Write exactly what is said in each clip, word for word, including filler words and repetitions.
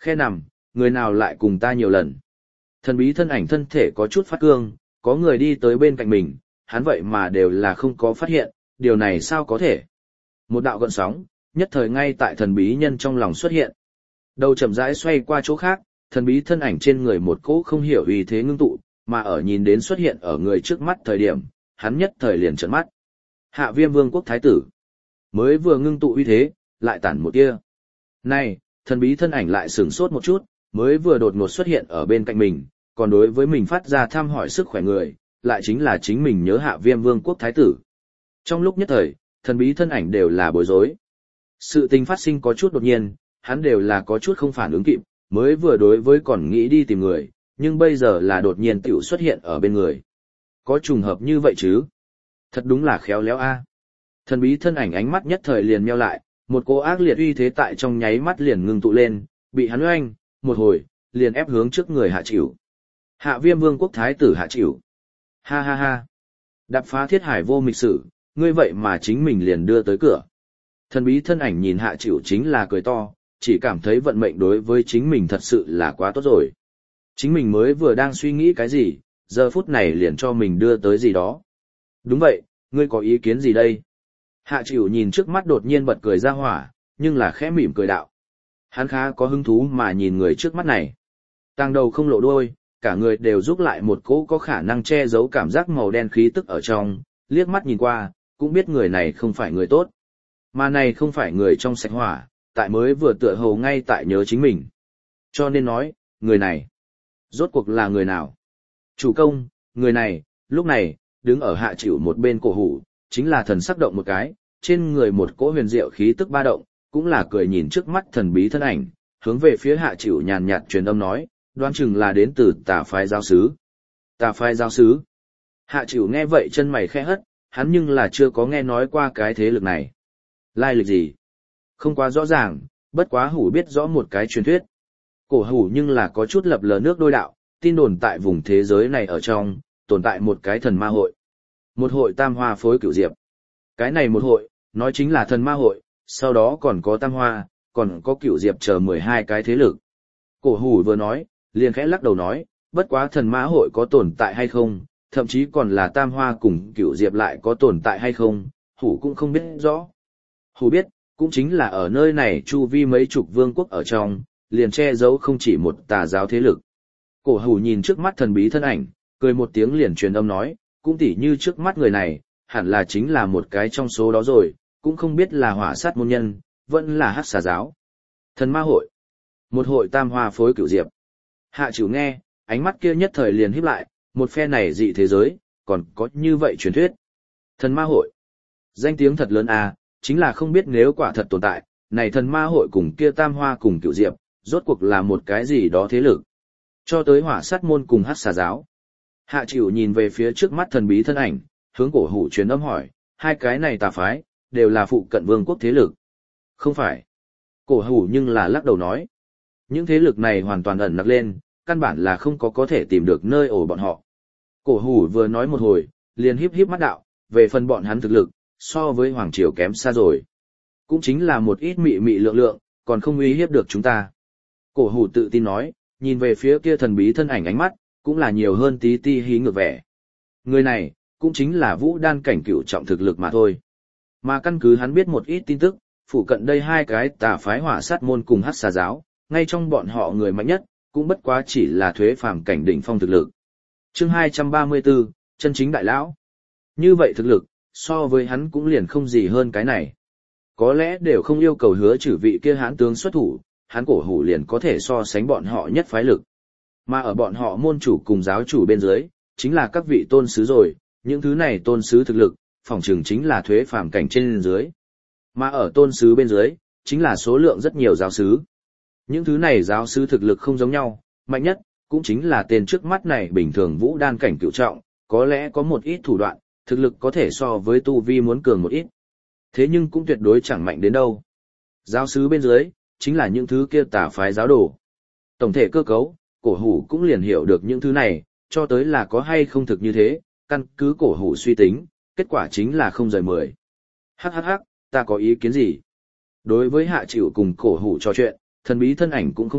Khe nằm, người nào lại cùng ta nhiều lần. Thần bí thân ảnh thân thể có chút phát cương, có người đi tới bên cạnh mình, hắn vậy mà đều là không có phát hiện, điều này sao có thể. Một đạo gợn sóng, nhất thời ngay tại thần bí nhân trong lòng xuất hiện. Đầu chậm rãi xoay qua chỗ khác, thần bí thân ảnh trên người một cỗ không hiểu uy thế ngưng tụ, mà ở nhìn đến xuất hiện ở người trước mắt thời điểm, hắn nhất thời liền trợn mắt. Hạ Viêm Vương quốc thái tử, mới vừa ngưng tụ uy thế, lại tản một tia. Này, thần bí thân ảnh lại sửng sốt một chút, mới vừa đột ngột xuất hiện ở bên cạnh mình, còn đối với mình phát ra thăm hỏi sức khỏe người, lại chính là chính mình nhớ Hạ Viêm Vương quốc thái tử. Trong lúc nhất thời, thần bí thân ảnh đều là bối rối. Sự tình phát sinh có chút đột nhiên, hắn đều là có chút không phản ứng kịp, mới vừa đối với còn nghĩ đi tìm người, nhưng bây giờ là đột nhiên tiểu xuất hiện ở bên người. Có trùng hợp như vậy chứ? Thật đúng là khéo léo a. Thần bí thân ảnh ánh mắt nhất thời liền meo lại, một cỗ ác liệt uy thế tại trong nháy mắt liền ngưng tụ lên, bị hắn oanh, một hồi, liền ép hướng trước người Hạ Chịu. Hạ Viêm Vương quốc thái tử Hạ Chịu. Ha ha ha. Đạp phá thiết hải vô mịch sử, ngươi vậy mà chính mình liền đưa tới cửa. Thần bí thân ảnh nhìn Hạ Chịu chính là cười to, chỉ cảm thấy vận mệnh đối với chính mình thật sự là quá tốt rồi. Chính mình mới vừa đang suy nghĩ cái gì, giờ phút này liền cho mình đưa tới gì đó. Đúng vậy, ngươi có ý kiến gì đây? Hạ Chịu nhìn trước mắt đột nhiên bật cười ra hỏa, nhưng là khẽ mỉm cười đạo. Hắn khá có hứng thú mà nhìn người trước mắt này. Tàng đầu không lộ đuôi, cả người đều giúp lại một cỗ có khả năng che giấu cảm giác màu đen khí tức ở trong, liếc mắt nhìn qua, cũng biết người này không phải người tốt. Mà này không phải người trong sạch hỏa, tại mới vừa tựa hồ ngay tại nhớ chính mình. Cho nên nói, người này, rốt cuộc là người nào? Chủ công, người này, lúc này, đứng ở Hạ Chịu một bên cổ hủ, chính là thần sắc động một cái, trên người một cỗ huyền diệu khí tức ba động, cũng là cười nhìn trước mắt thần bí thân ảnh, hướng về phía Hạ Chịu nhàn nhạt truyền âm nói, đoán chừng là đến từ Tà phái giáo sứ. Tà phái giáo sứ? Hạ Chịu nghe vậy chân mày khẽ hất, hắn nhưng là chưa có nghe nói qua cái thế lực này. Lai lịch gì? Không quá rõ ràng, bất quá hủ biết rõ một cái truyền thuyết. Cổ hủ nhưng là có chút lập lờ nước đôi đạo, tin đồn tại vùng thế giới này ở trong, tồn tại một cái thần ma hội. Một hội tam hoa phối cửu diệp. Cái này một hội, nói chính là thần ma hội, sau đó còn có tam hoa, còn có cửu diệp chờ mười hai cái thế lực. Cổ hủ vừa nói, liền khẽ lắc đầu nói, bất quá thần ma hội có tồn tại hay không, thậm chí còn là tam hoa cùng cửu diệp lại có tồn tại hay không, hủ cũng không biết rõ. Hủ biết, cũng chính là ở nơi này chu vi mấy chục vương quốc ở trong, liền che giấu không chỉ một tà giáo thế lực. Cổ hủ nhìn trước mắt thần bí thân ảnh, cười một tiếng liền truyền âm nói, cũng tỉ như trước mắt người này, hẳn là chính là một cái trong số đó rồi, cũng không biết là hỏa sát môn nhân, vẫn là hắc xà giáo. Thần ma hội. Một hội tam hoa phối cửu diệp. Hạ Chịu nghe, ánh mắt kia nhất thời liền híp lại, một phe này dị thế giới, còn có như vậy truyền thuyết. Thần ma hội. Danh tiếng thật lớn à, chính là không biết nếu quả thật tồn tại, này thần ma hội cùng kia tam hoa cùng cửu diệp, rốt cuộc là một cái gì đó thế lực. Cho tới hỏa sát môn cùng hắc xà giáo. Hạ Chịu nhìn về phía trước mắt thần bí thân ảnh, hướng cổ hủ truyền âm hỏi, hai cái này tà phái, đều là phụ cận vương quốc thế lực. Không phải. Cổ hủ nhưng là lắc đầu nói. Những thế lực này hoàn toàn ẩn nặc lên, căn bản là không có có thể tìm được nơi ổ bọn họ. Cổ hủ vừa nói một hồi, liền híp híp mắt đạo, về phần bọn hắn thực lực, so với Hoàng Triều kém xa rồi. Cũng chính là một ít mị mị lượng lượng, còn không uy hiếp được chúng ta. Cổ hủ tự tin nói, nhìn về phía kia thần bí thân ảnh ánh mắt, cũng là nhiều hơn tí ti hí ngược vẻ. Người này, cũng chính là vũ đan cảnh cựu trọng thực lực mà thôi. Mà căn cứ hắn biết một ít tin tức, phụ cận đây hai cái tà phái hỏa sát môn cùng hắc xà giáo, ngay trong bọn họ người mạnh nhất, cũng bất quá chỉ là thuế phàm cảnh đỉnh phong thực lực. Chương hai trăm ba mươi tư, chân chính đại lão. Như vậy thực lực, so với hắn cũng liền không gì hơn cái này. Có lẽ đều không yêu cầu hứa trừ vị kia hãn tướng xuất thủ, hắn cổ hủ liền có thể so sánh bọn họ nhất phái lực. Mà ở bọn họ môn chủ cùng giáo chủ bên dưới, chính là các vị tôn sứ rồi, những thứ này tôn sứ thực lực, phỏng chừng chính là thuế phàm cảnh trên dưới. Mà ở tôn sứ bên dưới, chính là số lượng rất nhiều giáo sứ. Những thứ này giáo sứ thực lực không giống nhau, mạnh nhất, cũng chính là tên trước mắt này bình thường vũ đan cảnh cựu trọng, có lẽ có một ít thủ đoạn, thực lực có thể so với tu vi muốn cường một ít. Thế nhưng cũng tuyệt đối chẳng mạnh đến đâu. Giáo sứ bên dưới, chính là những thứ kia tà phái giáo đồ. Tổng thể cơ cấu, cổ hủ cũng liền hiểu được những thứ này, cho tới là có hay không thực như thế, căn cứ cổ hủ suy tính, kết quả chính là không rời mười. Hắc hắc hắc, ta có ý kiến gì? Đối với Hạ Chịu cùng cổ hủ trò chuyện, thần bí thân ảnh cũng không biết,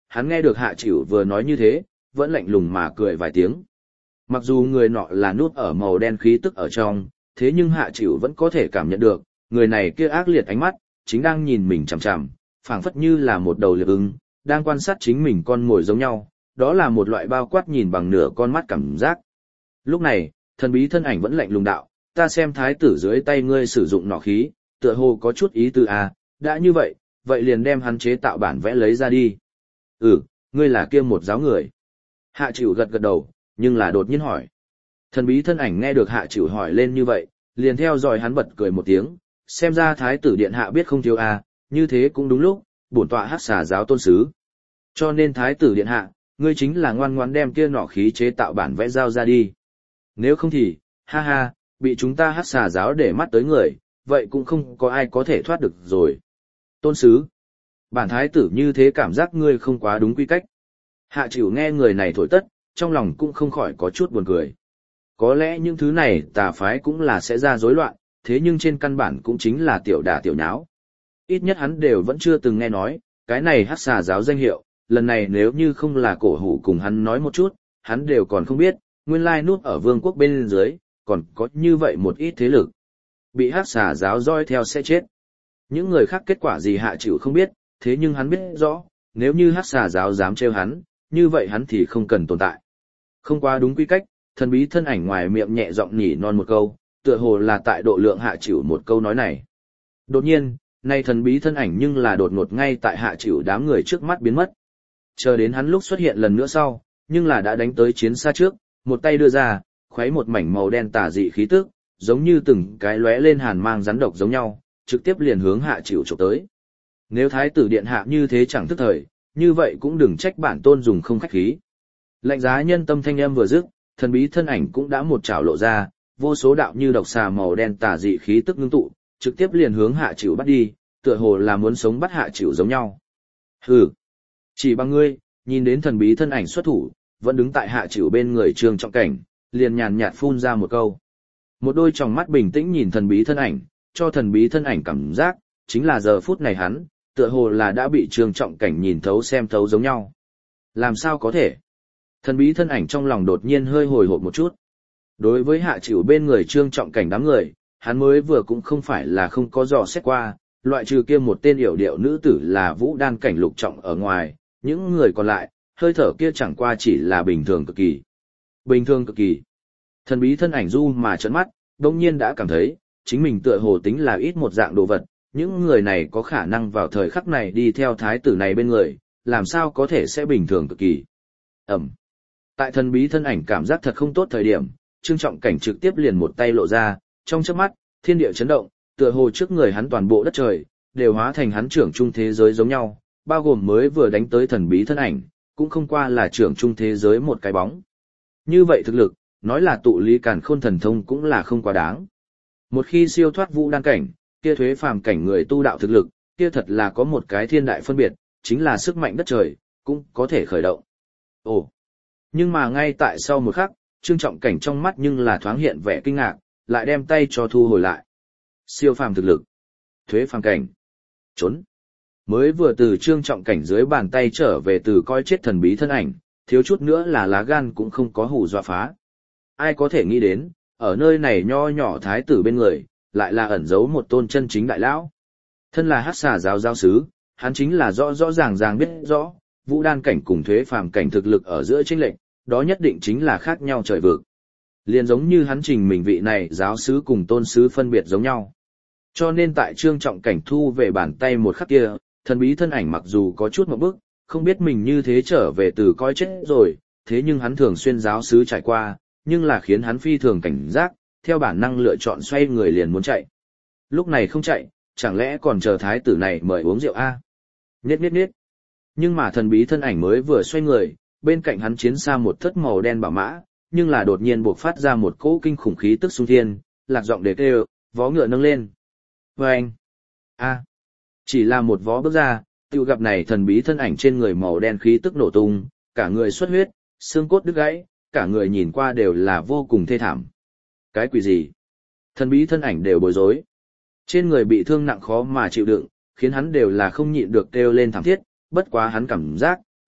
hắn nghe được hạ chịu vừa nói như thế, vẫn lạnh lùng mà cười vài tiếng. Mặc dù người nọ là núp ở màu đen khí tức ở trong, thế nhưng hạ chịu vẫn có thể cảm nhận được, người này kia ác liệt ánh mắt, chính đang nhìn mình chằm chằm, phảng phất như là một đầu liệp ưng, đang quan sát chính mình con mồi giống nhau, đó là một loại bao quát nhìn bằng nửa con mắt cảm giác. Lúc này, thần bí thân ảnh vẫn lạnh lùng đạo, ta xem thái tử dưới tay ngươi sử dụng nỏ khí, tựa hồ có chút ý tứ à, đã như vậy, vậy liền đem hắn chế tạo bản vẽ lấy ra đi. Ừ, ngươi là kia một giáo người. Hạ chịu gật gật đầu, nhưng là đột nhiên hỏi. Thần bí thân ảnh nghe được hạ chịu hỏi lên như vậy, liền theo dõi hắn bật cười một tiếng, xem ra thái tử điện hạ biết không thiếu à, như thế cũng đúng lúc, bổn tọa hắc xà giáo tôn sứ. Cho nên thái tử điện hạ, ngươi chính là ngoan ngoãn đem kia nỏ khí chế tạo bản vẽ giao ra đi. Nếu không thì, ha ha, bị chúng ta hắc xà giáo để mắt tới người, vậy cũng không có ai có thể thoát được rồi. Tôn sứ, bản thái tử như thế cảm giác ngươi không quá đúng quy cách. Hạ chịu nghe người này thổi tất, trong lòng cũng không khỏi có chút buồn cười. Có lẽ những thứ này tà phái cũng là sẽ ra rối loạn, thế nhưng trên căn bản cũng chính là tiểu đả tiểu nháo. Ít nhất hắn đều vẫn chưa từng nghe nói, cái này hắc xà giáo danh hiệu, lần này nếu như không là cổ hủ cùng hắn nói một chút, hắn đều còn không biết, nguyên lai núp ở vương quốc bên dưới, còn có như vậy một ít thế lực. Bị hắc xà giáo roi theo sẽ chết. Những người khác kết quả gì hạ chịu không biết, thế nhưng hắn biết rõ, nếu như hắc xà giáo dám trêu hắn, như vậy hắn thì không cần tồn tại. Không quá đúng quy cách, thần bí thân ảnh ngoài miệng nhẹ giọng nhỉ non một câu, tựa hồ là tại độ lượng hạ chịu một câu nói này. Đột nhiên, nay thần bí thân ảnh nhưng là đột ngột ngay tại hạ chịu đám người trước mắt biến mất. Chờ đến hắn lúc xuất hiện lần nữa sau, nhưng là đã đánh tới chiến xa trước, một tay đưa ra, khuấy một mảnh màu đen tà dị khí tức, giống như từng cái lóe lên hàn mang rắn độc giống nhau, trực tiếp liền hướng hạ chịu chụp tới. Nếu thái tử điện hạ như thế chẳng thức thời, như vậy cũng đừng trách bản tôn dùng không khách khí. Lạnh giá nhân tâm thanh âm vừa dứt, thần bí thân ảnh cũng đã một chảo lộ ra, vô số đạo như độc xà màu đen tà dị khí tức ngưng tụ, trực tiếp liền hướng hạ chịu bắt đi, tựa hồ là muốn sống bắt hạ chịu giống nhau. Hừ, chỉ bằng ngươi, nhìn đến thần bí thân ảnh xuất thủ, vẫn đứng tại hạ chịu bên người Trương Trọng Cảnh, liền nhàn nhạt phun ra một câu. Một đôi tròng mắt bình tĩnh nhìn thần bí thân ảnh, cho thần bí thân ảnh cảm giác, chính là giờ phút này hắn, tựa hồ là đã bị Trương Trọng Cảnh nhìn thấu xem thấu giống nhau. Làm sao có thể? Thần bí thân ảnh trong lòng đột nhiên hơi hồi hộp một chút. Đối với hạ chịu bên người Trương Trọng Cảnh đám người, hắn mới vừa cũng không phải là không có dò xét qua, loại trừ kia một tên yểu điệu nữ tử là Vũ Đan Cảnh lục trọng ở ngoài, những người còn lại, hơi thở kia chẳng qua chỉ là bình thường cực kỳ. Bình thường cực kỳ. Thần bí thân ảnh du mà trợn mắt, đông nhiên đã cảm thấy, chính mình tựa hồ tính là ít một dạng đồ vật, những người này có khả năng vào thời khắc này đi theo thái tử này bên người, làm sao có thể sẽ bình thường cực kỳ. Ẩm. Tại thần bí thân ảnh cảm giác thật không tốt thời điểm, Trương Trọng Cảnh trực tiếp liền một tay lộ ra, trong chớp mắt, thiên địa chấn động, tựa hồ trước người hắn toàn bộ đất trời, đều hóa thành hắn trưởng trung thế giới giống nhau, bao gồm mới vừa đánh tới thần bí thân ảnh, cũng không qua là trưởng trung thế giới một cái bóng. Như vậy thực lực, nói là tụ lý càn khôn thần thông cũng là không quá đáng. Một khi siêu thoát vũ đan cảnh, kia thuế phàm cảnh người tu đạo thực lực, kia thật là có một cái thiên đại phân biệt, chính là sức mạnh đất trời, cũng có thể khởi động. Ồ! Nhưng mà ngay tại sau một khắc, Trương Trọng Cảnh trong mắt nhưng là thoáng hiện vẻ kinh ngạc, lại đem tay cho thu hồi lại. Siêu phàm thực lực. Thuế phàm cảnh. Trốn. Mới vừa từ Trương Trọng Cảnh dưới bàn tay trở về từ coi chết thần bí thân ảnh, thiếu chút nữa là lá gan cũng không có hù dọa phá. Ai có thể nghĩ đến, ở nơi này nho nhỏ thái tử bên người, lại là ẩn giấu một tôn chân chính đại lão. Thân là hắc xà giáo giáo sứ, hắn chính là rõ rõ ràng ràng biết rõ, vũ đan cảnh cùng thuế phàm cảnh thực lực ở giữa chênh lệch, đó nhất định chính là khác nhau trời vực. Liền giống như hắn trình mình vị này giáo sứ cùng tôn sứ phân biệt giống nhau. Cho nên tại Trương Trọng Cảnh thu về bàn tay một khắc kia, thần bí thân ảnh mặc dù có chút một bước, không biết mình như thế trở về từ coi chết rồi, thế nhưng hắn thường xuyên giáo sứ trải qua, nhưng là khiến hắn phi thường cảnh giác, theo bản năng lựa chọn xoay người liền muốn chạy. Lúc này không chạy, chẳng lẽ còn chờ thái tử này mời uống rượu a? Niết niết niết. Nhưng mà thần bí thân ảnh mới vừa xoay người, bên cạnh hắn chiến xa một thất màu đen bảo mã, nhưng là đột nhiên bộc phát ra một cỗ kinh khủng khí tức xung thiên, lạc giọng để kêu, vó ngựa nâng lên. Vâng! A! Chỉ là một vó bước ra, tiêu gặp này thần bí thân ảnh trên người màu đen khí tức nổ tung, cả người xuất huyết, xương cốt đứt gãy, cả người nhìn qua đều là vô cùng thê thảm. Cái quỷ gì? Thần bí thân ảnh đều bối rối. Trên người bị thương nặng khó mà chịu đựng, khiến hắn đều là không nhịn được kêu lên thảm thiết, bất quá hắn cảm giác,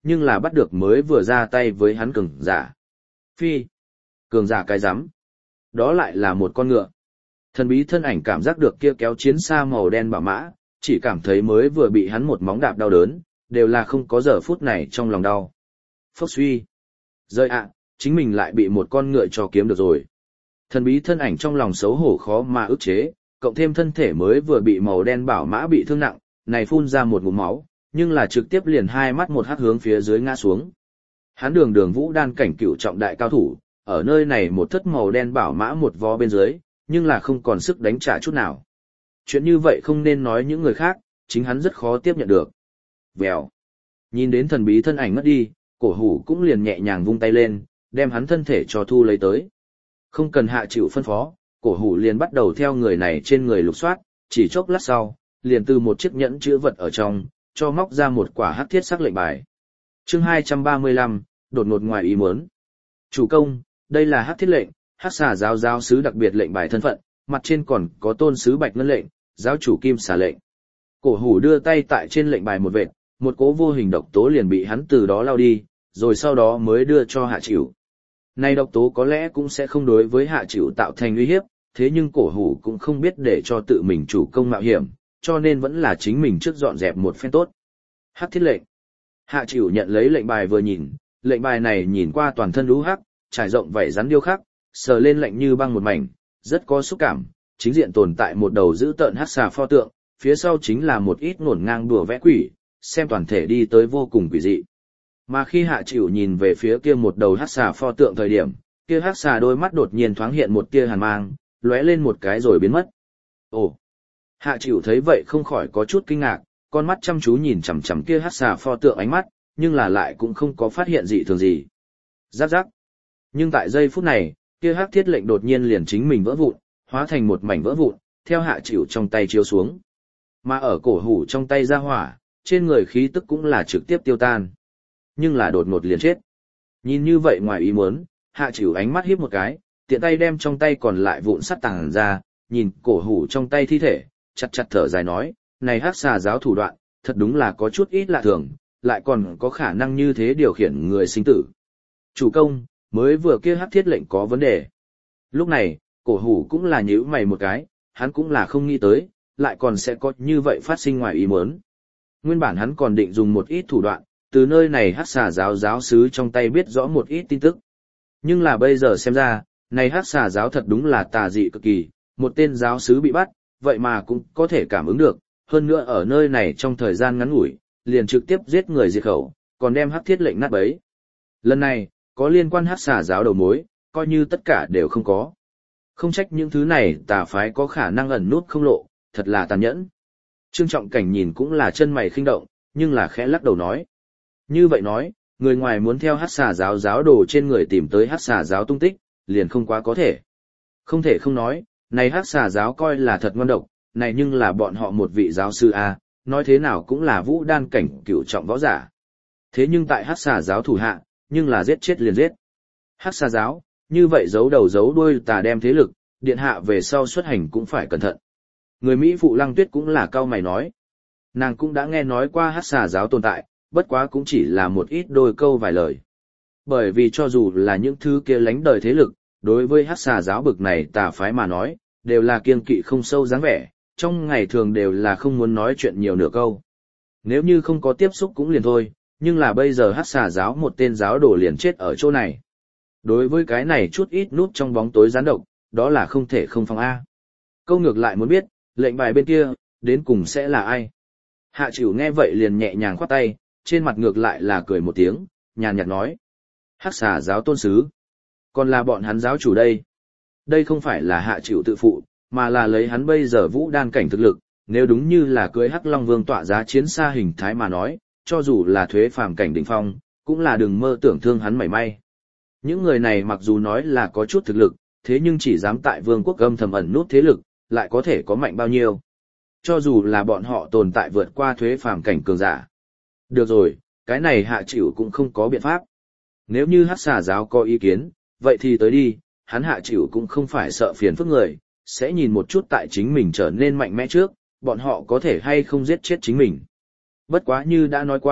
nhưng là bắt được mới vừa ra tay với hắn cường giả. Phi! Cường giả cái rắm Đó lại là một con ngựa. Thần bí thân ảnh cảm giác được kia kéo chiến xa màu đen bảo mã, chỉ cảm thấy mới vừa bị hắn một móng đạp đau đớn, đều là không có giờ phút này trong lòng đau. Phốc suy! Rơi ạ, chính mình lại bị một con ngựa cho kiếm được rồi. Thần bí thân ảnh trong lòng xấu hổ khó mà ức chế, cộng thêm thân thể mới vừa bị màu đen bảo mã bị thương nặng, này phun ra một ngụm máu, nhưng là trực tiếp liền hai mắt một hắc hướng phía dưới ngã xuống. Hắn đường đường vũ đan cảnh cửu trọng đại cao thủ, ở nơi này một thất màu đen bảo mã một vó bên dưới, nhưng là không còn sức đánh trả chút nào. Chuyện như vậy không nên nói những người khác, chính hắn rất khó tiếp nhận được. Vèo. Nhìn đến thần bí thân ảnh mất đi, cổ hủ cũng liền nhẹ nhàng vung tay lên, đem hắn thân thể cho thu lấy tới. Không cần hạ chịu phân phó, cổ hủ liền bắt đầu theo người này trên người lục soát, chỉ chốc lát sau, liền từ một chiếc nhẫn chữ vật ở trong, cho móc ra một quả hắc thiết sắc lệnh bài. Chương hai trăm ba mươi lăm, đột ngột ngoài ý muốn. Chủ công, đây là hắc thiết lệnh, hắc xà giáo giáo sứ đặc biệt lệnh bài thân phận, mặt trên còn có tôn sứ bạch ngân lệnh, giáo chủ kim xà lệnh. Cổ hủ đưa tay tại trên lệnh bài một vệt, một cỗ vô hình độc tố liền bị hắn từ đó lao đi, rồi sau đó mới đưa cho hạ chịu. Này độc tố có lẽ cũng sẽ không đối với hạ chịu tạo thành uy hiếp, thế nhưng cổ hủ cũng không biết để cho tự mình chủ công mạo hiểm, cho nên vẫn là chính mình trước dọn dẹp một phen tốt. Hắc thiết lệnh. Hạ chịu nhận lấy lệnh bài vừa nhìn, lệnh bài này nhìn qua toàn thân lũ hắc, trải rộng vảy rắn điêu khắc, sờ lên lạnh như băng một mảnh, rất có xúc cảm, chính diện tồn tại một đầu giữ tợn hắc xà pho tượng, phía sau chính là một ít ngổn ngang đùa vẽ quỷ, xem toàn thể đi tới vô cùng quỷ dị. Mà khi hạ chịu nhìn về phía kia một đầu hắc xà pho tượng thời điểm, kia hắc xà đôi mắt đột nhiên thoáng hiện một tia hàn mang, lóe lên một cái rồi biến mất. Ồ! Hạ chịu thấy vậy không khỏi có chút kinh ngạc, con mắt chăm chú nhìn chằm chằm kia hắc xà pho tượng ánh mắt, nhưng là lại cũng không có phát hiện dị thường gì. Rắc rắc! Nhưng tại giây phút này, kia hắc thiết lệnh đột nhiên liền chính mình vỡ vụn, hóa thành một mảnh vỡ vụn, theo hạ chịu trong tay chiếu xuống. Mà ở cổ hủ trong tay ra hỏa, trên người khí tức cũng là trực tiếp tiêu tan. Nhưng là đột ngột liền chết. Nhìn như vậy ngoài ý muốn, hạ chịu ánh mắt híp một cái, tiện tay đem trong tay còn lại vụn sắt tàng ra, nhìn cổ hủ trong tay thi thể, chặt chặt thở dài nói, này hắc xà giáo thủ đoạn, thật đúng là có chút ít lạ thường, lại còn có khả năng như thế điều khiển người sinh tử. Chủ công, mới vừa kia hắc thiết lệnh có vấn đề. Lúc này, cổ hủ cũng là nhíu mày một cái, hắn cũng là không nghĩ tới, lại còn sẽ có như vậy phát sinh ngoài ý muốn. Nguyên bản hắn còn định dùng một ít thủ đoạn, từ nơi này hắc xà giáo giáo sứ trong tay biết rõ một ít tin tức. Nhưng là bây giờ xem ra, này hắc xà giáo thật đúng là tà dị cực kỳ, một tên giáo sứ bị bắt, vậy mà cũng có thể cảm ứng được, hơn nữa ở nơi này trong thời gian ngắn ngủi, liền trực tiếp giết người diệt khẩu, còn đem hắc thiết lệnh nát bấy. Lần này, có liên quan hắc xà giáo đầu mối, coi như tất cả đều không có. Không trách những thứ này tà phái có khả năng ẩn nút không lộ, thật là tàn nhẫn. Trương Trọng Cảnh nhìn cũng là chân mày khinh động, nhưng là khẽ lắc đầu nói. Như vậy nói, người ngoài muốn theo hắc xà giáo giáo đồ trên người tìm tới hắc xà giáo tung tích, liền không quá có thể. Không thể không nói, này hắc xà giáo coi là thật ngon độc, này nhưng là bọn họ một vị giáo sư A, nói thế nào cũng là vũ đan cảnh cửu trọng võ giả. Thế nhưng tại hắc xà giáo thủ hạ, nhưng là giết chết liền giết. Hắc xà giáo, như vậy giấu đầu giấu đuôi tà đem thế lực, điện hạ về sau xuất hành cũng phải cẩn thận. Người Mỹ phụ Lăng Tuyết cũng là cao mày nói. Nàng cũng đã nghe nói qua hắc xà giáo tồn tại, bất quá cũng chỉ là một ít đôi câu vài lời. Bởi vì cho dù là những thứ kia lánh đời thế lực, đối với hắc xà giáo bực này tà phái mà nói, đều là kiêng kỵ không sâu dáng vẻ, trong ngày thường đều là không muốn nói chuyện nhiều nửa câu. Nếu như không có tiếp xúc cũng liền thôi, nhưng là bây giờ hắc xà giáo một tên giáo đồ liền chết ở chỗ này. Đối với cái này chút ít nút trong bóng tối gián độc, đó là không thể không phòng A. Câu ngược lại muốn biết, lệnh bài bên kia, đến cùng sẽ là ai? Hạ chịu nghe vậy liền nhẹ nhàng khoát tay, trên mặt ngược lại là cười một tiếng, nhàn nhạt nói. Hắc xà giáo tôn sứ. Còn là bọn hắn giáo chủ đây. Đây không phải là hạ chịu tự phụ, mà là lấy hắn bây giờ vũ đan cảnh thực lực, nếu đúng như là cưới Hắc Long Vương tọa giá chiến xa hình thái mà nói, cho dù là thuế phàm cảnh đỉnh phong, cũng là đừng mơ tưởng thương hắn mảy may. Những người này mặc dù nói là có chút thực lực, thế nhưng chỉ dám tại vương quốc âm thầm ẩn nút thế lực, lại có thể có mạnh bao nhiêu. Cho dù là bọn họ tồn tại vượt qua thuế phàm cảnh cường giả. Được rồi, cái này hạ chịu cũng không có biện pháp. Nếu như hắc xà giáo có ý kiến, vậy thì tới đi, hắn hạ chịu cũng không phải sợ phiền phức người, sẽ nhìn một chút tại chính mình trở nên mạnh mẽ trước, bọn họ có thể hay không giết chết chính mình. Bất quá như đã nói qua,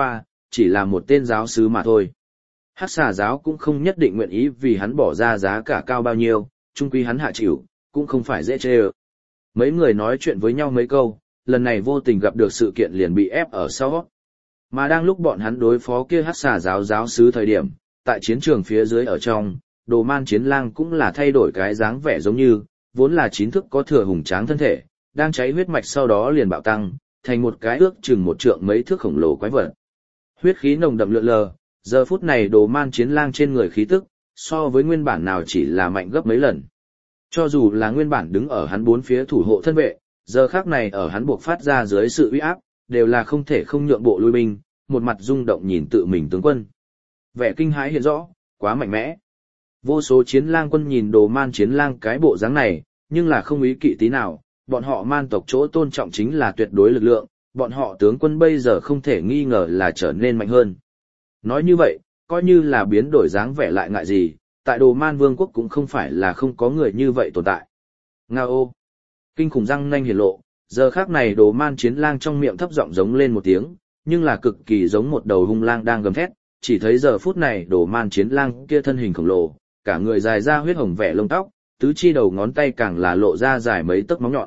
chỉ là một tên giáo sứ mà thôi. Hắc xà giáo cũng không nhất định nguyện ý vì hắn bỏ ra giá cả cao bao nhiêu, chung quy hắn hạ chịu, cũng không phải dễ chê ơ. Mấy người nói chuyện với nhau mấy câu, lần này vô tình gặp được sự kiện liền bị ép ở sau. Mà đang lúc bọn hắn đối phó kia hắc xà giáo giáo sứ thời điểm, tại chiến trường phía dưới ở trong, Đồ Man Chiến Lang cũng là thay đổi cái dáng vẻ giống như, vốn là chín thức có thừa hùng tráng thân thể, đang cháy huyết mạch sau đó liền bạo tăng, thành một cái ước chừng một trượng mấy thước khổng lồ quái vật. Huyết khí nồng đậm lượn lờ, giờ phút này Đồ Man Chiến Lang trên người khí tức, so với nguyên bản nào chỉ là mạnh gấp mấy lần. Cho dù là nguyên bản đứng ở hắn bốn phía thủ hộ thân vệ, giờ khắc này ở hắn buộc phát ra dưới sự uy áp, đều là không thể không nhượng bộ lui binh, một mặt rung động nhìn tự mình tướng quân. Vẻ kinh hãi hiện rõ, quá mạnh mẽ. Vô số chiến lang quân nhìn Đồ Man Chiến Lang cái bộ dáng này, nhưng là không ý kỵ tí nào, bọn họ man tộc chỗ tôn trọng chính là tuyệt đối lực lượng, bọn họ tướng quân bây giờ không thể nghi ngờ là trở nên mạnh hơn. Nói như vậy, coi như là biến đổi dáng vẻ lại ngại gì, tại Đồ Man Vương quốc cũng không phải là không có người như vậy tồn tại. Nga ô! Kinh khủng răng nanh hiển lộ, giờ khác này Đồ Man Chiến Lang trong miệng thấp giọng giống lên một tiếng, nhưng là cực kỳ giống một đầu hung lang đang gầm thét, chỉ thấy giờ phút này Đồ Man Chiến Lang kia thân hình khổng lồ, cả người dài ra huyết hồng vẻ lông tóc, tứ chi đầu ngón tay càng là lộ ra dài mấy tấc móng nhọn.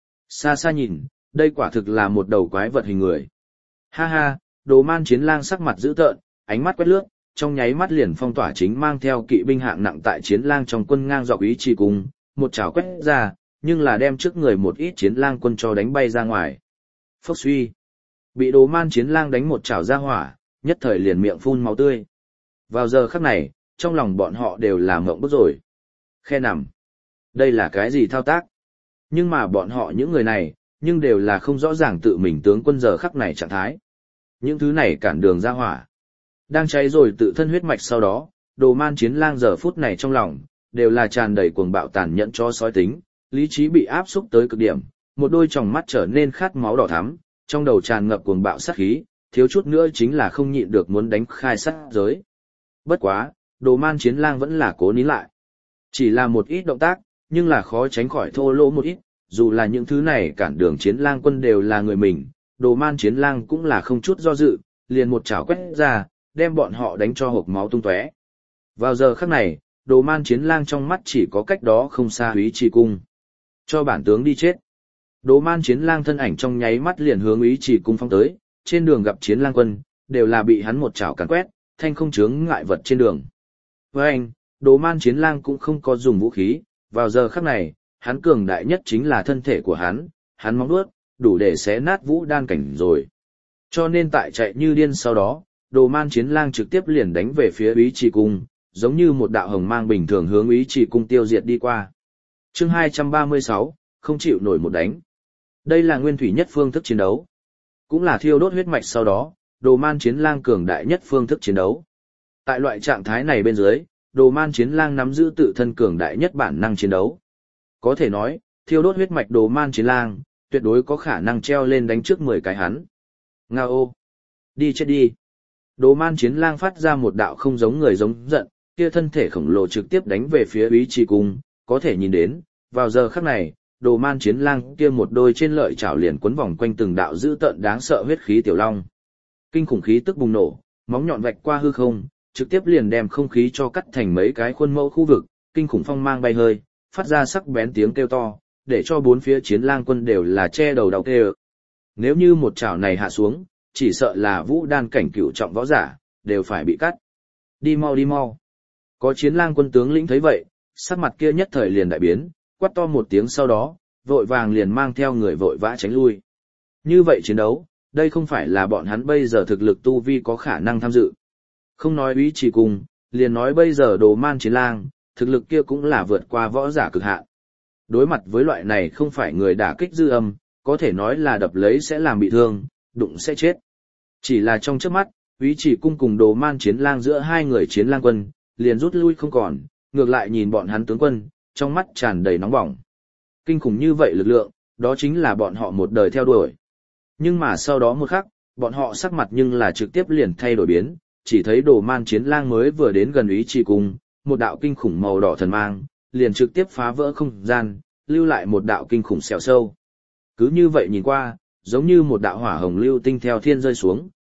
Xa xa nhìn, đây quả thực là một đầu quái vật hình người. Ha ha, Đồ Man Chiến Lang sắc mặt dữ tợn, ánh mắt quét lướt, trong nháy mắt liền phong tỏa chính mang theo kỵ binh hạng nặng tại Chiến Lang trong quân ngang dọc ý chỉ cùng, một chảo quét ra, nhưng là đem trước người một ít Chiến Lang quân cho đánh bay ra ngoài. Phốc suy, bị Đồ Man Chiến Lang đánh một chảo ra hỏa, nhất thời liền miệng phun máu tươi. Vào giờ khắc này, trong lòng bọn họ đều là ngộng bức rồi. Khe nằm. Đây là cái gì thao tác? Nhưng mà bọn họ những người này, nhưng đều là không rõ ràng tự mình tướng quân giờ khắc này trạng thái. Những thứ này cản đường ra hỏa. Đang cháy rồi tự thân huyết mạch sau đó, Đồ Man Chiến Lang giờ phút này trong lòng, đều là tràn đầy cuồng bạo tàn nhẫn cho sói tính, lý trí bị áp xúc tới cực điểm, một đôi tròng mắt trở nên khát máu đỏ thắm, trong đầu tràn ngập cuồng bạo sát khí, thiếu chút nữa chính là không nhịn được muốn đánh khai sát giới. Bất quá, Đồ Man Chiến Lang vẫn là cố nín lại. Chỉ là một ít động tác, nhưng là khó tránh khỏi thô lỗ một ít, dù là những thứ này cản đường Chiến Lang quân đều là người mình, Đồ Man Chiến Lang cũng là không chút do dự, liền một chảo quét ra, đem bọn họ đánh cho hộc máu tung tóe. Vào giờ khắc này, Đồ Man Chiến Lang trong mắt chỉ có cách đó không xa Úy Trì Cung. Cho bản tướng đi chết. Đồ Man Chiến Lang thân ảnh trong nháy mắt liền hướng Úy Trì Cung phong tới, trên đường gặp Chiến Lang quân, đều là bị hắn một chảo càn quét, thanh không chướng ngại vật trên đường. Với anh, Đồ Man Chiến Lang cũng không có dùng vũ khí, vào giờ khắc này, hắn cường đại nhất chính là thân thể của hắn, hắn móng vuốt đủ để xé nát vũ đan cảnh rồi. Cho nên tại chạy như điên sau đó, Đồ Man Chiến Lang trực tiếp liền đánh về phía Úy Trì Cung, giống như một đạo hồng mang bình thường hướng Úy Trì Cung tiêu diệt đi qua. Chương hai trăm ba mươi sáu, không chịu nổi một đánh. Đây là nguyên thủy nhất phương thức chiến đấu, cũng là thiêu đốt huyết mạch sau đó, Đồ Man Chiến Lang cường đại nhất phương thức chiến đấu. Tại loại trạng thái này bên dưới, Đồ Man Chiến Lang nắm giữ tự thân cường đại nhất bản năng chiến đấu. Có thể nói, thiêu đốt huyết mạch Đồ Man Chiến Lang, tuyệt đối có khả năng treo lên đánh trước mười cái hắn. Nga ô! Đi chết đi! Đồ Man Chiến Lang phát ra một đạo không giống người giống giận, kia thân thể khổng lồ trực tiếp đánh về phía Úy Trì Cung, có thể nhìn đến, vào giờ khắc này, Đồ Man Chiến Lang kia một đôi trên lợi chảo liền quấn vòng quanh từng đạo dữ tợn đáng sợ huyết khí tiểu long. Kinh khủng khí tức bùng nổ, móng nhọn vạch qua hư không, trực tiếp liền đem không khí cho cắt thành mấy cái khuôn mẫu khu vực, kinh khủng phong mang bay hơi, phát ra sắc bén tiếng kêu to, để cho bốn phía Chiến Lang quân đều là che đầu đau kêu. Nếu như một chảo này hạ xuống, chỉ sợ là vũ đan cảnh cửu trọng võ giả, đều phải bị cắt. Đi mau đi mau. Có Chiến Lang quân tướng lĩnh thấy vậy, sắc mặt kia nhất thời liền đại biến, quát to một tiếng sau đó, vội vàng liền mang theo người vội vã tránh lui. Như vậy chiến đấu, đây không phải là bọn hắn bây giờ thực lực tu vi có khả năng tham dự. Không nói Úy Trì Cung, liền nói bây giờ Đồ Man Chiến Lang, thực lực kia cũng là vượt qua võ giả cực hạn. Đối mặt với loại này không phải người đả kích dư âm, có thể nói là đập lấy sẽ làm bị thương, đụng sẽ chết. Chỉ là trong chớp mắt, Úy Trì Cung cùng Đồ Man Chiến Lang giữa hai người Chiến Lang quân, liền rút lui không còn, ngược lại nhìn bọn hắn tướng quân, trong mắt tràn đầy nóng bỏng. Kinh khủng như vậy lực lượng, đó chính là bọn họ một đời theo đuổi. Nhưng mà sau đó một khắc, bọn họ sắc mặt nhưng là trực tiếp liền thay đổi biến, chỉ thấy Đồ Man Chiến Lang mới vừa đến gần Úy Trì Cung, một đạo kinh khủng màu đỏ thần mang, liền trực tiếp phá vỡ không gian, lưu lại một đạo kinh khủng sẹo sâu. Cứ như vậy nhìn qua, giống như một đạo hỏa hồng lưu tinh theo thiên rơi xuống,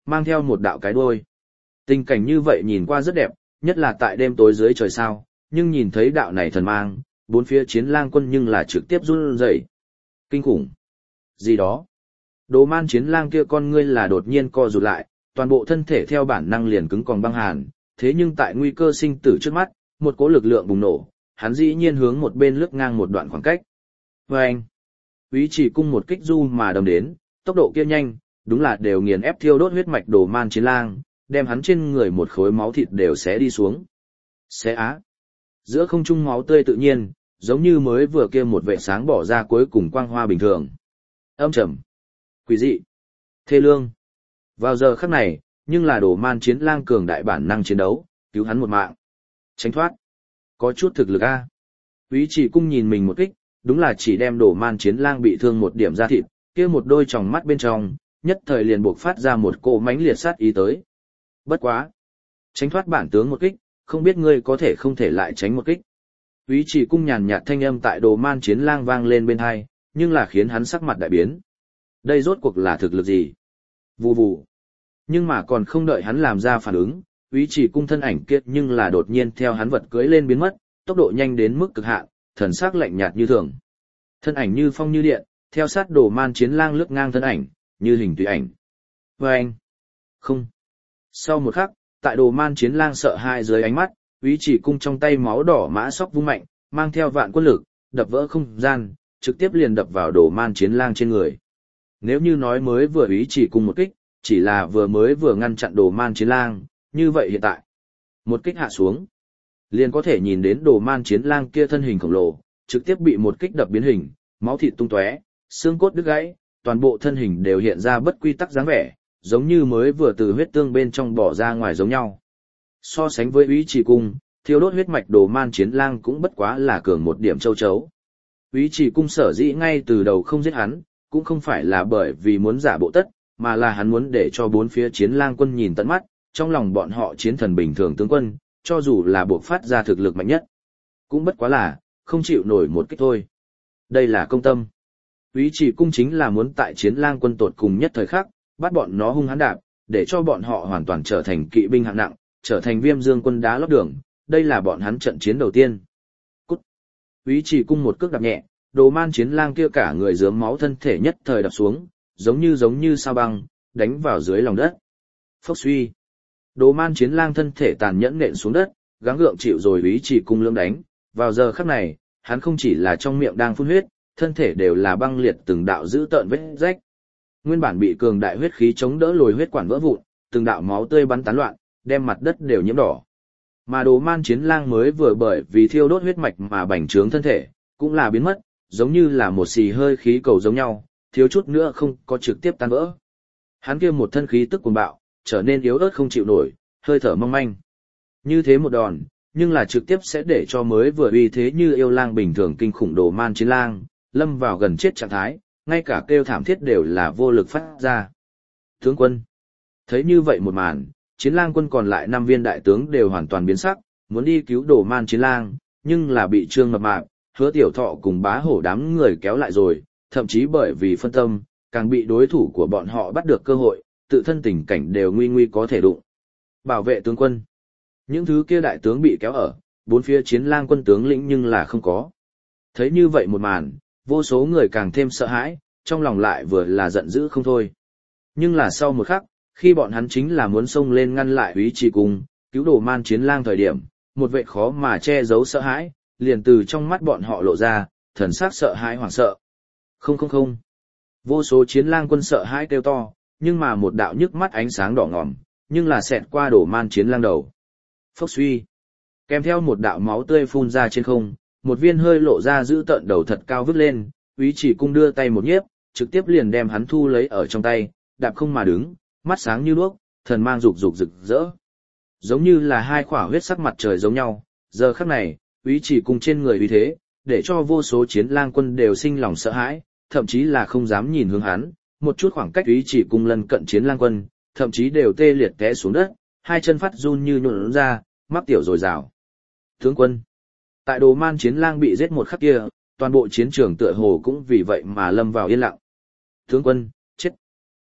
mang theo một đạo cái đuôi. Tình cảnh như vậy nhìn qua rất đẹp, nhất là tại đêm tối dưới trời sao, nhưng nhìn thấy đạo này thần mang, bốn phía chiến lang quân nhưng là trực tiếp run rẩy. Kinh khủng. Gì đó. Đồ man chiến lang kia con ngươi là đột nhiên co rụt lại, toàn bộ thân thể theo bản năng liền cứng còn băng hàn, thế nhưng tại nguy cơ sinh tử trước mắt, một cỗ lực lượng bùng nổ, hắn dĩ nhiên hướng một bên lướt ngang một đoạn khoảng cách. Và anh, Úy Chỉ Cung một kích du mà đâm đến, tốc độ kia nhanh, đúng là đều nghiền ép thiêu đốt huyết mạch đồ man chiến lang, đem hắn trên người một khối máu thịt đều xé đi xuống. Xé á. Giữa không trung máu tươi tự nhiên, giống như mới vừa kia một vệ sáng bỏ ra cuối cùng quang hoa bình thường. Âm trầm, quỷ dị, thê lương. Vào giờ khắc này, nhưng là đồ man chiến lang cường đại bản năng chiến đấu, cứu hắn một mạng. Tránh thoát. Có chút thực lực a. Úy Chỉ Cung nhìn mình một kích, đúng là chỉ đem đồ man chiến lang bị thương một điểm da thịt, kia một đôi tròng mắt bên trong, nhất thời liền buộc phát ra một cỗ mãnh liệt sát ý tới. Bất quá. Tránh thoát bản tướng một kích, không biết ngươi có thể không thể lại tránh một kích. Úy Chỉ Cung nhàn nhạt thanh âm tại đồ man chiến lang vang lên bên tai, nhưng là khiến hắn sắc mặt đại biến. Đây rốt cuộc là thực lực gì? Vù vù. Nhưng mà còn không đợi hắn làm ra phản ứng, Úy Chỉ Cung thân ảnh kia nhưng là đột nhiên theo hắn vật cưỡi lên biến mất, tốc độ nhanh đến mức cực hạn, thần sắc lạnh nhạt như thường. Thân ảnh như phong như điện, theo sát đồ man chiến lang lướt ngang thân ảnh, như hình tùy ảnh. Và anh. Không. Sau một khắc, tại đồ man chiến lang sợ hãi dưới ánh mắt, Úy Chỉ Cung trong tay máu đỏ mã sóc vung mạnh, mang theo vạn quân lực, đập vỡ không gian, trực tiếp liền đập vào đồ man chiến lang trên người. Nếu như nói mới vừa Úy Chỉ Cung một kích, chỉ là vừa mới vừa ngăn chặn đồ man chiến lang, như vậy hiện tại, một kích hạ xuống, liền có thể nhìn đến đồ man chiến lang kia thân hình khổng lồ, trực tiếp bị một kích đập biến hình, máu thịt tung tóe, xương cốt đứt gãy, toàn bộ thân hình đều hiện ra bất quy tắc dáng vẻ, giống như mới vừa từ huyết tương bên trong bỏ ra ngoài giống nhau. So sánh với Úy Chỉ Cung, thiêu đốt huyết mạch đồ man chiến lang cũng bất quá là cường một điểm châu chấu. Úy Chỉ Cung sở dĩ ngay từ đầu không giết hắn, cũng không phải là bởi vì muốn giả bộ tất, mà là hắn muốn để cho bốn phía chiến lang quân nhìn tận mắt, trong lòng bọn họ chiến thần bình thường tướng quân, cho dù là buộc phát ra thực lực mạnh nhất, cũng bất quá là, không chịu nổi một kích thôi. Đây là công tâm. Úy Chỉ Cung chính là muốn tại chiến lang quân tột cùng nhất thời khắc, bắt bọn nó hung hãn đạp, để cho bọn họ hoàn toàn trở thành kỵ binh hạng nặng, trở thành viêm dương quân đá lót đường, đây là bọn hắn trận chiến đầu tiên. Cút. Úy Chỉ Cung một cước đạp nhẹ, đồ man chiến lang kia cả người rớm máu thân thể nhất thời đập xuống, giống như giống như sao băng, đánh vào dưới lòng đất. Phốc suy. Đồ man chiến lang thân thể tàn nhẫn nện xuống đất, gắng gượng chịu rồi Úy Chỉ Cung lưỡng đánh, vào giờ khắc này, hắn không chỉ là trong miệng đang phun huyết, thân thể đều là băng liệt từng đạo dữ tợn vết rách. Nguyên bản bị cường đại huyết khí chống đỡ lồi huyết quản vỡ vụn, từng đạo máu tươi bắn tán loạn, đem mặt đất đều nhiễm đỏ. Mà đồ man chiến lang mới vừa bởi vì thiêu đốt huyết mạch mà bành trướng thân thể, cũng là biến mất, giống như là một xì hơi khí cầu giống nhau, thiếu chút nữa không có trực tiếp tan vỡ. Hắn kia một thân khí tức cuồng bạo, trở nên yếu ớt không chịu nổi, hơi thở mong manh. Như thế một đòn, nhưng là trực tiếp sẽ để cho mới vừa uy thế như yêu lang bình thường kinh khủng đồ man chiến lang, lâm vào gần chết trạng thái, ngay cả kêu thảm thiết đều là vô lực phát ra. Tướng quân. Thấy như vậy một màn, chiến lang quân còn lại năm viên đại tướng đều hoàn toàn biến sắc, muốn đi cứu đồ man chiến lang, nhưng là bị Trương Mập Mạp, Hứa Tiểu Thọ cùng Bá Hổ đám người kéo lại rồi, thậm chí bởi vì phân tâm, càng bị đối thủ của bọn họ bắt được cơ hội, tự thân tình cảnh đều nguy nguy có thể đụng. Bảo vệ tướng quân. Những thứ kia đại tướng bị kéo ở, bốn phía chiến lang quân tướng lĩnh nhưng là không có. Thấy như vậy một màn, vô số người càng thêm sợ hãi, trong lòng lại vừa là giận dữ không thôi. Nhưng là sau một khắc, khi bọn hắn chính là muốn xông lên ngăn lại Úy Chỉ Cung, cứu đồ man chiến lang thời điểm, một vệ khó mà che giấu sợ hãi, liền từ trong mắt bọn họ lộ ra, thần sắc sợ hãi hoảng sợ. Không không không. Vô số chiến lang quân sợ hãi kêu to, nhưng mà một đạo nhức mắt ánh sáng đỏ ngòm, nhưng là xẹt qua đồ man chiến lang đầu. Phốc suy. Kèm theo một đạo máu tươi phun ra trên không, một viên hơi lộ ra giữ tợn đầu thật cao vứt lên, Úy Chỉ Cung đưa tay một nhiếp, trực tiếp liền đem hắn thu lấy ở trong tay, đạp không mà đứng, mắt sáng như đuốc, thần mang rục rục rực rỡ. Giống như là hai khỏa huyết sắc mặt trời giống nhau, giờ khắc này, Úy Chỉ Cung trên người uy thế, để cho vô số chiến lang quân đều sinh lòng sợ hãi, thậm chí là không dám nhìn hướng hắn, một chút khoảng cách Úy Chỉ Cung lân cận chiến lang quân, thậm chí đều tê liệt té xuống đất, hai chân phát run như nhũn ra, mắc tiểu rồi rào. Tướng quân. Tại đồ man chiến lang bị giết một khắc kia, toàn bộ chiến trường tựa hồ cũng vì vậy mà lâm vào yên lặng. Tướng quân, chết.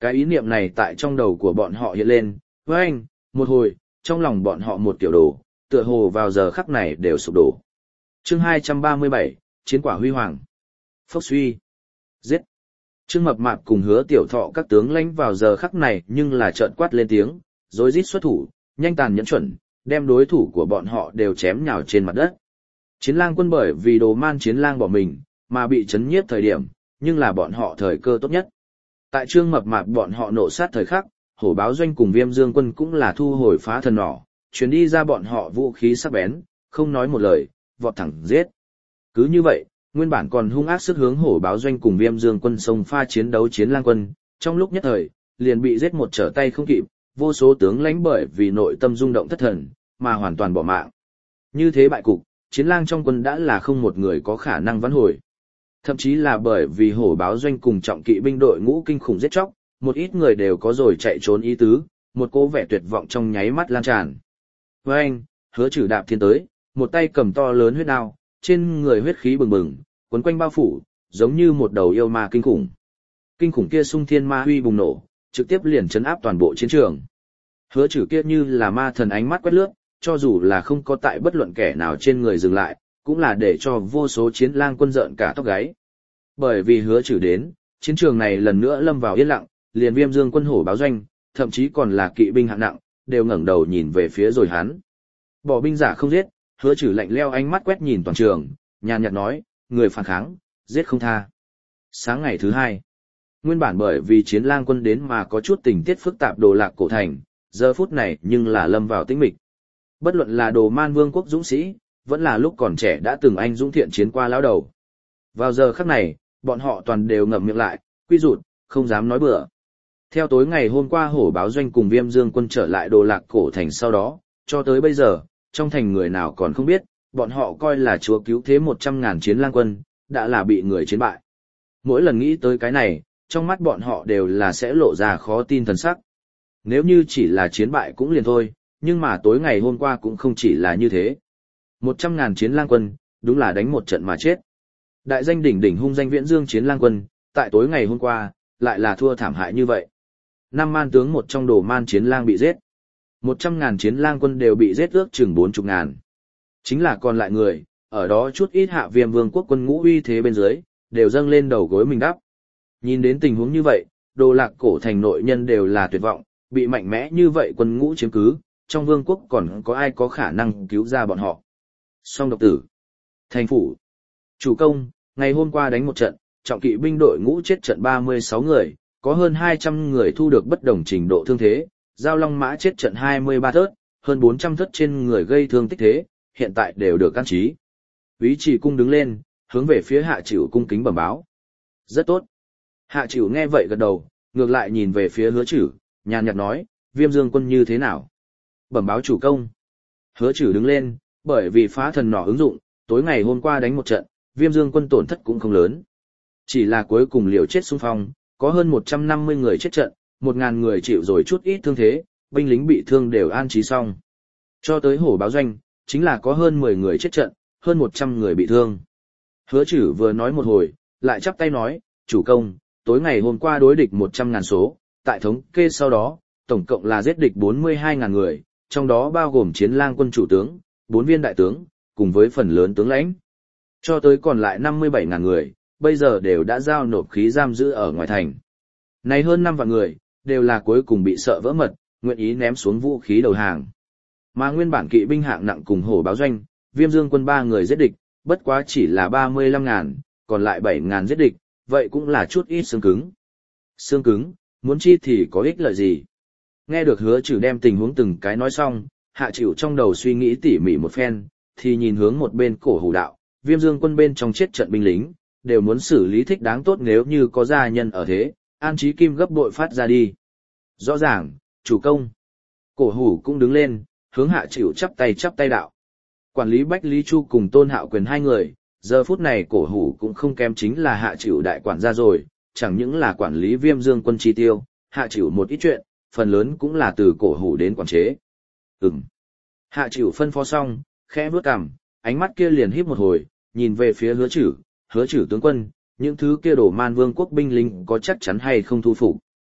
Cái ý niệm này tại trong đầu của bọn họ hiện lên, với anh, một hồi, trong lòng bọn họ một kiểu đồ, tựa hồ vào giờ khắc này đều sụp đổ. Chương hai trăm ba mươi bảy, Chiến quả huy hoàng. Phốc suy. Giết. Trương Mập Mạp cùng Hứa Tiểu Thọ các tướng lãnh vào giờ khắc này nhưng là trợn quát lên tiếng, rối rít xuất thủ, nhanh tàn nhẫn chuẩn, đem đối thủ của bọn họ đều chém nhào trên mặt đất. Chiến lang quân bởi vì đồ man chiến lang bỏ mình, mà bị chấn nhiếp thời điểm, nhưng là bọn họ thời cơ tốt nhất. Tại Trương Mập Mạp bọn họ nộ sát thời khắc, Hổ Báo Doanh cùng Viêm Dương quân cũng là thu hồi phá thần nỏ, chuyển đi ra bọn họ vũ khí sắc bén, không nói một lời, vọt thẳng giết. Cứ như vậy, nguyên bản còn hung ác sức hướng Hổ Báo Doanh cùng Viêm Dương quân sông pha chiến đấu chiến lang quân, trong lúc nhất thời, liền bị giết một trở tay không kịp, vô số tướng lãnh bởi vì nội tâm rung động thất thần, mà hoàn toàn bỏ mạng. Như thế bại cục, chiến lang trong quân đã là không một người có khả năng vãn hồi. Thậm chí là bởi vì Hổ Báo Doanh cùng trọng kỵ binh đội ngũ kinh khủng giết chóc, một ít người đều có rồi chạy trốn ý tứ, một cố vẻ tuyệt vọng trong nháy mắt lan tràn. Với anh, Hứa Trử đạp thiên tới, một tay cầm to lớn huyết đao, trên người huyết khí bừng bừng, quấn quanh bao phủ, giống như một đầu yêu ma kinh khủng. Kinh khủng kia xung thiên ma huy bùng nổ, trực tiếp liền chấn áp toàn bộ chiến trường. Hứa Trử kia như là ma thần ánh mắt quét lướt, cho dù là không có tại bất luận kẻ nào trên người dừng lại, cũng là để cho vô số chiến lang quân rợn cả tóc gáy. Bởi vì Hứa Trử đến, chiến trường này lần nữa lâm vào yên lặng, liền Viêm Dương quân Hổ Báo Doanh, thậm chí còn là kỵ binh hạng nặng, đều ngẩng đầu nhìn về phía rồi hắn. Bỏ binh giả không giết, Hứa Trử lạnh lẽo ánh mắt quét nhìn toàn trường, nhàn nhạt nói, người phản kháng, giết không tha. Sáng ngày thứ hai, nguyên bản bởi vì chiến lang quân đến mà có chút tình tiết phức tạp Đồ Lạc cổ thành, giờ phút này nhưng là lâm vào tĩnh mịch. Bất luận là Đồ Man Vương quốc dũng sĩ, vẫn là lúc còn trẻ đã từng anh dũng thiện chiến qua lão đầu. Vào giờ khắc này, bọn họ toàn đều ngậm miệng lại, quy rụt, không dám nói bừa. Theo tối ngày hôm qua Hổ Báo Doanh cùng Viêm Dương quân trở lại Đồ Lạc cổ thành sau đó, cho tới bây giờ, trong thành người nào còn không biết, bọn họ coi là chúa cứu thế một trăm ngàn chiến lang quân, đã là bị người chiến bại. Mỗi lần nghĩ tới cái này, trong mắt bọn họ đều là sẽ lộ ra khó tin thần sắc. Nếu như chỉ là chiến bại cũng liền thôi, nhưng mà tối ngày hôm qua cũng không chỉ là như thế. Một trăm ngàn chiến lang quân, đúng là đánh một trận mà chết. Đại danh đỉnh đỉnh hung danh Viễn Dương chiến lang quân, tại tối ngày hôm qua, lại là thua thảm hại như vậy. Năm man tướng một trong Đồ Man chiến lang bị giết. Một trăm ngàn chiến lang quân đều bị giết ước chừng bốn chục ngàn. Chính là còn lại người, ở đó chút ít hạ Viêm Vương quốc quân ngũ uy thế bên dưới, đều dâng lên đầu gối mình đắp. Nhìn đến tình huống như vậy, Đồ Lạc cổ thành nội nhân đều là tuyệt vọng, bị mạnh mẽ như vậy quân ngũ chiếm cứ, trong vương quốc còn có ai có khả năng cứu ra bọn họ. Song độc tử. Thành phủ. Chủ công, ngày hôm qua đánh một trận, trọng kỵ binh đội ngũ chết trận ba mươi sáu người, có hơn hai trăm người thu được bất đồng trình độ thương thế, giao long mã chết trận hai mươi ba thớt, hơn bốn trăm thớt trên người gây thương tích thế, hiện tại đều được an trí. Úy Trì cung đứng lên, hướng về phía Hạ Chịu cung kính bẩm báo. Rất tốt. Hạ Chịu nghe vậy gật đầu, ngược lại nhìn về phía Hứa Trử, nhàn nhạt nói, Viêm Dương quân như thế nào? Bẩm báo chủ công. Hứa Trử đứng lên, bởi vì phá thần nỏ ứng dụng, tối ngày hôm qua đánh một trận, Viêm Dương quân tổn thất cũng không lớn. Chỉ là cuối cùng liều chết xung phong, có hơn một trăm năm mươi người chết trận, một nghìn người chịu rồi chút ít thương thế, binh lính bị thương đều an trí xong. Cho tới Hổ Báo Doanh, chính là có hơn mười người chết trận, hơn một trăm người bị thương. Hứa Trử vừa nói một hồi, lại chắp tay nói, chủ công, tối ngày hôm qua đối địch một trăm ngàn số, tại thống kê sau đó, tổng cộng là giết địch bốn mươi hai ngàn người, trong đó bao gồm chiến lang quân chủ tướng, bốn viên đại tướng, cùng với phần lớn tướng lãnh. Cho tới còn lại năm mươi bảy ngàn người, bây giờ đều đã giao nộp khí giam giữ ở ngoài thành. Này hơn năm vạn người, đều là cuối cùng bị sợ vỡ mật, nguyện ý ném xuống vũ khí đầu hàng. Mà nguyên bản kỵ binh hạng nặng cùng Hổ Báo Doanh, Viêm Dương quân ba người giết địch, bất quá chỉ là ba mươi lăm ngàn, còn lại bảy ngàn giết địch, vậy cũng là chút ít xương cứng. Xương cứng, muốn chi thì có ích lợi gì? Nghe được Hứa Trử đem tình huống từng cái nói xong, Hạ Chịu trong đầu suy nghĩ tỉ mỉ một phen, thì nhìn hướng một bên Cổ Hủ đạo, Viêm Dương quân bên trong chết trận binh lính, đều muốn xử lý thích đáng tốt nếu như có gia nhân ở thế, an trí kim gấp bội phát ra đi. Rõ ràng, chủ công. Cổ Hủ cũng đứng lên, hướng Hạ Chịu chắp tay chắp tay đạo. Quản lý Bách Lý Chu cùng Tôn Hạo Quyền hai người, giờ phút này Cổ Hủ cũng không kém chính là Hạ Chịu đại quản gia rồi, chẳng những là quản lý Viêm Dương quân chi tiêu, Hạ Chịu một ít chuyện, phần lớn cũng là từ Cổ Hủ đến quản chế. Ừm. Hạ Chịu phân phó xong, khẽ bước cằm, ánh mắt kia liền híp một hồi, nhìn về phía Hứa Trử, Hứa Trử tướng quân, những thứ kia Đồ Man Vương quốc binh lính có chắc chắn hay không thu phục.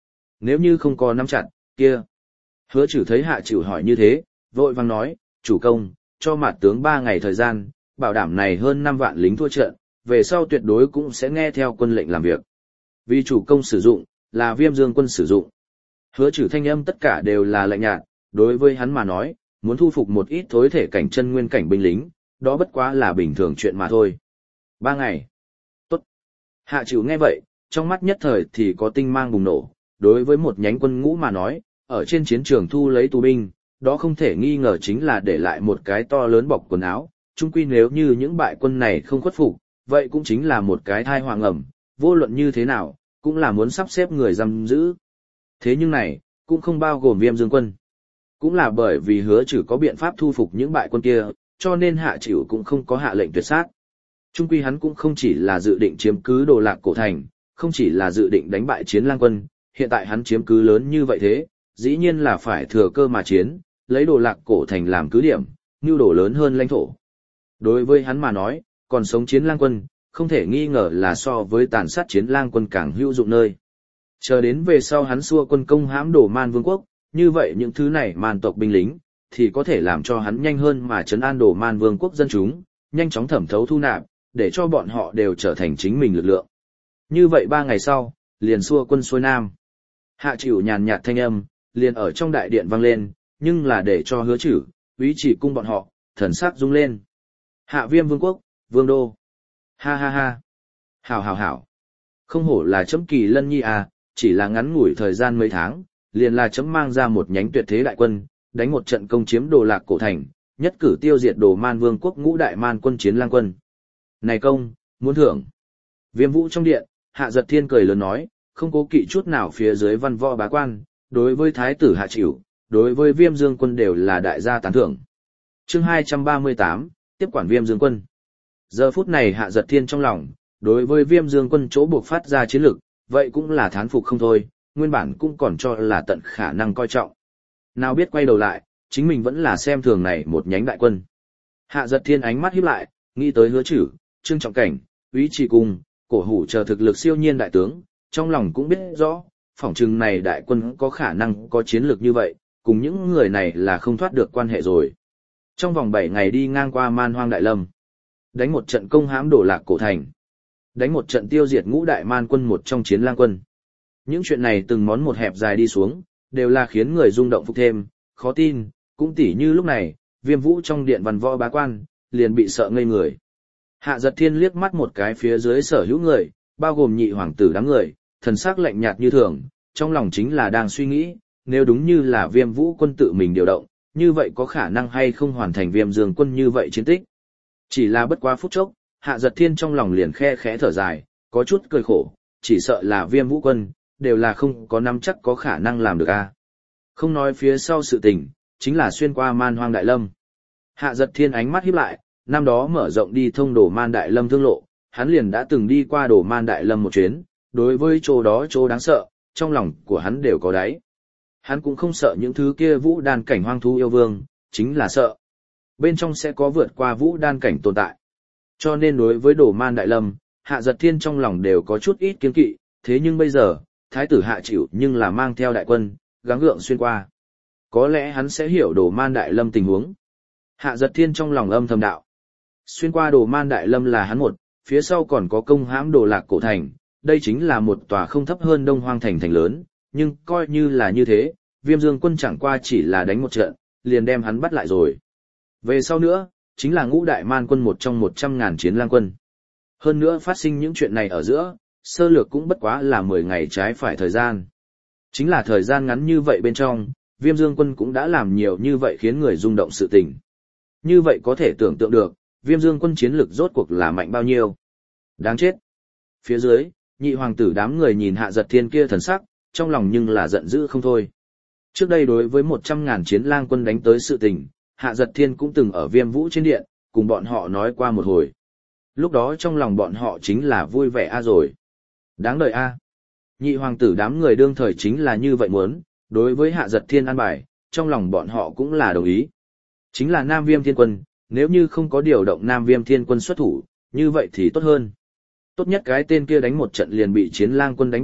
Nếu như không có nắm chặt, kia. Hứa Trử thấy Hạ Chịu hỏi như thế, vội vàng nói, chủ công, cho mặt tướng ba ngày thời gian, bảo đảm này hơn năm vạn lính thua trận, về sau tuyệt đối cũng sẽ nghe theo quân lệnh làm việc. Vì chủ công sử dụng, là Viêm Dương quân sử dụng. Hứa Trử thanh âm tất cả đều là lạnh nhạt, đối với hắn mà nói, muốn thu phục một ít thối thể cảnh chân nguyên cảnh binh lính, đó bất quá là bình thường chuyện mà thôi. Ba ngày. Tốt. Hạ Chịu nghe vậy, trong mắt nhất thời thì có tinh mang bùng nổ, đối với một nhánh quân ngũ mà nói, ở trên chiến trường thu lấy tù binh, đó không thể nghi ngờ chính là để lại một cái to lớn bọc quần áo, chung quy nếu như những bại quân này không khuất phục, vậy cũng chính là một cái thai hoàng ẩm, vô luận như thế nào, cũng là muốn sắp xếp người giam giữ. Thế nhưng này, cũng không bao gồm Viêm Dương quân. Cũng là bởi vì Hứa Trử có biện pháp thu phục những bại quân kia, cho nên Hạ Chịu cũng không có hạ lệnh tuyệt sát. Chung quy hắn cũng không chỉ là dự định chiếm cứ Đồ Lạc Cổ thành, không chỉ là dự định đánh bại Chiến Lang quân, hiện tại hắn chiếm cứ lớn như vậy thế, dĩ nhiên là phải thừa cơ mà chiến, lấy Đồ Lạc Cổ thành làm cứ điểm, nhu đồ lớn hơn lãnh thổ. Đối với hắn mà nói, còn sống Chiến Lang quân, không thể nghi ngờ là so với tàn sát Chiến Lang quân càng hữu dụng nơi. Chờ đến về sau hắn xua quân công hãm Đồ Man Vương quốc, như vậy những thứ này man tộc binh lính, thì có thể làm cho hắn nhanh hơn mà trấn an Đồ Man Vương quốc dân chúng, nhanh chóng thẩm thấu thu nạp, để cho bọn họ đều trở thành chính mình lực lượng. Như vậy ba ngày sau, liền xua quân xuôi nam. Hạ Chịu nhàn nhạt thanh âm, liền ở trong đại điện vang lên, nhưng là để cho Hứa Trử, Úy Chỉ cung bọn họ, thần sắc rung lên. Hạ Viêm Vương quốc, Vương đô. Ha ha ha. Hảo hảo hảo. Không hổ là chấm Kỳ Lân Nhi à, chỉ là ngắn ngủi thời gian mấy tháng, liền là chấm mang ra một nhánh tuyệt thế đại quân, đánh một trận công chiếm Đồ Lạc Cổ thành, nhất cử tiêu diệt Đồ Man Vương quốc ngũ đại man quân Chiến Lang quân. Này công, muốn thưởng. Viêm Vũ trong điện, Hạ Giật Thiên cười lớn nói, không cố kỵ chút nào phía dưới văn võ bá quan, đối với thái tử Hạ Chịu, đối với Viêm Dương quân đều là đại gia tán thưởng. Chương hai trăm ba mươi tám, tiếp quản Viêm Dương quân. Giờ phút này Hạ Giật Thiên trong lòng, đối với Viêm Dương quân chỗ buộc phát ra chiến lực, vậy cũng là thán phục không thôi, nguyên bản cũng còn cho là tận khả năng coi trọng. Nào biết quay đầu lại, chính mình vẫn là xem thường này một nhánh đại quân. Hạ Giật Thiên ánh mắt híp lại, nghĩ tới Hứa Trử, Trương Trọng Cảnh, Úy Chỉ cung, Cổ Hủ chờ thực lực siêu nhiên đại tướng, trong lòng cũng biết rõ, phỏng chừng này đại quân có khả năng có chiến lược như vậy, cùng những người này là không thoát được quan hệ rồi. Trong vòng bảy ngày đi ngang qua Man Hoang Đại Lâm, đánh một trận công hãm Đồ Lạc Cổ thành, đánh một trận tiêu diệt ngũ đại man quân một trong Chiến Lang quân. Những chuyện này từng món một hẹp dài đi xuống, đều là khiến người rung động phục thêm, khó tin, cũng tỉ như lúc này, Viêm Vũ trong điện văn võ bá quan, liền bị sợ ngây người. Hạ Giật Thiên liếc mắt một cái phía dưới sở hữu người, bao gồm nhị hoàng tử đám người, thần sắc lạnh nhạt như thường, trong lòng chính là đang suy nghĩ, nếu đúng như là Viêm Vũ quân tự mình điều động, như vậy có khả năng hay không hoàn thành Viêm Dương quân như vậy chiến tích. Chỉ là bất quá phút chốc, Hạ Giật Thiên trong lòng liền khe khẽ thở dài, có chút cười khổ, chỉ sợ là Viêm Vũ quân, đều là không có nắm chắc có khả năng làm được a. Không nói phía sau sự tình, chính là xuyên qua Man Hoang Đại Lâm. Hạ Giật Thiên ánh mắt híp lại, năm đó mở rộng đi thông Đồ Man Đại Lâm thương lộ, hắn liền đã từng đi qua Đồ Man Đại Lâm một chuyến, đối với chỗ đó chỗ đáng sợ, trong lòng của hắn đều có đáy. Hắn cũng không sợ những thứ kia vũ đan cảnh hoang thú yêu vương, chính là sợ bên trong sẽ có vượt qua vũ đan cảnh tồn tại. Cho nên đối với Đồ Man Đại Lâm, Hạ Giật Thiên trong lòng đều có chút ít kiêng kỵ, thế nhưng bây giờ, thái tử Hạ Chịu nhưng là mang theo đại quân, gắng gượng xuyên qua. Có lẽ hắn sẽ hiểu Đồ Man Đại Lâm tình huống. Hạ Giật Thiên trong lòng âm thầm đạo. Xuyên qua Đồ Man Đại Lâm là hắn một, phía sau còn có công hãm Đồ Lạc Cổ thành, đây chính là một tòa không thấp hơn Đông Hoang thành thành lớn, nhưng coi như là như thế, Viêm Dương quân chẳng qua chỉ là đánh một trận, liền đem hắn bắt lại rồi. Về sau nữa, chính là ngũ đại man quân một trong một trăm ngàn Chiến Lang quân. Hơn nữa phát sinh những chuyện này ở giữa, sơ lược cũng bất quá là mười ngày trái phải thời gian. Chính là thời gian ngắn như vậy bên trong, Viêm Dương quân cũng đã làm nhiều như vậy khiến người rung động sự tình. Như vậy có thể tưởng tượng được, Viêm Dương quân chiến lực rốt cuộc là mạnh bao nhiêu. Đáng chết. Phía dưới, nhị hoàng tử đám người nhìn Hạ Giật Thiên kia thần sắc, trong lòng nhưng là giận dữ không thôi. Trước đây đối với một trăm ngàn Chiến Lang quân đánh tới sự tình, Hạ Giật Thiên cũng từng ở Viêm Vũ trên điện, cùng bọn họ nói qua một hồi. Lúc đó trong lòng bọn họ chính là vui vẻ a rồi. Đáng đời a. Nhị hoàng tử đám người đương thời chính là như vậy muốn, đối với Hạ Giật Thiên an bài, trong lòng bọn họ cũng là đồng ý. Chính là Nam Viêm Thiên quân, nếu như không có điều động Nam Viêm Thiên quân xuất thủ, như vậy thì tốt hơn. Tốt nhất cái tên kia đánh một trận liền bị Chiến Lang quân đánh bại,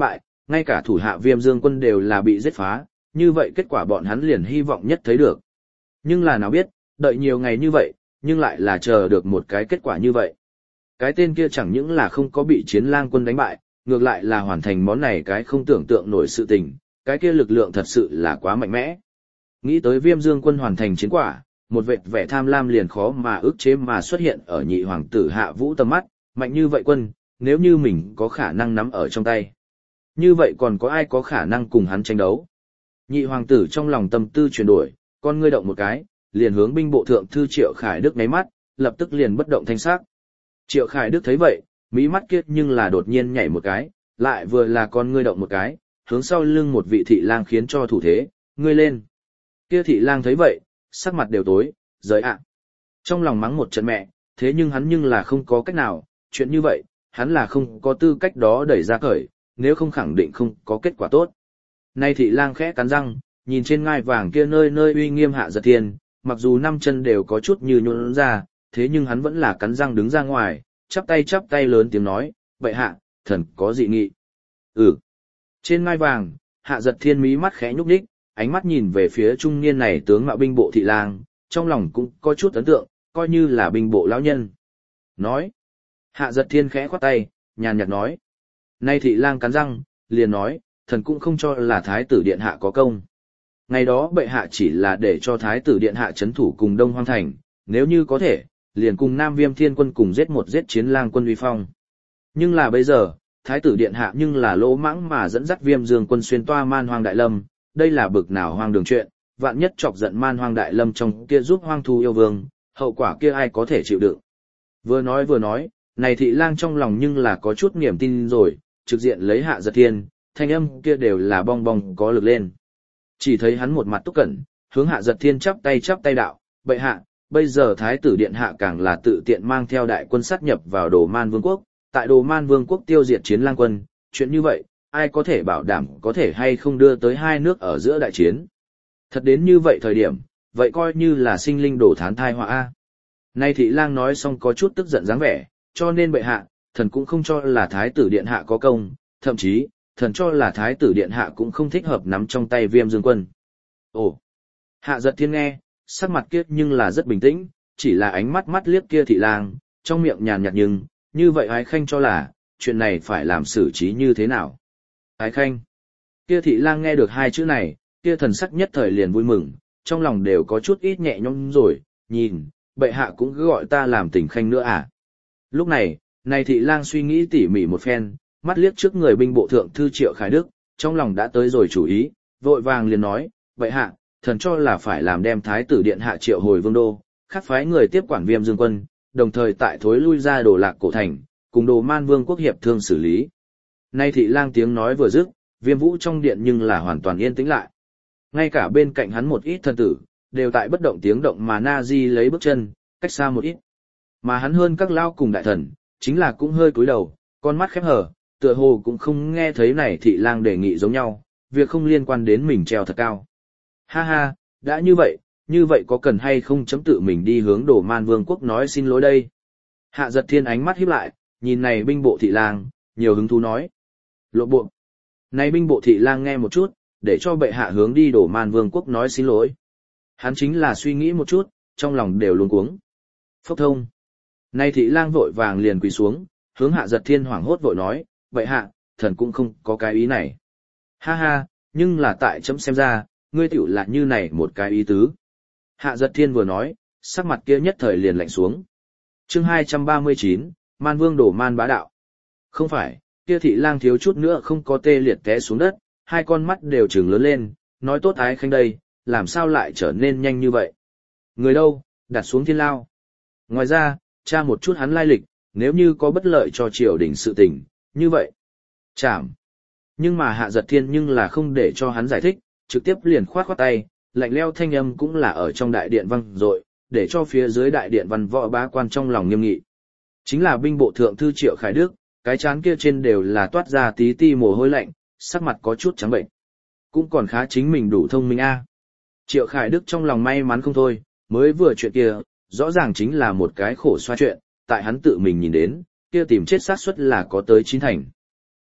ngay cả thủ hạ Viêm Dương quân đều là bị giết phá, như vậy kết quả bọn hắn liền hy vọng nhất thấy được. Nhưng là nào biết, đợi nhiều ngày như vậy, nhưng lại là chờ được một cái kết quả như vậy. Cái tên kia chẳng những là không có bị Chiến Lang quân đánh bại, ngược lại là hoàn thành món này cái không tưởng tượng nổi sự tình, cái kia lực lượng thật sự là quá mạnh mẽ. Nghĩ tới Viêm Dương quân hoàn thành chiến quả, một vệt vẻ tham lam liền khó mà ức chế mà xuất hiện ở nhị hoàng tử Hạ Vũ tầm mắt, mạnh như vậy quân, nếu như mình có khả năng nắm ở trong tay. Như vậy còn có ai có khả năng cùng hắn tranh đấu? Nhị hoàng tử trong lòng tâm tư chuyển đổi, con ngươi động một cái, liền hướng binh bộ thượng thư Triệu Khải Đức ngáy mắt, lập tức liền bất động thanh sắc. Triệu Khải Đức thấy vậy, mí mắt kiết nhưng là đột nhiên nhảy một cái, lại vừa là con ngươi động một cái, hướng sau lưng một vị thị lang khiến cho thủ thế, ngươi lên. Kia thị lang thấy vậy, sắc mặt đều tối, rời ạ. Trong lòng mắng một trận mẹ, thế nhưng hắn nhưng là không có cách nào, chuyện như vậy, hắn là không có tư cách đó đẩy ra cởi, nếu không khẳng định không có kết quả tốt. Nay thị lang khẽ cắn răng, nhìn trên ngai vàng kia nơi nơi uy nghiêm Hạ Giật Thiên, mặc dù năm chân đều có chút như nhũn ra, thế nhưng hắn vẫn là cắn răng đứng ra ngoài, chắp tay chắp tay lớn tiếng nói, vậy hạ, thần có dị nghị. Ừ. Trên ngai vàng, Hạ Giật Thiên mí mắt khẽ nhúc nhích, ánh mắt nhìn về phía trung niên này tướng mạo binh bộ thị lang, trong lòng cũng có chút ấn tượng, coi như là binh bộ lão nhân. Nói. Hạ Giật Thiên khẽ khoát tay, nhàn nhạt nói. Nay thị lang cắn răng, liền nói, thần cũng không cho là thái tử điện hạ có công. Ngày đó bệ hạ chỉ là để cho thái tử điện hạ chấn thủ cùng Đông Hoang Thành, nếu như có thể, liền cùng Nam Viêm Thiên quân cùng giết một giết Chiến Lang quân uy phong. Nhưng là bây giờ, thái tử điện hạ nhưng là lỗ mãng mà dẫn dắt Viêm Dương quân xuyên toa Man Hoang Đại Lâm, đây là bực nào hoang đường chuyện, vạn nhất chọc giận Man Hoang Đại Lâm trong kia giúp hoang thu yêu vương, hậu quả kia ai có thể chịu đựng. Vừa nói vừa nói, này thị lang trong lòng nhưng là có chút niềm tin rồi, trực diện lấy Hạ Giật Thiên, thanh âm kia đều là bong bong có lực lên. Chỉ thấy hắn một mặt túc cẩn, hướng Hạ Giật Thiên chắp tay chắp tay đạo, bệ hạ, bây giờ thái tử điện hạ càng là tự tiện mang theo đại quân sát nhập vào Đồ Man Vương quốc, tại Đồ Man Vương quốc tiêu diệt Chiến Lang quân, chuyện như vậy, ai có thể bảo đảm có thể hay không đưa tới hai nước ở giữa đại chiến. Thật đến như vậy thời điểm, vậy coi như là sinh linh đổ thán thai họa a. Nay thị lang nói xong có chút tức giận dáng vẻ, cho nên bệ hạ, thần cũng không cho là thái tử điện hạ có công, thậm chí, thần cho là thái tử điện hạ cũng không thích hợp nắm trong tay Viêm Dương quân. Ồ! Hạ Giật Thiên nghe, sắc mặt kiết nhưng là rất bình tĩnh, chỉ là ánh mắt mắt liếc kia thị lang, trong miệng nhàn nhạt nhưng, như vậy Ái Khanh cho là, chuyện này phải làm xử trí như thế nào? Ái Khanh! Kia thị lang nghe được hai chữ này, kia thần sắc nhất thời liền vui mừng, trong lòng đều có chút ít nhẹ nhõm rồi, nhìn, bệ hạ cũng cứ gọi ta làm tình khanh nữa à? Lúc này, này thị lang suy nghĩ tỉ mỉ một phen, mắt liếc trước người binh bộ thượng thư Triệu Khải Đức, trong lòng đã tới rồi chủ ý, vội vàng liền nói, bệ hạ, thần cho là phải làm đem thái tử điện hạ triệu hồi vương đô, khắc phái người tiếp quản Viêm Dương quân, đồng thời tại thối lui ra Đồ Lạc cổ thành, cùng Đồ Man Vương quốc hiệp thương xử lý. Nay thị lang tiếng nói vừa dứt, Viêm Vũ trong điện nhưng là hoàn toàn yên tĩnh lại. Ngay cả bên cạnh hắn một ít thân tử, đều tại bất động tiếng động mà na di lấy bước chân, cách xa một ít. Mà hắn hơn các lao cùng đại thần, chính là cũng hơi cúi đầu, con mắt khép hờ, tựa hồ cũng không nghe thấy này thị lang đề nghị giống nhau, việc không liên quan đến mình treo thật cao. Ha ha, đã như vậy, như vậy có cần hay không chấm tự mình đi hướng Đồ Man Vương quốc nói xin lỗi đây. Hạ Giật Thiên ánh mắt híp lại, nhìn này binh bộ thị lang, nhiều hứng thú nói. Lộ bộ. Này binh bộ thị lang nghe một chút, để cho bệ hạ hướng đi Đồ Man Vương quốc nói xin lỗi. Hắn chính là suy nghĩ một chút, trong lòng đều luống cuống. Phốc thông. Này thị lang vội vàng liền quỳ xuống, hướng Hạ Giật Thiên hoảng hốt vội nói, bệ hạ, thần cũng không có cái ý này. Ha ha, nhưng là tại chấm xem ra, ngươi tiểu là như này một cái ý tứ. Hạ Giật Thiên vừa nói, sắc mặt kia nhất thời liền lạnh xuống. Chương hai trăm ba mươi chín, Man Vương đổ man bá đạo. Không phải, kia thị lang thiếu chút nữa không có tê liệt té xuống đất, hai con mắt đều trừng lớn lên, nói tốt Ái Khanh đây, làm sao lại trở nên nhanh như vậy? Người đâu, đặt xuống thiên lao. Ngoài ra, tra một chút hắn lai lịch, nếu như có bất lợi cho triều đình sự tình, như vậy. Chảm. Nhưng mà Hạ Giật Thiên nhưng là không để cho hắn giải thích, trực tiếp liền khoát khoát tay, lạnh leo thanh âm cũng là ở trong đại điện vang dội, để cho phía dưới đại điện văn võ bá quan trong lòng nghiêm nghị. Chính là binh bộ thượng thư Triệu Khải Đức, cái trán kia trên đều là toát ra tí ti mồ hôi lạnh, sắc mặt có chút trắng bệnh. Cũng còn khá chính mình đủ thông minh a. Triệu Khải Đức trong lòng may mắn không thôi, mới vừa chuyện kia, rõ ràng chính là một cái khổ xoa chuyện, tại hắn tự mình nhìn đến, kia tìm chết xác suất là có tới chín thành.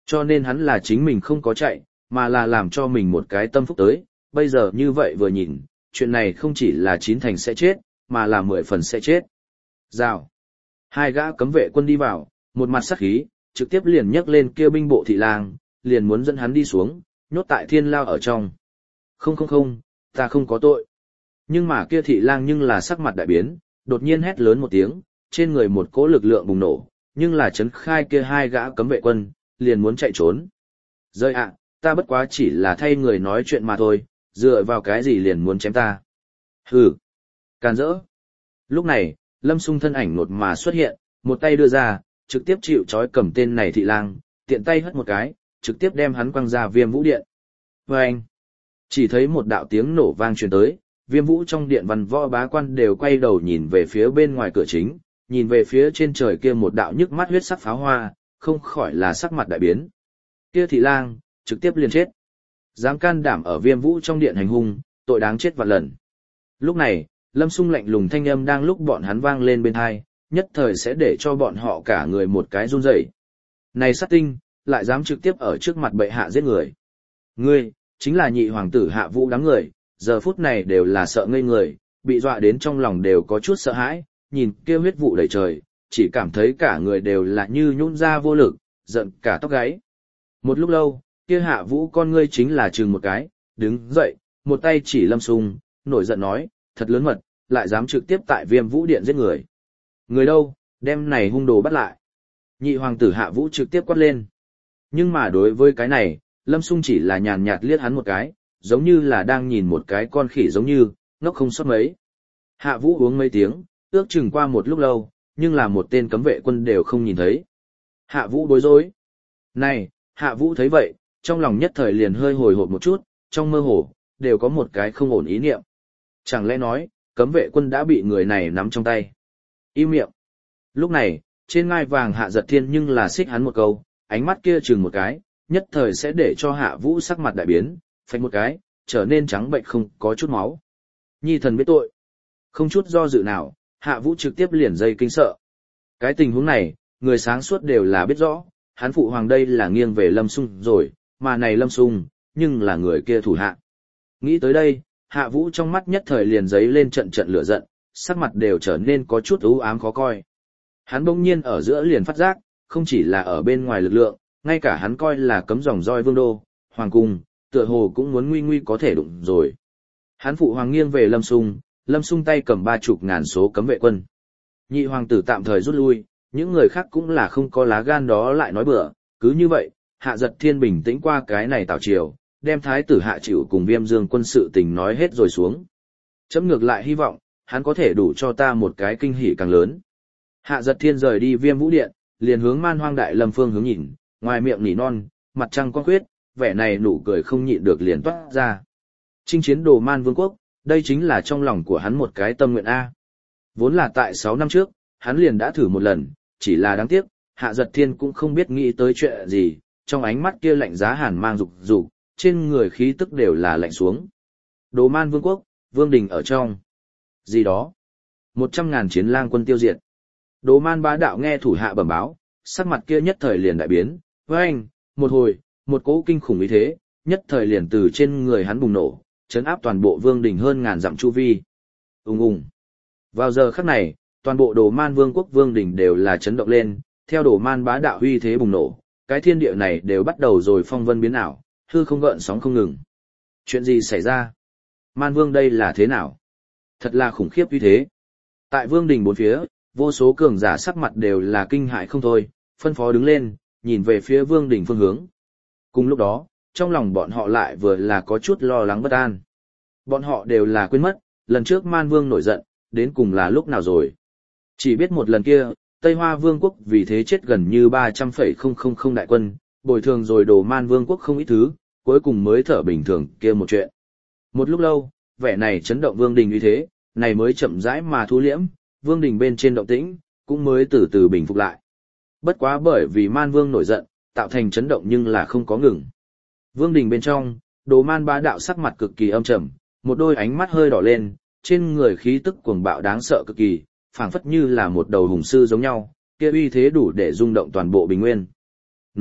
Cho nên hắn là chính mình không có chạy, mà là làm cho mình một cái tâm phúc tới, bây giờ như vậy vừa nhìn, chuyện này không chỉ là chín thành sẽ chết, mà là mười phần sẽ chết. Rào. Hai gã cấm vệ quân đi vào, một mặt sắc khí, trực tiếp liền nhấc lên kia binh bộ thị lang, liền muốn dẫn hắn đi xuống, nhốt tại thiên lao ở trong. Không không không, ta không có tội. Nhưng mà kia thị lang nhưng là sắc mặt đại biến, đột nhiên hét lớn một tiếng, trên người một cỗ lực lượng bùng nổ, nhưng là chấn khai kia hai gã cấm vệ quân, liền muốn chạy trốn. Rơi ạ, ta bất quá chỉ là thay người nói chuyện mà thôi, dựa vào cái gì liền muốn chém ta. Hừ, càn rỡ. Lúc này, Lâm Sung thân ảnh nột mà xuất hiện, một tay đưa ra, trực tiếp chịu trói cầm tên này thị lang, tiện tay hất một cái, trực tiếp đem hắn quăng ra Viêm Vũ Điện. Vâng! Chỉ thấy một đạo tiếng nổ vang truyền tới, Viêm Vũ trong điện văn võ bá quan đều quay đầu nhìn về phía bên ngoài cửa chính, nhìn về phía trên trời kia một đạo nhức mắt huyết sắc pháo hoa, không khỏi là sắc mặt đại biến. Kia thị lang, trực tiếp liền chết. Dám can đảm ở Viêm Vũ trong điện hành hung, tội đáng chết vạn lần. Lúc này, Lâm Sung lạnh lùng thanh âm đang lúc bọn hắn vang lên bên tai, nhất thời sẽ để cho bọn họ cả người một cái run rẩy. Này sát tinh, lại dám trực tiếp ở trước mặt bệ hạ giết người. Ngươi, chính là nhị hoàng tử Hạ Vũ đám người, giờ phút này đều là sợ ngây người, bị dọa đến trong lòng đều có chút sợ hãi, nhìn kia huyết vụ đầy trời, chỉ cảm thấy cả người đều là như nhũn ra vô lực, giận cả tóc gáy. Một lúc lâu, kia Hạ Vũ con ngươi chính là chừng một cái, đứng dậy, một tay chỉ Lâm Sung, nổi giận nói, thật lớn mật, lại dám trực tiếp tại Viêm Vũ điện giết người. Người đâu, đem này hung đồ bắt lại. Nhị hoàng tử Hạ Vũ trực tiếp quát lên. Nhưng mà đối với cái này, Lâm Sung chỉ là nhàn nhạt liếc hắn một cái, giống như là đang nhìn một cái con khỉ giống như, ngốc không sót mấy. Hạ Vũ uống mấy tiếng, ước chừng qua một lúc lâu, nhưng là một tên cấm vệ quân đều không nhìn thấy. Hạ Vũ bối rối. Này, Hạ Vũ thấy vậy, trong lòng nhất thời liền hơi hồi hộp một chút, trong mơ hồ, đều có một cái không ổn ý niệm. Chẳng lẽ nói, cấm vệ quân đã bị người này nắm trong tay. Im miệng. Lúc này, trên ngai vàng Hạ Giật Thiên nhưng là xích hắn một câu, ánh mắt kia chừng một cái, nhất thời sẽ để cho Hạ Vũ sắc mặt đại biến, phanh một cái, trở nên trắng bệnh không có chút máu. Nhi thần biết tội. Không chút do dự nào, Hạ Vũ trực tiếp liền dây kinh sợ. Cái tình huống này, người sáng suốt đều là biết rõ, hắn phụ hoàng đây là nghiêng về Lâm Sung rồi, mà này Lâm Sung, nhưng là người kia thủ hạ. Nghĩ tới đây, Hạ Vũ trong mắt nhất thời liền giấy lên trận trận lửa giận, sắc mặt đều trở nên có chút u ám khó coi. Hắn bỗng nhiên ở giữa liền phát giác, không chỉ là ở bên ngoài lực lượng, ngay cả hắn coi là cấm dòng roi vương đô, hoàng cung, tựa hồ cũng muốn nguy nguy có thể đụng rồi. Hắn phụ hoàng nghiêng về Lâm Sung, Lâm Sung tay cầm ba chục ngàn số cấm vệ quân. Nhị hoàng tử tạm thời rút lui, những người khác cũng là không có lá gan đó lại nói bừa, cứ như vậy, Hạ Giật Thiên bình tĩnh qua cái này tảo triều, đem thái tử Hạ Chịu cùng Viêm Dương quân sự tình nói hết rồi xuống. Chấm ngược lại hy vọng, hắn có thể đủ cho ta một cái kinh hỉ càng lớn. Hạ Giật Thiên rời đi Viêm Vũ điện, liền hướng Man Hoang Đại Lâm phương hướng nhìn, ngoài miệng nỉ non, mặt trăng con khuyết, vẻ này nụ cười không nhịn được liền toát ra. Chinh chiến Đồ Man Vương quốc, đây chính là trong lòng của hắn một cái tâm nguyện A. Vốn là tại sáu năm trước, hắn liền đã thử một lần, chỉ là đáng tiếc, Hạ Giật Thiên cũng không biết nghĩ tới chuyện gì, trong ánh mắt kia lạnh giá hàn mang dục dục, trên người khí tức đều là lạnh xuống. Đồ Man Vương quốc, Vương đình ở trong. Gì đó? Một trăm ngàn chiến lang quân tiêu diệt. Đồ Man bá đạo nghe thủ hạ bẩm báo, sắc mặt kia nhất thời liền đại biến, với anh, một hồi, một cỗ kinh khủng ý thế, nhất thời liền từ trên người hắn bùng nổ, chấn áp toàn bộ Vương đình hơn ngàn dặm chu vi. Ùng ùng. Vào giờ khắc này, toàn bộ Đồ Man Vương quốc Vương đình đều là chấn động lên, theo Đồ Man bá đạo uy thế bùng nổ, cái thiên địa này đều bắt đầu rồi phong vân biến ảo, hư không gợn sóng không ngừng. Chuyện gì xảy ra? Man Vương đây là thế nào? Thật là khủng khiếp uy thế. Tại Vương đình bốn phía, vô số cường giả sắc mặt đều là kinh hại không thôi, phân phó đứng lên, nhìn về phía Vương đình phương hướng. Cùng lúc đó, trong lòng bọn họ lại vừa là có chút lo lắng bất an. Bọn họ đều là quên mất, lần trước Man Vương nổi giận, đến cùng là lúc nào rồi. Chỉ biết một lần kia, Tây Hoa Vương quốc vì thế chết gần như ba trăm nghìn đại quân, bồi thường rồi Đồ Man Vương quốc không ít thứ, cuối cùng mới thở bình thường kia một chuyện. Một lúc lâu, vẻ này chấn động Vương đình uy thế, này mới chậm rãi mà thu liễm, Vương đình bên trên động tĩnh, cũng mới từ từ bình phục lại. Bất quá bởi vì Man Vương nổi giận, tạo thành chấn động nhưng là không có ngừng. Vương đình bên trong, Đồ Man bá đạo sắc mặt cực kỳ âm trầm, một đôi ánh mắt hơi đỏ lên, trên người khí tức cuồng bạo đáng sợ cực kỳ, phảng phất như là một đầu hùng sư giống nhau, kia uy thế đủ để rung động toàn bộ Bình Nguyên. Nói,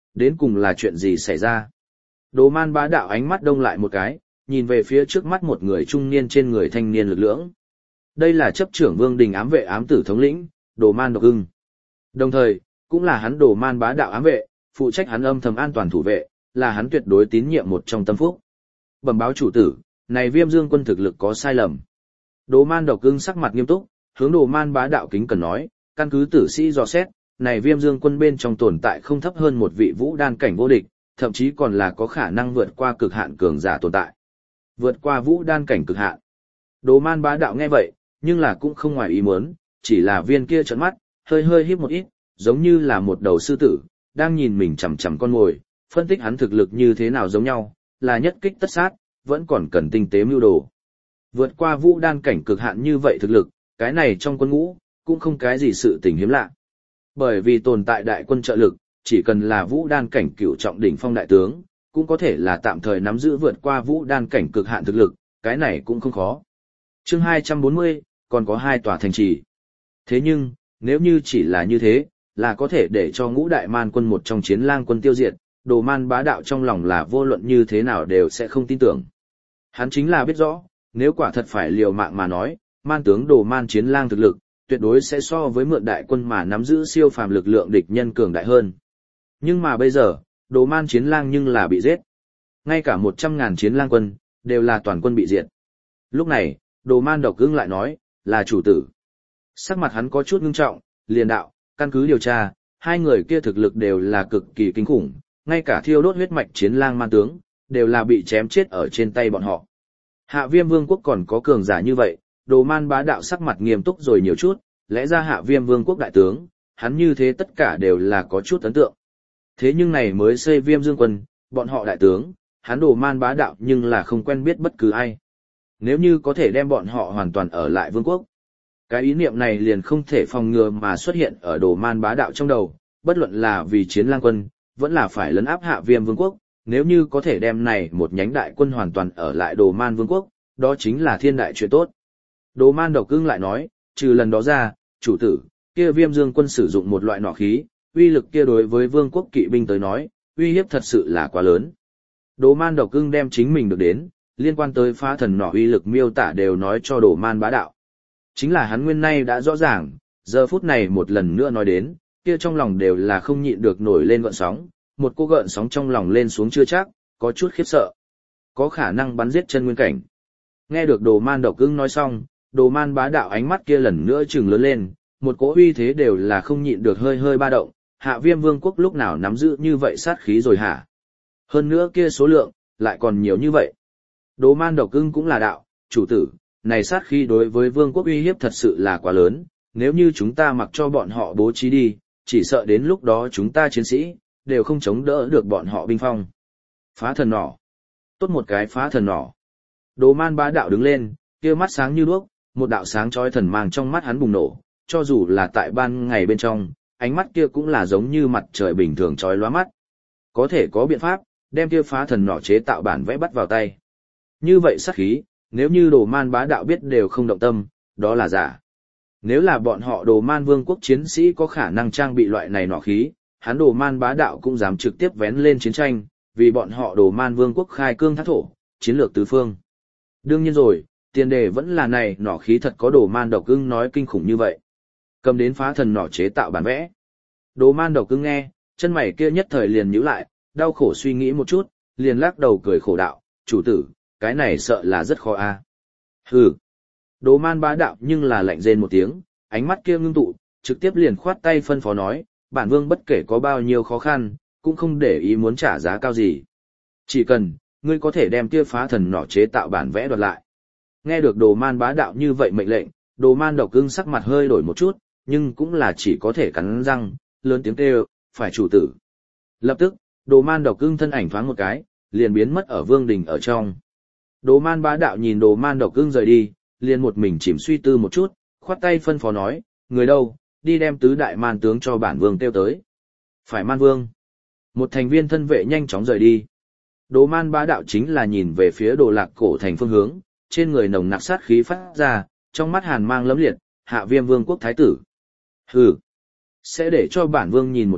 đến cùng là chuyện gì xảy ra. Đồ Man Bá Đạo ánh mắt đông lại một cái, nhìn về phía trước mắt một người trung niên trên người thanh niên lực lưỡng. Đây là chấp trưởng Vương Đình ám vệ ám tử thống lĩnh, Đồ Man Độc Ưng. Đồng thời, cũng là hắn Đồ Man Bá Đạo ám vệ, phụ trách hắn âm thầm an toàn thủ vệ, là hắn tuyệt đối tín nhiệm một trong tâm phúc. Bẩm báo chủ tử, này Viêm Dương quân thực lực có sai lầm. Đồ Man Độc Ưng sắc mặt nghiêm túc, hướng Đồ Man Bá Đạo kính cần nói, căn cứ tử sĩ dò xét, này Viêm Dương quân bên trong tồn tại không thấp hơn một vị vũ đan cảnh vô địch, thậm chí còn là có khả năng vượt qua cực hạn cường giả tồn tại. Vượt qua vũ đan cảnh cực hạn. Đồ Man Bá Đạo nghe vậy, nhưng là cũng không ngoài ý muốn, chỉ là viên kia trợn mắt, hơi hơi híp một ít, giống như là một đầu sư tử, đang nhìn mình chằm chằm con mồi, phân tích hắn thực lực như thế nào giống nhau, là nhất kích tất sát, vẫn còn cần tinh tế mưu đồ. Vượt qua vũ đan cảnh cực hạn như vậy thực lực, cái này trong quân ngũ, cũng không cái gì sự tình hiếm lạ. Bởi vì tồn tại đại quân trợ lực, chỉ cần là vũ đan cảnh cửu trọng đỉnh phong đại tướng, cũng có thể là tạm thời nắm giữ vượt qua vũ đan cảnh cực hạn thực lực, cái này cũng không khó. Chương hai trăm bốn mươi, còn có hai tòa thành trì. Thế nhưng, nếu như chỉ là như thế, là có thể để cho ngũ đại man quân một trong chiến lang quân tiêu diệt, Đồ Man Bá Đạo trong lòng là vô luận như thế nào đều sẽ không tin tưởng. Hắn chính là biết rõ, nếu quả thật phải liều mạng mà nói, man tướng Đồ Man chiến lang thực lực, tuyệt đối sẽ so với mượn đại quân mà nắm giữ siêu phàm lực lượng địch nhân cường đại hơn. Nhưng mà bây giờ, Đồ Man chiến lang nhưng là bị giết. Ngay cả một trăm ngàn chiến lang quân, đều là toàn quân bị diệt. Lúc này, Đồ Man Độc Ưng lại nói, là chủ tử. Sắc mặt hắn có chút ngưng trọng, liền đạo, căn cứ điều tra, hai người kia thực lực đều là cực kỳ kinh khủng, ngay cả thiêu đốt huyết mạch chiến lang man tướng, đều là bị chém chết ở trên tay bọn họ. Hạ Viêm Vương quốc còn có cường giả như vậy, Đồ Man Bá Đạo sắc mặt nghiêm túc rồi nhiều chút, lẽ ra Hạ Viêm Vương quốc đại tướng, hắn như thế tất cả đều là có chút ấn tượng. Thế nhưng này mới xây Viêm Dương quân, bọn họ đại tướng, hắn Đồ Man Bá Đạo nhưng là không quen biết bất cứ ai. Nếu như có thể đem bọn họ hoàn toàn ở lại vương quốc, cái ý niệm này liền không thể phòng ngừa mà xuất hiện ở Đồ Man Bá Đạo trong đầu, bất luận là vì chiến lang quân, vẫn là phải lấn áp Hạ Viêm Vương quốc, nếu như có thể đem này một nhánh đại quân hoàn toàn ở lại Đồ Man Vương quốc, đó chính là thiên đại chuyện tốt. Đồ Man Độc Ưng lại nói, trừ lần đó ra, chủ tử, kia Viêm Dương quân sử dụng một loại nỏ khí, uy lực kia đối với vương quốc kỵ binh tới nói, uy hiếp thật sự là quá lớn. Đồ Man Độc Ưng đem chính mình được đến, liên quan tới phá thần nỏ uy lực miêu tả đều nói cho Đồ Man Bá Đạo. Chính là hắn nguyên nay đã rõ ràng, giờ phút này một lần nữa nói đến, kia trong lòng đều là không nhịn được nổi lên gợn sóng, một cô gợn sóng trong lòng lên xuống chưa chắc, có chút khiếp sợ. Có khả năng bắn giết chân nguyên cảnh. Nghe được Đồ Man Độc Ưng nói xong, Đồ Man Bá Đạo ánh mắt kia lần nữa trừng lớn lên, một cỗ uy thế đều là không nhịn được hơi hơi ba động, Hạ Viêm Vương quốc lúc nào nắm giữ như vậy sát khí rồi hả? Hơn nữa kia số lượng, lại còn nhiều như vậy. Đồ Man Độc Ưng cũng là đạo, chủ tử, này sát khí đối với vương quốc uy hiếp thật sự là quá lớn, nếu như chúng ta mặc cho bọn họ bố trí đi, chỉ sợ đến lúc đó chúng ta chiến sĩ, đều không chống đỡ được bọn họ binh phong. Phá thần nỏ. Tốt một cái phá thần nỏ. Đồ Man Bá Đạo đứng lên, kia mắt sáng như đuốc, một đạo sáng chói thần mang trong mắt hắn bùng nổ, cho dù là tại ban ngày bên trong, ánh mắt kia cũng là giống như mặt trời bình thường chói lóa mắt. Có thể có biện pháp, đem kia phá thần nỏ chế tạo bản vẽ bắt vào tay. Như vậy sát khí, nếu như Đồ Man Bá Đạo biết đều không động tâm, đó là giả. Nếu là bọn họ Đồ Man Vương quốc chiến sĩ có khả năng trang bị loại này nỏ khí, hắn Đồ Man Bá Đạo cũng dám trực tiếp vén lên chiến tranh, vì bọn họ Đồ Man Vương quốc khai cương thác thổ, chiến lược tứ phương. Đương nhiên rồi, tiền đề vẫn là này nỏ khí thật có Đồ Man Độc Ưng nói kinh khủng như vậy. Cầm đến phá thần nỏ chế tạo bản vẽ. Đồ Man Độc Ưng nghe, chân mày kia nhất thời liền nhíu lại, đau khổ suy nghĩ một chút, liền lắc đầu cười khổ đạo, chủ tử, cái này sợ là rất khó a. Hừ. Đồ Man Bá Đạo nhưng là lạnh rên một tiếng, ánh mắt kia ngưng tụ, trực tiếp liền khoát tay phân phó nói, bản vương bất kể có bao nhiêu khó khăn, cũng không để ý muốn trả giá cao gì. Chỉ cần, ngươi có thể đem kia phá thần nỏ chế tạo bản vẽ đoạt lại. Nghe được Đồ Man Bá Đạo như vậy mệnh lệnh, Đồ Man Độc Ưng sắc mặt hơi đổi một chút, nhưng cũng là chỉ có thể cắn răng, lớn tiếng kêu, phải chủ tử. Lập tức, Đồ Man Độc Ưng thân ảnh thoáng một cái, liền biến mất ở vương đình ở trong. Đồ Man Bá Đạo nhìn Đồ Man Độc Ưng rời đi, liền một mình chìm suy tư một chút, khoát tay phân phó nói, người đâu, đi đem tứ đại man tướng cho bản vương tiêu tới. Phải Man Vương. Một thành viên thân vệ nhanh chóng rời đi. Đồ Man Bá Đạo chính là nhìn về phía Đồ Lạc Cổ thành phương hướng, trên người nồng nặc sát khí phát ra, trong mắt hàn mang lẫm liệt, Hạ Viêm Vương quốc thái tử. Hừ, sẽ để cho bản vương nhìn một chút,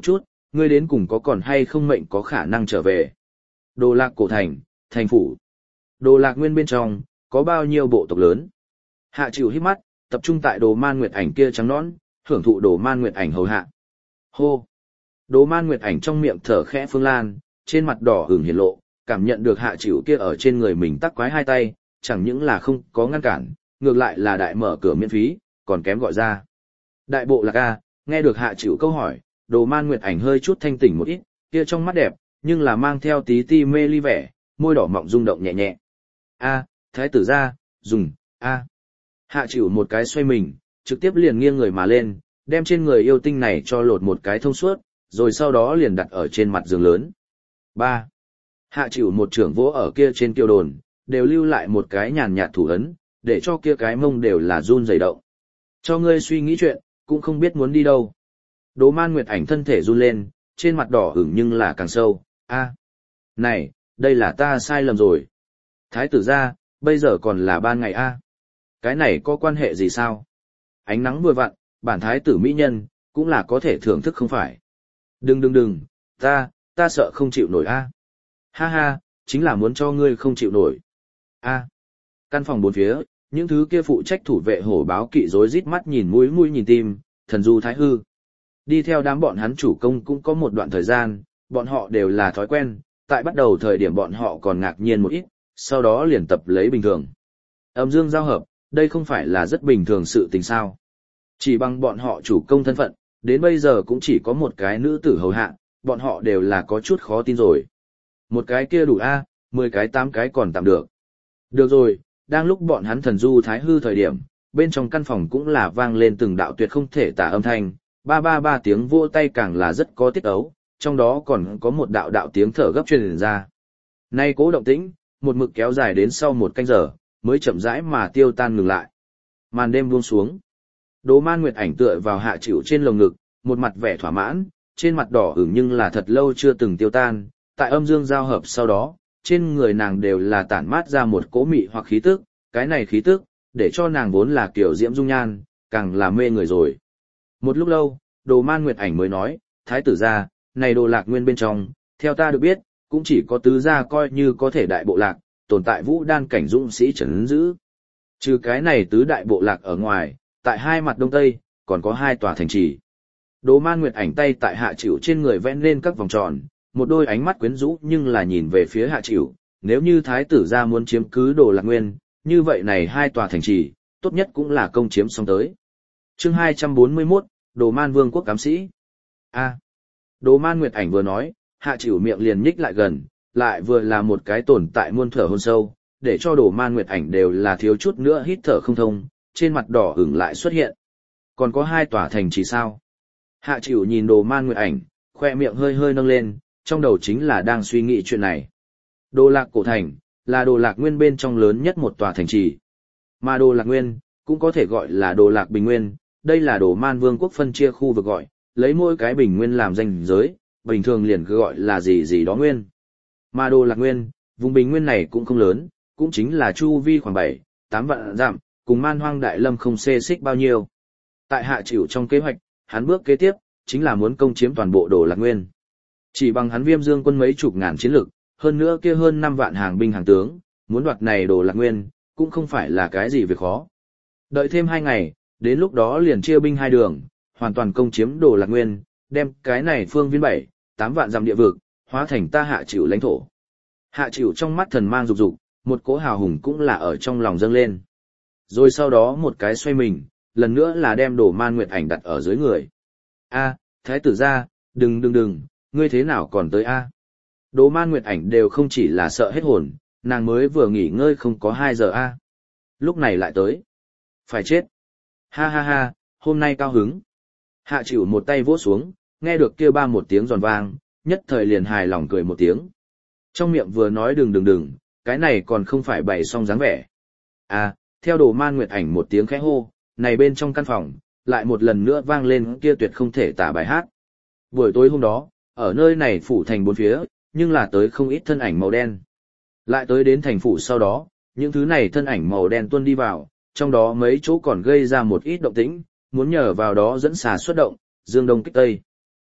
ngươi đến cùng có còn hay không mệnh có khả năng trở về. Đồ Lạc cổ thành, thành phủ. Đồ Lạc Nguyên bên trong, có bao nhiêu bộ tộc lớn. Hạ Chịu hít mắt, tập trung tại Đồ Man Nguyệt Ảnh kia trắng nõn, hưởng thụ Đồ Man Nguyệt Ảnh hầu hạ. Hô. Đồ Man Nguyệt Ảnh trong miệng thở khẽ phương lan, trên mặt đỏ ửng hiển lộ, cảm nhận được Hạ Chịu kia ở trên người mình tắc quái hai tay, chẳng những là không có ngăn cản, ngược lại là đại mở cửa miễn phí, còn kém gọi ra. Đại bộ Lạc a, nghe được Hạ Chịu câu hỏi, Đồ Man Nguyệt Ảnh hơi chút thanh tỉnh một ít, kia trong mắt đẹp, nhưng là mang theo tí ti mê ly vẻ, môi đỏ mọng rung động nhẹ nhẹ. A, thái tử gia, dùng, a. Hạ Chịu một cái xoay mình, trực tiếp liền nghiêng người mà lên, đem trên người yêu tinh này cho lột một cái thông suốt, rồi sau đó liền đặt ở trên mặt giường lớn. Ba. Hạ Chịu một trưởng vỗ ở kia trên kiều đồn, đều lưu lại một cái nhàn nhạt thủ ấn, để cho kia cái mông đều là run rẩy động. Cho ngươi suy nghĩ chuyện, cũng không biết muốn đi đâu. Đồ Man Nguyệt Ảnh thân thể run lên, trên mặt đỏ ửng nhưng là càng sâu. A, này, đây là ta sai lầm rồi. Thái tử gia, bây giờ còn là ban ngày a. Cái này có quan hệ gì sao? Ánh nắng vừa vặn, bản thái tử mỹ nhân, cũng là có thể thưởng thức không phải. Đừng đừng đừng, ta, ta sợ không chịu nổi a. Ha ha, chính là muốn cho ngươi không chịu nổi. A. Căn phòng bốn phía, những thứ kia phụ trách thủ vệ hổ báo kỵ rối rít mắt nhìn mũi mũi nhìn tim, thần du thái hư. Đi theo đám bọn hắn chủ công cũng có một đoạn thời gian, bọn họ đều là thói quen, tại bắt đầu thời điểm bọn họ còn ngạc nhiên một ít, sau đó liền tập lấy bình thường. Âm dương giao hợp, đây không phải là rất bình thường sự tình sao. Chỉ bằng bọn họ chủ công thân phận, đến bây giờ cũng chỉ có một cái nữ tử hầu hạ, bọn họ đều là có chút khó tin rồi. Một cái kia đủ a, mười cái tám cái còn tạm được. Được rồi, đang lúc bọn hắn thần du thái hư thời điểm, bên trong căn phòng cũng là vang lên từng đạo tuyệt không thể tả âm thanh, ba ba ba tiếng vỗ tay càng là rất có tiết ấu, trong đó còn có một đạo đạo tiếng thở gấp truyền ra. Nay cố động tĩnh, một mực kéo dài đến sau một canh giờ, mới chậm rãi mà tiêu tan ngừng lại. Màn đêm buông xuống. Đồ Man Nguyệt Ảnh tựa vào Hạ Chịu trên lồng ngực, một mặt vẻ thỏa mãn, trên mặt đỏ ửng nhưng là thật lâu chưa từng tiêu tan, tại âm dương giao hợp sau đó, trên người nàng đều là tản mát ra một cỗ mị hoặc khí tức, cái này khí tức, để cho nàng vốn là kiểu diễm dung nhan, càng là mê người rồi. Một lúc lâu, Đồ Man Nguyệt Ảnh mới nói, thái tử gia, này Đồ Lạc Nguyên bên trong, theo ta được biết, cũng chỉ có tứ gia coi như có thể đại bộ lạc, tồn tại vũ đan cảnh dũng sĩ trấn giữ. Trừ cái này tứ đại bộ lạc ở ngoài, tại hai mặt đông tây, còn có hai tòa thành trì. Đồ Man Nguyệt Ảnh tay tại Hạ Chịu trên người vẽ lên các vòng tròn, một đôi ánh mắt quyến rũ nhưng là nhìn về phía Hạ Chịu, nếu như thái tử gia muốn chiếm cứ Đồ Lạc Nguyên, như vậy này hai tòa thành trì, tốt nhất cũng là công chiếm xong tới. Chương hai trăm bốn mươi mốt, Đồ Man Vương quốc cám sĩ. A. Đồ Man Nguyệt Ảnh vừa nói, Hạ Chịu miệng liền nhích lại gần, lại vừa là một cái tồn tại muôn thở hôn sâu, để cho Đồ Man Nguyệt Ảnh đều là thiếu chút nữa hít thở không thông, trên mặt đỏ ửng lại xuất hiện. Còn có hai tòa thành trì sao? Hạ Chịu nhìn Đồ Man Nguyệt Ảnh, khoe miệng hơi hơi nâng lên, trong đầu chính là đang suy nghĩ chuyện này. Đồ Lạc cổ thành, là Đồ Lạc Nguyên bên trong lớn nhất một tòa thành trì. Mà Đồ Lạc Nguyên, cũng có thể gọi là Đồ Lạc Bình Nguyên, đây là Đồ Man Vương quốc phân chia khu vực gọi, lấy mỗi cái bình nguyên làm danh giới, bình thường liền cứ gọi là gì gì đó nguyên. Mà Đồ Lạc Nguyên, vùng bình nguyên này cũng không lớn, cũng chính là chu vi khoảng bảy, tám vạn dặm, cùng Man Hoang Đại Lâm không xê xích bao nhiêu. Tại Hạ Chịu trong kế hoạch, hắn bước kế tiếp, chính là muốn công chiếm toàn bộ Đồ Lạc Nguyên. Chỉ bằng hắn Viêm Dương quân mấy chục ngàn chiến lực, hơn nữa kia hơn năm vạn hàng binh hàng tướng, muốn đoạt này Đồ Lạc Nguyên, cũng không phải là cái gì việc khó. Đợi thêm hai ngày, đến lúc đó liền chia binh hai đường, hoàn toàn công chiếm Đồ Lạc Nguyên, đem cái này phương viên bảy, tám vạn dặm địa vực, hóa thành ta Hạ Chịu lãnh thổ. Hạ Chịu trong mắt thần mang rục rục, một cỗ hào hùng cũng là ở trong lòng dâng lên. Rồi sau đó một cái xoay mình, lần nữa là đem Đồ Man Nguyệt Ảnh đặt ở dưới người. A, thái tử gia, đừng đừng đừng, ngươi thế nào còn tới a? Đồ Man Nguyệt Ảnh đều không chỉ là sợ hết hồn, nàng mới vừa nghỉ ngơi không có hai giờ a. Lúc này lại tới. Phải chết. Ha ha ha, hôm nay cao hứng. Hạ Chịu một tay vỗ xuống, nghe được kia ba một tiếng giòn vang, nhất thời liền hài lòng cười một tiếng. Trong miệng vừa nói đừng đừng đừng, cái này còn không phải bày xong dáng vẻ. À, theo Đồ Man Nguyệt Ảnh một tiếng khẽ hô, này bên trong căn phòng, lại một lần nữa vang lên kia tuyệt không thể tả bài hát. Buổi tối hôm đó, ở nơi này phủ thành bốn phía, nhưng là tới không ít thân ảnh màu đen. Lại tới đến thành phủ sau đó, những thứ này thân ảnh màu đen tuôn đi vào, trong đó mấy chỗ còn gây ra một ít động tĩnh, muốn nhờ vào đó dẫn xà xuất động, dương đông kích tây.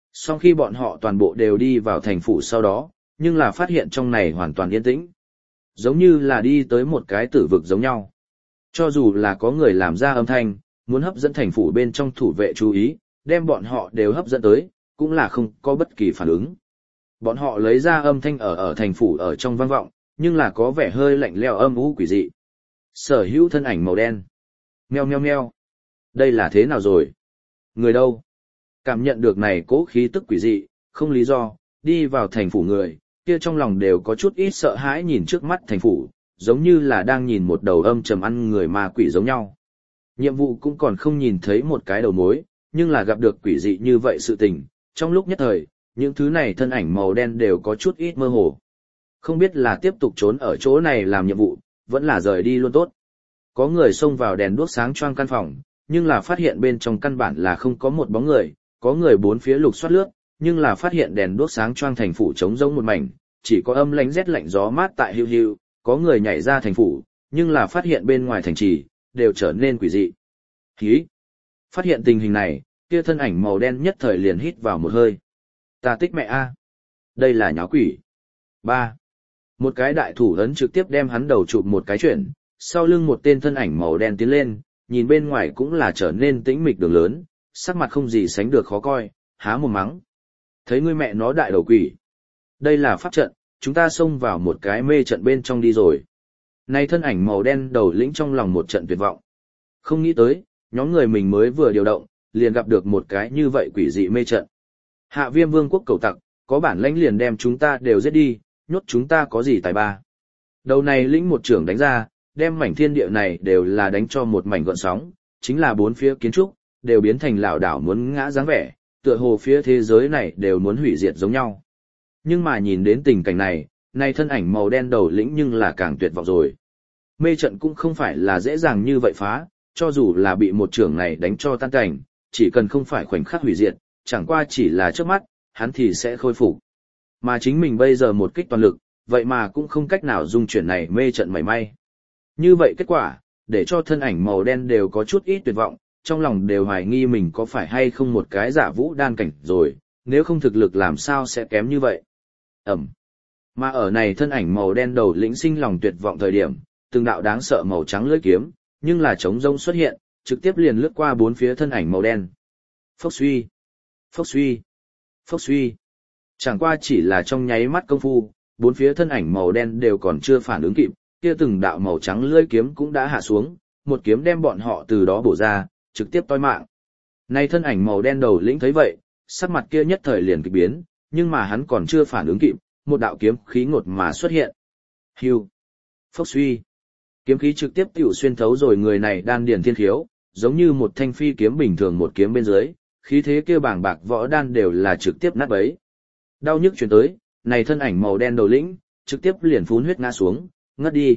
Sau khi bọn họ toàn bộ đều đi vào thành phủ sau đó, nhưng là phát hiện trong này hoàn toàn yên tĩnh. Giống như là đi tới một cái tử vực giống nhau. Cho dù là có người làm ra âm thanh, muốn hấp dẫn thành phủ bên trong thủ vệ chú ý, đem bọn họ đều hấp dẫn tới, cũng là không có bất kỳ phản ứng. Bọn họ lấy ra âm thanh ở ở thành phủ ở trong vang vọng, nhưng là có vẻ hơi lạnh lẽo âm u quỷ dị. Sở hữu thân ảnh màu đen. Meo meo meo. Đây là thế nào rồi? Người đâu? Cảm nhận được này cố khí tức quỷ dị, không lý do, đi vào thành phủ người, kia trong lòng đều có chút ít sợ hãi nhìn trước mắt thành phủ, giống như là đang nhìn một đầu âm trầm ăn người ma quỷ giống nhau. Nhiệm vụ cũng còn không nhìn thấy một cái đầu mối, nhưng là gặp được quỷ dị như vậy sự tình, trong lúc nhất thời, những thứ này thân ảnh màu đen đều có chút ít mơ hồ. Không biết là tiếp tục trốn ở chỗ này làm nhiệm vụ, vẫn là rời đi luôn tốt. Có người xông vào đèn đuốc sáng choang căn phòng, nhưng là phát hiện bên trong căn bản là không có một bóng người, có người bốn phía lục soát lướt, nhưng là phát hiện đèn đuốc sáng choang thành phủ trống rỗng một mảnh, chỉ có âm lãnh rét lạnh gió mát tại hiu hiu, có người nhảy ra thành phủ, nhưng là phát hiện bên ngoài thành trì đều trở nên quỷ dị. Hí! Phát hiện tình hình này, kia thân ảnh màu đen nhất thời liền hít vào một hơi. Ta tích mẹ a, đây là nháo quỷ. Ba. Một cái đại thủ ấn trực tiếp đem hắn đầu chụp một cái chuyển, sau lưng một tên thân ảnh màu đen tiến lên, nhìn bên ngoài cũng là trở nên tĩnh mịch đường lớn, sắc mặt không gì sánh được khó coi, há mồm mắng. Thấy ngươi mẹ nó đại đầu quỷ. Đây là pháp trận, chúng ta xông vào một cái mê trận bên trong đi rồi. Này thân ảnh màu đen đầu lĩnh trong lòng một trận tuyệt vọng. Không nghĩ tới, nhóm người mình mới vừa điều động, liền gặp được một cái như vậy quỷ dị mê trận. Hạ Viêm Vương quốc cầu tặc, có bản lãnh liền đem chúng ta đều giết đi, nhốt chúng ta có gì tài ba. Đầu này lĩnh một trưởng đánh ra, đem mảnh thiên địa này đều là đánh cho một mảnh gợn sóng, chính là bốn phía kiến trúc, đều biến thành lảo đảo muốn ngã dáng vẻ, tựa hồ phía thế giới này đều muốn hủy diệt giống nhau. Nhưng mà nhìn đến tình cảnh này, nay thân ảnh màu đen đầu lĩnh nhưng là càng tuyệt vọng rồi. Mê trận cũng không phải là dễ dàng như vậy phá, cho dù là bị một trưởng này đánh cho tan cảnh, chỉ cần không phải khoảnh khắc hủy diệt, chẳng qua chỉ là trước mắt, hắn thì sẽ khôi phục. Mà chính mình bây giờ một kích toàn lực, vậy mà cũng không cách nào dung chuyển này mê trận mảy may. Như vậy kết quả, để cho thân ảnh màu đen đều có chút ít tuyệt vọng, trong lòng đều hoài nghi mình có phải hay không một cái giả vũ đan cảnh rồi, nếu không thực lực làm sao sẽ kém như vậy. Ẩm. Mà ở này thân ảnh màu đen đầu lĩnh sinh lòng tuyệt vọng thời điểm, từng đạo đáng sợ màu trắng lưỡi kiếm, nhưng là trống rông xuất hiện, trực tiếp liền lướt qua bốn phía thân ảnh màu đen. Phốc suy, phốc suy, phốc suy. Chẳng qua chỉ là trong nháy mắt công phu, bốn phía thân ảnh màu đen đều còn chưa phản ứng kịp, kia từng đạo màu trắng lưỡi kiếm cũng đã hạ xuống, một kiếm đem bọn họ từ đó bổ ra, trực tiếp toi mạng. Nay thân ảnh màu đen đầu lĩnh thấy vậy, sắc mặt kia nhất thời liền kịch biến, nhưng mà hắn còn chưa phản ứng kịp, một đạo kiếm khí ngột mà xuất hiện. Hưu, phốc suy. Kiếm khí trực tiếp tiểu xuyên thấu rồi người này đan điền thiên khiếu, giống như một thanh phi kiếm bình thường một kiếm bên dưới, khí thế kia bàng bạc võ đan đều là trực tiếp nát bấy. Đau nhức truyền tới, này thân ảnh màu đen đầu lĩnh, trực tiếp liền phun huyết ngã xuống, ngất đi.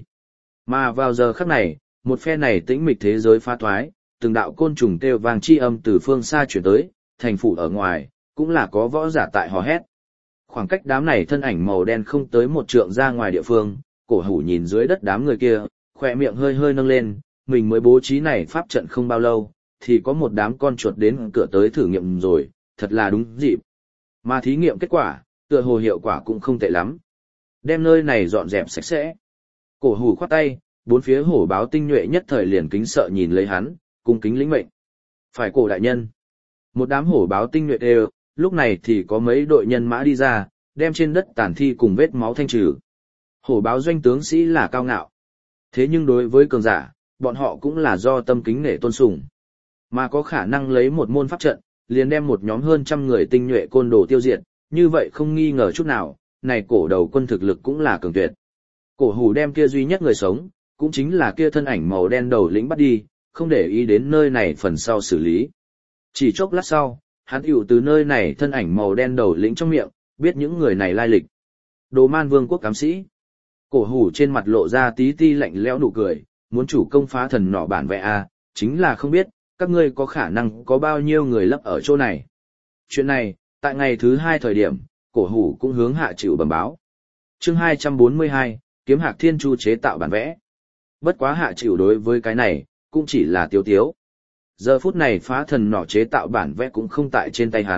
Mà vào giờ khắc này, một phe này tĩnh mịch thế giới phá thoái, từng đạo côn trùng kêu vang chi âm từ phương xa chuyển tới, thành phủ ở ngoài, cũng là có võ giả tại hò hét. Khoảng cách đám này thân ảnh màu đen không tới một trượng ra ngoài địa phương, Cổ Hủ nhìn dưới đất đám người kia, khỏe miệng hơi hơi nâng lên, mình mới bố trí này pháp trận không bao lâu, thì có một đám con chuột đến cửa tới thử nghiệm rồi, thật là đúng dịp. Mà thí nghiệm kết quả, tựa hồ hiệu quả cũng không tệ lắm. Đem nơi này dọn dẹp sạch sẽ. Cổ Hủ khoát tay, bốn phía hổ báo tinh nhuệ nhất thời liền kính sợ nhìn lấy hắn, cung kính lĩnh mệnh. Phải Cổ đại nhân. Một đám hổ báo tinh nhuệ đều, lúc này thì có mấy đội nhân mã đi ra, đem trên đất tàn thi cùng vết máu thanh trừ. Hổ báo doanh tướng sĩ là cao ngạo. Thế nhưng đối với cường giả, bọn họ cũng là do tâm kính nể tôn sùng. Mà có khả năng lấy một môn pháp trận, liền đem một nhóm hơn trăm người tinh nhuệ côn đồ tiêu diệt, như vậy không nghi ngờ chút nào, này cổ đầu quân thực lực cũng là cường tuyệt. Cổ Hủ đem kia duy nhất người sống, cũng chính là kia thân ảnh màu đen đầu lĩnh bắt đi, không để ý đến nơi này phần sau xử lý. Chỉ chốc lát sau, hắn hữu từ nơi này thân ảnh màu đen đầu lĩnh trong miệng, biết những người này lai lịch. Đồ Man Vương quốc cám sĩ. Cổ Hủ trên mặt lộ ra tí ti lạnh lẽo nụ cười, muốn chủ công phá thần nọ bản vẽ a, chính là không biết, các ngươi có khả năng có bao nhiêu người lấp ở chỗ này. Chuyện này, tại ngày thứ hai thời điểm, Cổ Hủ cũng hướng Hạ Chịu bẩm báo. Chương hai trăm bốn mươi hai, Kiếm Hạc Thiên Chu chế tạo bản vẽ. Bất quá Hạ Chịu đối với cái này, cũng chỉ là tiếu tiếu. Giờ phút này phá thần nỏ chế tạo bản vẽ cũng không tại trên tay hắn,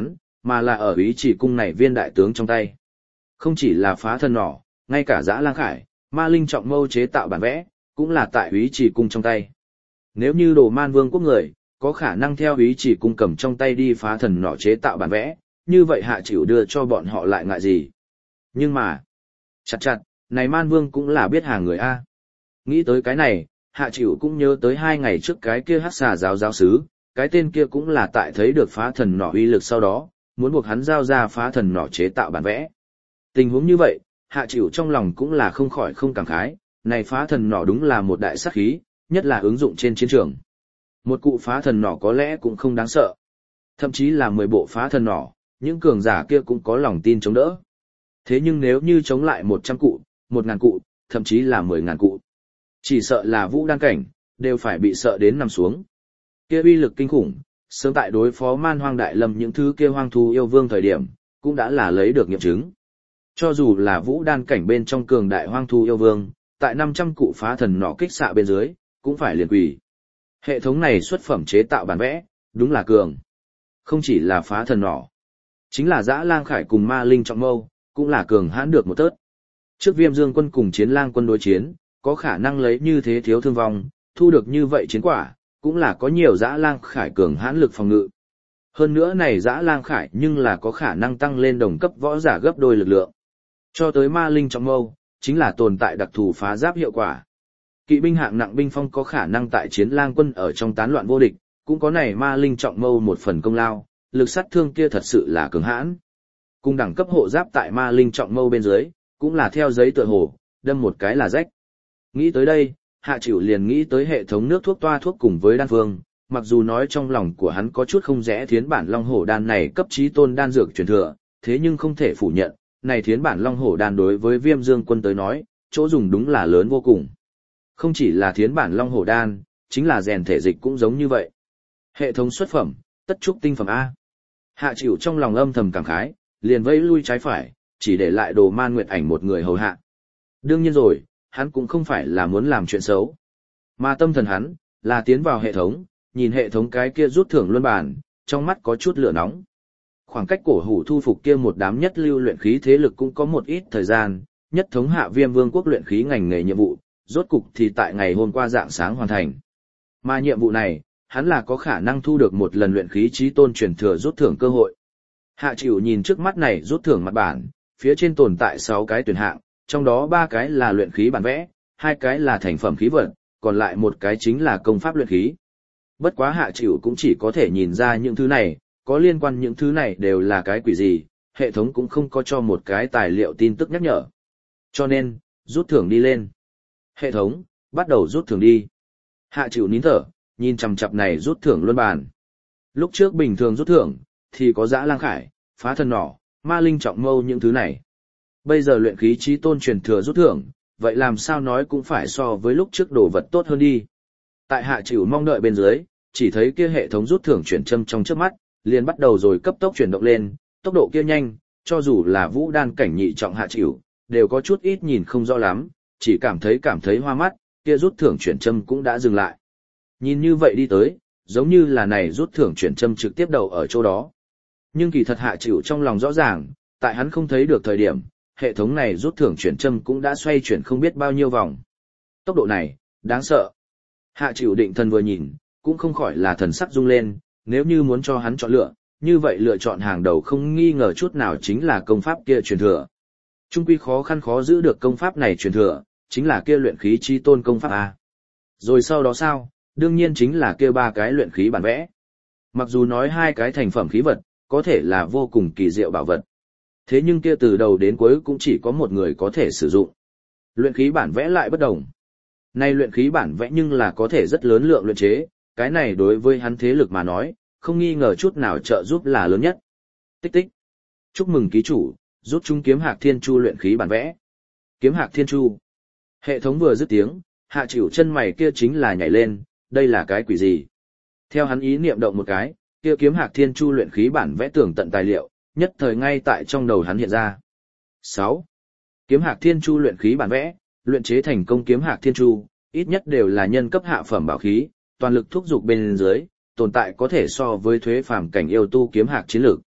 mà là ở ý chỉ cung này viên đại tướng trong tay. Không chỉ là phá thần nỏ, ngay cả Dã Lang Khải, Ma Linh trọng mâu chế tạo bản vẽ, cũng là tại ý chỉ cung trong tay. Nếu như Đồ Man Vương quốc người, có khả năng theo ý chỉ cung cầm trong tay đi phá thần nỏ chế tạo bản vẽ, như vậy Hạ Chịu đưa cho bọn họ lại ngại gì. Nhưng mà, chặt chặt, này Man Vương cũng là biết hàng người A. Nghĩ tới cái này, Hạ Chịu cũng nhớ tới hai ngày trước cái kia hắc xà giáo giáo sứ, cái tên kia cũng là tại thấy được phá thần nỏ uy lực sau đó, muốn buộc hắn giao ra phá thần nỏ chế tạo bản vẽ. Tình huống như vậy, Hạ Chịu trong lòng cũng là không khỏi không cảm khái, này phá thần nỏ đúng là một đại sát khí, nhất là ứng dụng trên chiến trường. Một cụ phá thần nỏ có lẽ cũng không đáng sợ. Thậm chí là mười bộ phá thần nỏ, những cường giả kia cũng có lòng tin chống đỡ. Thế nhưng nếu như chống lại một trăm cụ, một ngàn cụ, thậm chí là mười ngàn cụ, chỉ sợ là vũ đăng cảnh, đều phải bị sợ đến nằm xuống. Kia uy lực kinh khủng, sớm tại đối phó man hoang đại lâm những thứ kia hoang thú yêu vương thời điểm, cũng đã là lấy được nghiệm chứng. Cho dù là vũ đan cảnh bên trong cường đại hoang thú yêu vương, tại năm trăm cụ phá thần nỏ kích xạ bên dưới, cũng phải liền quỳ. Hệ thống này xuất phẩm chế tạo bản vẽ, đúng là cường. Không chỉ là phá thần nỏ, chính là Dã Lang Khải cùng Ma Linh trọng mâu, cũng là cường hãn được một tớt. Trước Viêm Dương quân cùng Chiến Lang quân đối chiến, có khả năng lấy như thế thiếu thương vong, thu được như vậy chiến quả, cũng là có nhiều Dã Lang Khải cường hãn lực phòng ngự. Hơn nữa này Dã Lang Khải nhưng là có khả năng tăng lên đồng cấp võ giả gấp đôi lực lượng. Cho tới Ma Linh trọng mâu, chính là tồn tại đặc thù phá giáp hiệu quả. Kỵ binh hạng nặng binh phong có khả năng tại Chiến Lang quân ở trong tán loạn vô địch, cũng có này Ma Linh trọng mâu một phần công lao, lực sát thương kia thật sự là cường hãn. Cùng đẳng cấp hộ giáp tại Ma Linh trọng mâu bên dưới, cũng là theo giấy tựa hồ, đâm một cái là rách. Nghĩ tới đây, Hạ Chịu liền nghĩ tới hệ thống nước thuốc toa thuốc cùng với đan phương, mặc dù nói trong lòng của hắn có chút không rẽ thiến bản long hổ đan này cấp chí tôn đan dược truyền thừa, thế nhưng không thể phủ nhận, này thiến bản long hổ đan đối với Viêm Dương quân tới nói, chỗ dùng đúng là lớn vô cùng. Không chỉ là thiến bản long hổ đan, chính là rèn thể dịch cũng giống như vậy. Hệ thống xuất phẩm, tất trúc tinh phẩm A. Hạ Chịu trong lòng âm thầm cảm khái, liền vẫy lui trái phải, chỉ để lại Đồ Man Nguyệt Ảnh một người hầu hạ. Đương nhiên rồi, hắn cũng không phải là muốn làm chuyện xấu. Mà tâm thần hắn, là tiến vào hệ thống, nhìn hệ thống cái kia rút thưởng luân bản, trong mắt có chút lửa nóng. Khoảng cách cổ hủ thu phục kia một đám nhất lưu luyện khí thế lực cũng có một ít thời gian, nhất thống hạ Viêm Vương quốc luyện khí ngành nghề nhiệm vụ, rốt cục thì tại ngày hôm qua dạng sáng hoàn thành. Mà nhiệm vụ này, hắn là có khả năng thu được một lần luyện khí chí tôn truyền thừa rút thưởng cơ hội. Hạ Chịu nhìn trước mắt này rút thưởng mặt bản, phía trên tồn tại sáu cái tuyển hạng, trong đó ba cái là luyện khí bản vẽ, hai cái là thành phẩm khí vật, còn lại một cái chính là công pháp luyện khí. Bất quá Hạ Chịu cũng chỉ có thể nhìn ra những thứ này, có liên quan những thứ này đều là cái quỷ gì, hệ thống cũng không có cho một cái tài liệu tin tức nhắc nhở. Cho nên, rút thưởng đi lên. Hệ thống, bắt đầu rút thưởng đi. Hạ Chịu nín thở, nhìn chằm chằm này rút thưởng luân bàn. Lúc trước bình thường rút thưởng, thì có Dã Lang Khải, phá thần nỏ, Ma Linh trọng mâu những thứ này. Bây giờ luyện khí chí tôn truyền thừa rút thưởng, vậy làm sao nói cũng phải so với lúc trước đồ vật tốt hơn đi. Tại Hạ Chịu mong đợi bên dưới, chỉ thấy kia hệ thống rút thưởng chuyển châm trong trước mắt, liền bắt đầu rồi cấp tốc chuyển động lên, tốc độ kia nhanh, cho dù là vũ đan cảnh nhị trọng Hạ Chịu, đều có chút ít nhìn không rõ lắm, chỉ cảm thấy cảm thấy hoa mắt, kia rút thưởng chuyển châm cũng đã dừng lại. Nhìn như vậy đi tới, giống như là này rút thưởng chuyển châm trực tiếp đầu ở chỗ đó. Nhưng kỳ thật Hạ Chịu trong lòng rõ ràng, tại hắn không thấy được thời điểm, hệ thống này rút thưởng chuyển châm cũng đã xoay chuyển không biết bao nhiêu vòng. Tốc độ này, đáng sợ. Hạ Chịu định thần vừa nhìn, cũng không khỏi là thần sắc rung lên, nếu như muốn cho hắn chọn lựa, như vậy lựa chọn hàng đầu không nghi ngờ chút nào chính là công pháp kia truyền thừa. Trung quy khó khăn khó giữ được công pháp này truyền thừa, chính là kia luyện khí chi tôn công pháp A. Rồi sau đó sao, đương nhiên chính là kia ba cái luyện khí bản vẽ. Mặc dù nói hai cái thành phẩm khí vật, có thể là vô cùng kỳ diệu bảo vật. Thế nhưng kia từ đầu đến cuối cũng chỉ có một người có thể sử dụng. Luyện khí bản vẽ lại bất đồng. Nay luyện khí bản vẽ nhưng là có thể rất lớn lượng luyện chế, cái này đối với hắn thế lực mà nói, không nghi ngờ chút nào trợ giúp là lớn nhất. Tích tích. Chúc mừng ký chủ, rút chúng kiếm hạc thiên chu luyện khí bản vẽ. Kiếm hạc thiên chu. Hệ thống vừa dứt tiếng, Hạ Chịu chân mày kia chính là nhảy lên, đây là cái quỷ gì? Theo hắn ý niệm động một cái, kia kiếm hạc thiên chu luyện khí bản vẽ tường tận tài liệu, nhất thời ngay tại trong đầu hắn hiện ra. sáu. Kiếm hạc thiên chu luyện khí bản vẽ, luyện chế thành công kiếm hạc thiên chu, ít nhất đều là nhân cấp hạ phẩm bảo khí, toàn lực thúc dục bên dưới, tồn tại có thể so với thuế phàm cảnh yêu tu kiếm hạc chiến lược.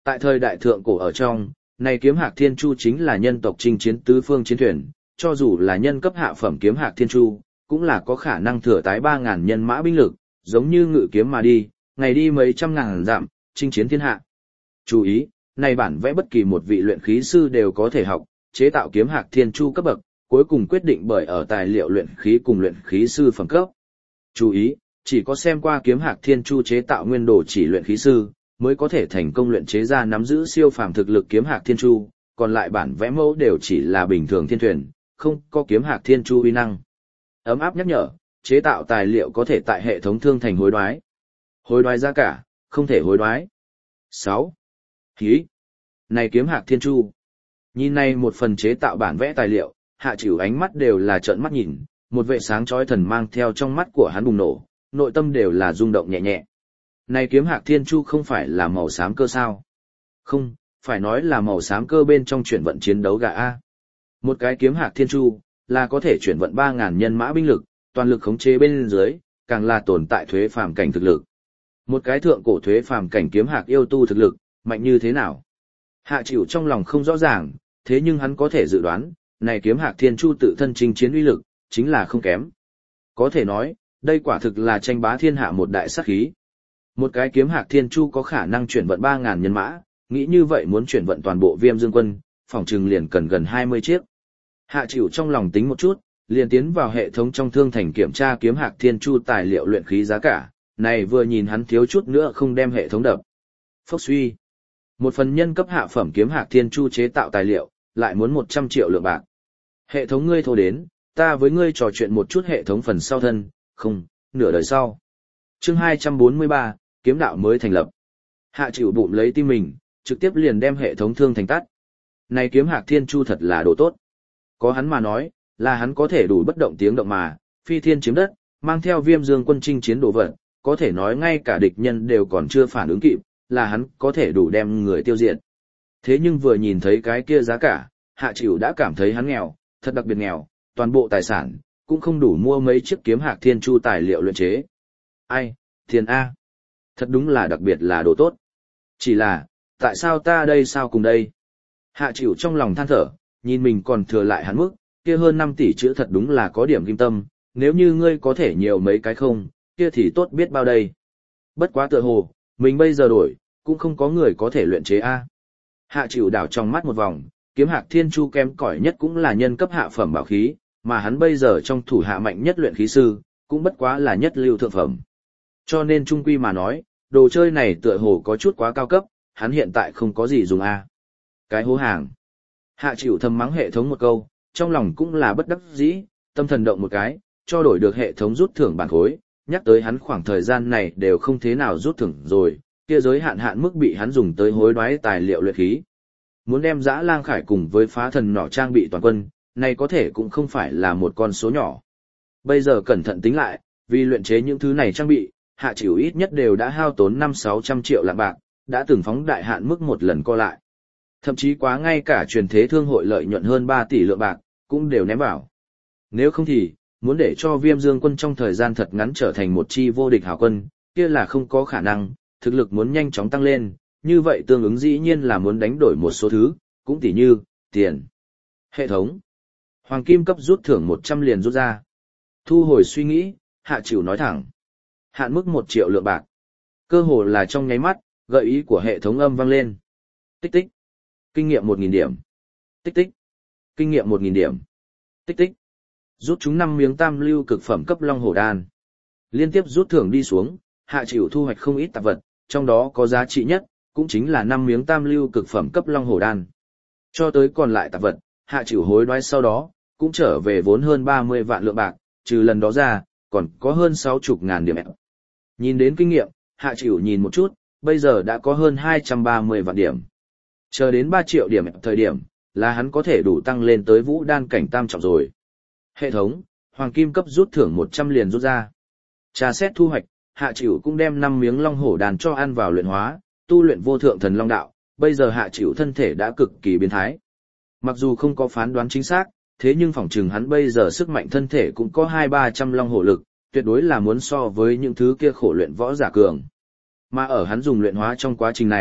Tại thời đại thượng cổ ở trong, này kiếm hạc thiên chu chính là nhân tộc chinh chiến tứ phương chiến thuyền, cho dù là nhân cấp hạ phẩm kiếm hạc thiên chu, cũng là có khả năng thừa tái ba ngàn nhân mã binh lực, giống như ngự kiếm mà đi, ngày đi mấy trăm ngàn dặm, chinh chiến thiên hạ. Chú ý, này bản vẽ bất kỳ một vị luyện khí sư đều có thể học, chế tạo kiếm hạc thiên chu cấp bậc, cuối cùng quyết định bởi ở tài liệu luyện khí cùng luyện khí sư phẩm cấp. Chú ý, chỉ có xem qua kiếm hạc thiên chu chế tạo nguyên đồ chỉ luyện khí sư, mới có thể thành công luyện chế ra nắm giữ siêu phàm thực lực kiếm hạc thiên chu, còn lại bản vẽ mẫu đều chỉ là bình thường thiên thuyền, không có kiếm hạc thiên chu uy năng. Ấm áp nhắc nhở, chế tạo tài liệu có thể tại hệ thống thương thành hối đoái. Hối đoái giá cả, không thể hối đoái. sáu. Hí. Này kiếm hạc thiên chu. Nhìn này một phần chế tạo bản vẽ tài liệu, Hạ Chịu ánh mắt đều là trợn mắt nhìn, một vệ sáng chói thần mang theo trong mắt của hắn bùng nổ, nội tâm đều là rung động nhẹ nhẹ. Này kiếm hạc thiên chu không phải là màu xám cơ sao? Không, phải nói là màu xám cơ bên trong chuyển vận chiến đấu gà A. Một cái kiếm hạc thiên chu, là có thể chuyển vận ba ngàn nhân mã binh lực, toàn lực khống chế bên dưới, càng là tồn tại thuế phàm cảnh thực lực. Một cái thượng cổ thuế phàm cảnh kiếm hạc yêu tu thực lực, mạnh như thế nào? Hạ Chịu trong lòng không rõ ràng, thế nhưng hắn có thể dự đoán, này kiếm hạc thiên chu tự thân chinh chiến uy lực, chính là không kém. Có thể nói, đây quả thực là tranh bá thiên hạ một đại sát khí. Một cái kiếm hạc thiên chu có khả năng chuyển vận ba ngàn nhân mã, nghĩ như vậy muốn chuyển vận toàn bộ Viêm Dương quân, phòng trừng liền cần gần hai mươi chiếc. Hạ Chịu trong lòng tính một chút, liền tiến vào hệ thống trong thương thành kiểm tra kiếm hạc thiên chu tài liệu luyện khí giá cả, này vừa nhìn hắn thiếu chút nữa không đem hệ thống đập. Phốc suy. Một phần nhân cấp hạ phẩm kiếm hạc thiên chu chế tạo tài liệu, lại muốn một trăm triệu lượng bạc. Hệ thống ngươi thô đến, ta với ngươi trò chuyện một chút hệ thống phần sau thân, không, nửa đời sau. Chương hai trăm bốn mươi ba, kiếm đạo mới thành lập. Hạ Chịu bụng lấy tim mình, trực tiếp liền đem hệ thống thương thành tắt. Này kiếm hạc thiên chu thật là đồ tốt. Có hắn mà nói, là hắn có thể đủ bất động tiếng động mà, phi thiên chiếm đất, mang theo Viêm Dương quân chinh chiến đồ vật, có thể nói ngay cả địch nhân đều còn chưa phản ứng kịp, là hắn có thể đủ đem người tiêu diệt. Thế nhưng vừa nhìn thấy cái kia giá cả, Hạ Chịu đã cảm thấy hắn nghèo, thật đặc biệt nghèo, toàn bộ tài sản, cũng không đủ mua mấy chiếc kiếm hạc thiên chu tài liệu luyện chế. Ai, thiên A. Thật đúng là đặc biệt là đồ tốt. Chỉ là, tại sao ta đây sao cùng đây? Hạ Chịu trong lòng than thở, nhìn mình còn thừa lại hắn mức, kia hơn năm tỷ chữ thật đúng là có điểm kim tâm, nếu như ngươi có thể nhiều mấy cái không, kia thì tốt biết bao đây. Bất quá tựa hồ, mình bây giờ đổi, cũng không có người có thể luyện chế A. Hạ Chịu đảo trong mắt một vòng, kiếm hạc thiên chu kém cỏi nhất cũng là nhân cấp hạ phẩm bảo khí, mà hắn bây giờ trong thủ hạ mạnh nhất luyện khí sư, cũng bất quá là nhất lưu thượng phẩm. Cho nên trung quy mà nói, đồ chơi này tựa hồ có chút quá cao cấp, hắn hiện tại không có gì dùng A. Cái hố hàng. Hạ Chịu thầm mắng hệ thống một câu, trong lòng cũng là bất đắc dĩ, tâm thần động một cái, cho đổi được hệ thống rút thưởng bản khối, nhắc tới hắn khoảng thời gian này đều không thế nào rút thưởng rồi, kia giới hạn hạn mức bị hắn dùng tới hối đoái tài liệu luyện khí. Muốn đem Dã Lang Khải cùng với phá thần nỏ trang bị toàn quân, này có thể cũng không phải là một con số nhỏ. Bây giờ cẩn thận tính lại, vì luyện chế những thứ này trang bị, Hạ Chịu ít nhất đều đã hao tốn năm sáu trăm triệu lạng bạc, đã từng phóng đại hạn mức một lần co lại. Thậm chí quá ngay cả truyền thế thương hội lợi nhuận hơn ba tỷ lượng bạc, cũng đều ném vào. Nếu không thì, muốn để cho Viêm Dương quân trong thời gian thật ngắn trở thành một chi vô địch hảo quân, kia là không có khả năng, thực lực muốn nhanh chóng tăng lên, như vậy tương ứng dĩ nhiên là muốn đánh đổi một số thứ, cũng tỉ như, tiền. Hệ thống. Hoàng kim cấp rút thưởng một trăm liền rút ra. Thu hồi suy nghĩ, Hạ Chịu nói thẳng. Hạn mức một triệu lượng bạc. Cơ hồ là trong nháy mắt, gợi ý của hệ thống âm vang lên. Tích tích. Kinh nghiệm một nghìn điểm. Tích tích. Kinh nghiệm một nghìn điểm. Tích tích. Rút chúng năm miếng tam lưu cực phẩm cấp long hổ đan. Liên tiếp rút thưởng đi xuống, Hạ Chịu thu hoạch không ít tạp vật, trong đó có giá trị nhất, cũng chính là năm miếng tam lưu cực phẩm cấp long hổ đan. Cho tới còn lại tạp vật, Hạ Chịu hối đoái sau đó, cũng trở về vốn hơn ba mươi vạn lượng bạc, trừ lần đó ra, còn có hơn sáu mươi ngàn điểm. Nhìn đến kinh nghiệm, Hạ Chịu nhìn một chút, bây giờ đã có hơn hai trăm ba mươi vạn điểm. Chờ đến ba triệu điểm thời điểm, là hắn có thể đủ tăng lên tới vũ đan cảnh tam trọng rồi. Hệ thống, hoàng kim cấp rút thưởng một trăm liền rút ra. Tra xét thu hoạch, Hạ Chịu cũng đem năm miếng long hổ đan cho ăn vào luyện hóa, tu luyện vô thượng thần long đạo, bây giờ Hạ Chịu thân thể đã cực kỳ biến thái. Mặc dù không có phán đoán chính xác, thế nhưng phỏng chừng hắn bây giờ sức mạnh thân thể cũng có hai ba trăm long hổ lực, tuyệt đối là muốn so với những thứ kia khổ luyện võ giả cường. Mà ở hắn dùng luyện hóa trong quá trình này,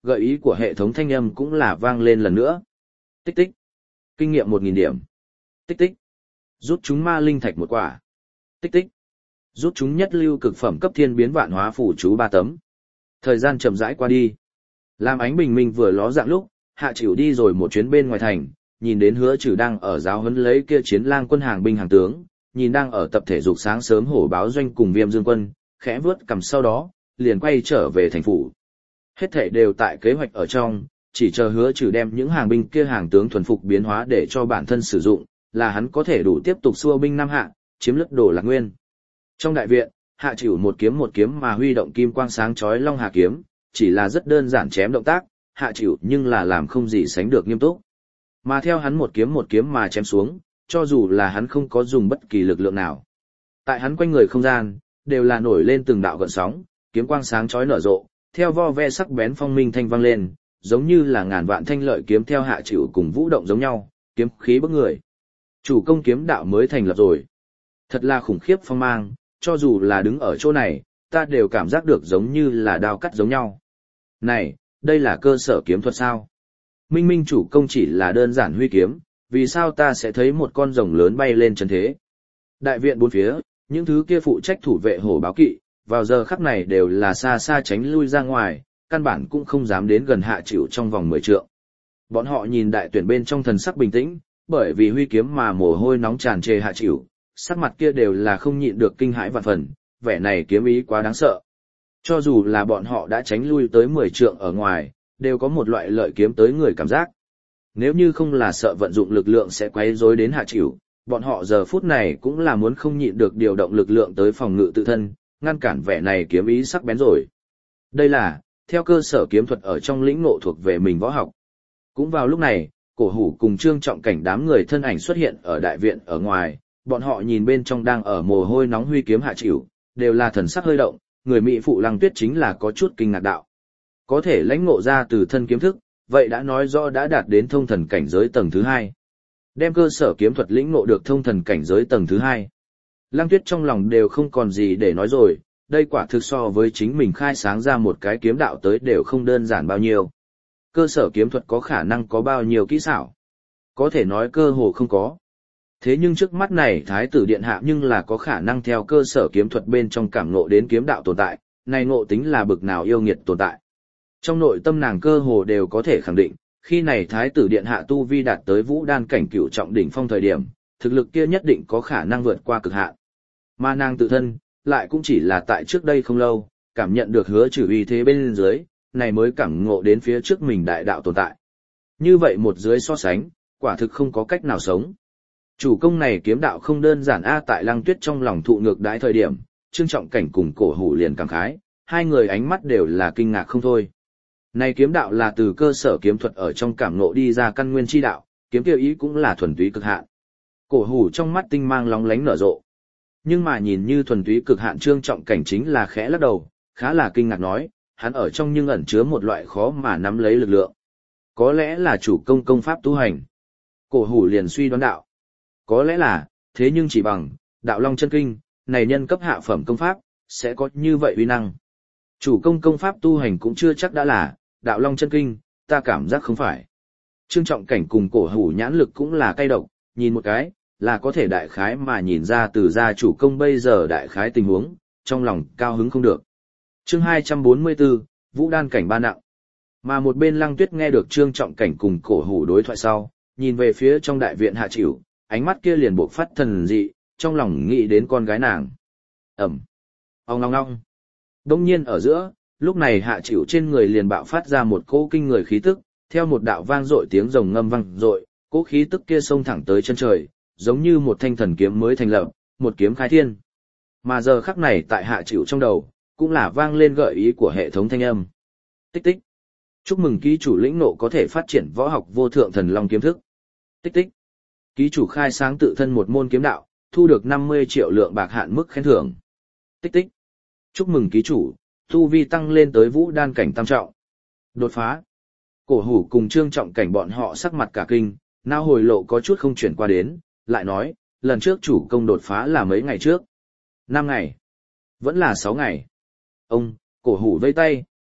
gợi ý của hệ thống thanh âm cũng là vang lên lần nữa. Tích tích. Kinh nghiệm một nghìn điểm. Tích tích. Rút chúng ma linh thạch một quả. Tích tích. Rút chúng nhất lưu cực phẩm cấp thiên biến vạn hóa phủ chú ba tấm. Thời gian chậm rãi qua đi. Làm ánh bình minh vừa ló dạng lúc, Hạ Chịu đi rồi một chuyến bên ngoài thành, nhìn đến Hứa Trừ đang ở giáo huấn lấy kia chiến lang quân hàng binh hàng tướng, nhìn đang ở tập thể dục sáng sớm hổ báo doanh cùng Viêm Dương quân, khẽ vướt cầm sau đó, liền quay trở về thành phủ. Hết thảy đều tại kế hoạch ở trong, chỉ chờ Hứa Trừ đem những hàng binh kia hàng tướng thuần phục biến hóa để cho bản thân sử dụng, là hắn có thể đủ tiếp tục xua binh Nam Hạ, chiếm lất Đồ Lạc Nguyên. Trong đại viện, Hạ Chịu một kiếm một kiếm mà huy động kim quang sáng chói Long Hà kiếm, chỉ là rất đơn giản chém động tác, Hạ Chịu nhưng là làm không gì sánh được nghiêm túc. Mà theo hắn một kiếm một kiếm mà chém xuống, cho dù là hắn không có dùng bất kỳ lực lượng nào. Tại hắn quanh người không gian, đều là nổi lên từng đạo gợn sóng, kiếm quang sáng chói nở rộ, theo vo ve sắc bén phong minh thanh vang lên, giống như là ngàn vạn thanh lợi kiếm theo Hạ Chịu cùng vũ động giống nhau, kiếm khí bức người. Chủ công kiếm đạo mới thành lập rồi. Thật là khủng khiếp phong mang, cho dù là đứng ở chỗ này, ta đều cảm giác được giống như là đao cắt giống nhau. Này, đây là cơ sở kiếm thuật sao? Minh Minh chủ công chỉ là đơn giản huy kiếm, vì sao ta sẽ thấy một con rồng lớn bay lên chân thế? Đại viện bốn phía, những thứ kia phụ trách thủ vệ hổ báo kỵ, vào giờ khắc này đều là xa xa tránh lui ra ngoài, căn bản cũng không dám đến gần Hạ Chịu trong vòng mười trượng. Bọn họ nhìn đại tuyển bên trong thần sắc bình tĩnh, bởi vì huy kiếm mà mồ hôi nóng tràn trề Hạ Chịu, sắc mặt kia đều là không nhịn được kinh hãi vạn phần, vẻ này kiếm ý quá đáng sợ. Cho dù là bọn họ đã tránh lui tới mười trượng ở ngoài, đều có một loại lợi kiếm tới người cảm giác. Nếu như không là sợ vận dụng lực lượng sẽ quấy rối đến Hạ Chịu, bọn họ giờ phút này cũng là muốn không nhịn được điều động lực lượng tới phòng ngự tự thân, ngăn cản vẻ này kiếm ý sắc bén rồi. Đây là, theo cơ sở kiếm thuật ở trong lĩnh ngộ thuộc về mình võ học. Cũng vào lúc này, Cổ Hủ cùng Trương Trọng Cảnh đám người thân ảnh xuất hiện ở đại viện ở ngoài, bọn họ nhìn bên trong đang ở mồ hôi nóng huy kiếm Hạ Chịu, đều là thần sắc hơi động, người mỹ phụ Lăng Tuyết chính là có chút kinh ngạc đạo. Có thể lãnh ngộ ra từ thân kiếm thức, vậy đã nói rõ đã đạt đến thông thần cảnh giới tầng thứ hai. Đem cơ sở kiếm thuật lĩnh ngộ được thông thần cảnh giới tầng thứ hai. Lăng Tuyết trong lòng đều không còn gì để nói rồi, đây quả thực so với chính mình khai sáng ra một cái kiếm đạo tới đều không đơn giản bao nhiêu. Cơ sở kiếm thuật có khả năng có bao nhiêu kỹ xảo? Có thể nói cơ hồ không có. Thế nhưng trước mắt này Thái tử Điện Hạ nhưng là có khả năng theo cơ sở kiếm thuật bên trong cảm ngộ đến kiếm đạo tồn tại, này ngộ tính là bực nào yêu nghiệt tồn tại. Trong nội tâm nàng cơ hồ đều có thể khẳng định, khi này Thái tử Điện Hạ tu vi đạt tới vũ đan cảnh cửu trọng đỉnh phong thời điểm, thực lực kia nhất định có khả năng vượt qua cực hạn. Mà nàng tự thân, lại cũng chỉ là tại trước đây không lâu, cảm nhận được Hứa Trừ uy thế bên dưới, này mới cảm ngộ đến phía trước mình đại đạo tồn tại. Như vậy một dưới so sánh, quả thực không có cách nào sống. Chủ công này kiếm đạo không đơn giản a. Tại Lăng Tuyết trong lòng thụ ngược đãi thời điểm, Trương Trọng Cảnh cùng Cổ Hủ liền cảm khái, hai người ánh mắt đều là kinh ngạc không thôi. Này kiếm đạo là từ cơ sở kiếm thuật ở trong cảm ngộ đi ra căn nguyên chi đạo, kiếm tiêu ý cũng là thuần túy cực hạn. Cổ Hủ trong mắt tinh mang lóng lánh nở rộ. Nhưng mà nhìn như thuần túy cực hạn Trương Trọng Cảnh chính là khẽ lắc đầu, khá là kinh ngạc nói, hắn ở trong nhưng ẩn chứa một loại khó mà nắm lấy lực lượng. Có lẽ là chủ công công pháp tu hành. Cổ Hủ liền suy đoán đạo. Có lẽ là, thế nhưng chỉ bằng, đạo long chân kinh, này nhân cấp hạ phẩm công pháp, sẽ có như vậy uy năng. Chủ công công pháp tu hành cũng chưa chắc đã là, đạo long chân kinh, ta cảm giác không phải. Trương Trọng Cảnh cùng Cổ Hủ nhãn lực cũng là cay độc, nhìn một cái, là có thể đại khái mà nhìn ra từ gia chủ công bây giờ đại khái tình huống, trong lòng cao hứng không được. Chương hai trăm bốn mươi tư, Vũ đan cảnh ba nặng. Mà một bên Lăng Tuyết nghe được Trương Trọng Cảnh cùng Cổ Hủ đối thoại sau, nhìn về phía trong đại viện Hạ Chịu, ánh mắt kia liền bộc phát thần dị, trong lòng nghĩ đến con gái nàng. Ẩm. Ong long long. Đông nhiên ở giữa, lúc này Hạ Chịu trên người liền bạo phát ra một cỗ kinh người khí tức, theo một đạo vang dội tiếng rồng ngâm vang dội, cỗ khí tức kia xông thẳng tới chân trời, giống như một thanh thần kiếm mới thành lập, một kiếm khai thiên. Mà giờ khắc này tại Hạ Chịu trong đầu, cũng là vang lên gợi ý của hệ thống thanh âm. Tích tích. Chúc mừng ký chủ lĩnh nộ có thể phát triển võ học vô thượng thần long kiếm thức. Tích tích. Ký chủ khai sáng tự thân một môn kiếm đạo, thu được năm mươi triệu lượng bạc hạn mức khen thưởng. Tích tích. Chúc mừng ký chủ, tu vi tăng lên tới vũ đan cảnh tam trọng. Đột phá. Cổ Hủ cùng Trương Trọng Cảnh bọn họ sắc mặt cả kinh, nao hồi lộ có chút không chuyển qua đến, lại nói, lần trước chủ công đột phá là mấy ngày trước. năm ngày. Vẫn là sáu ngày. Ông, Cổ Hủ vây tay,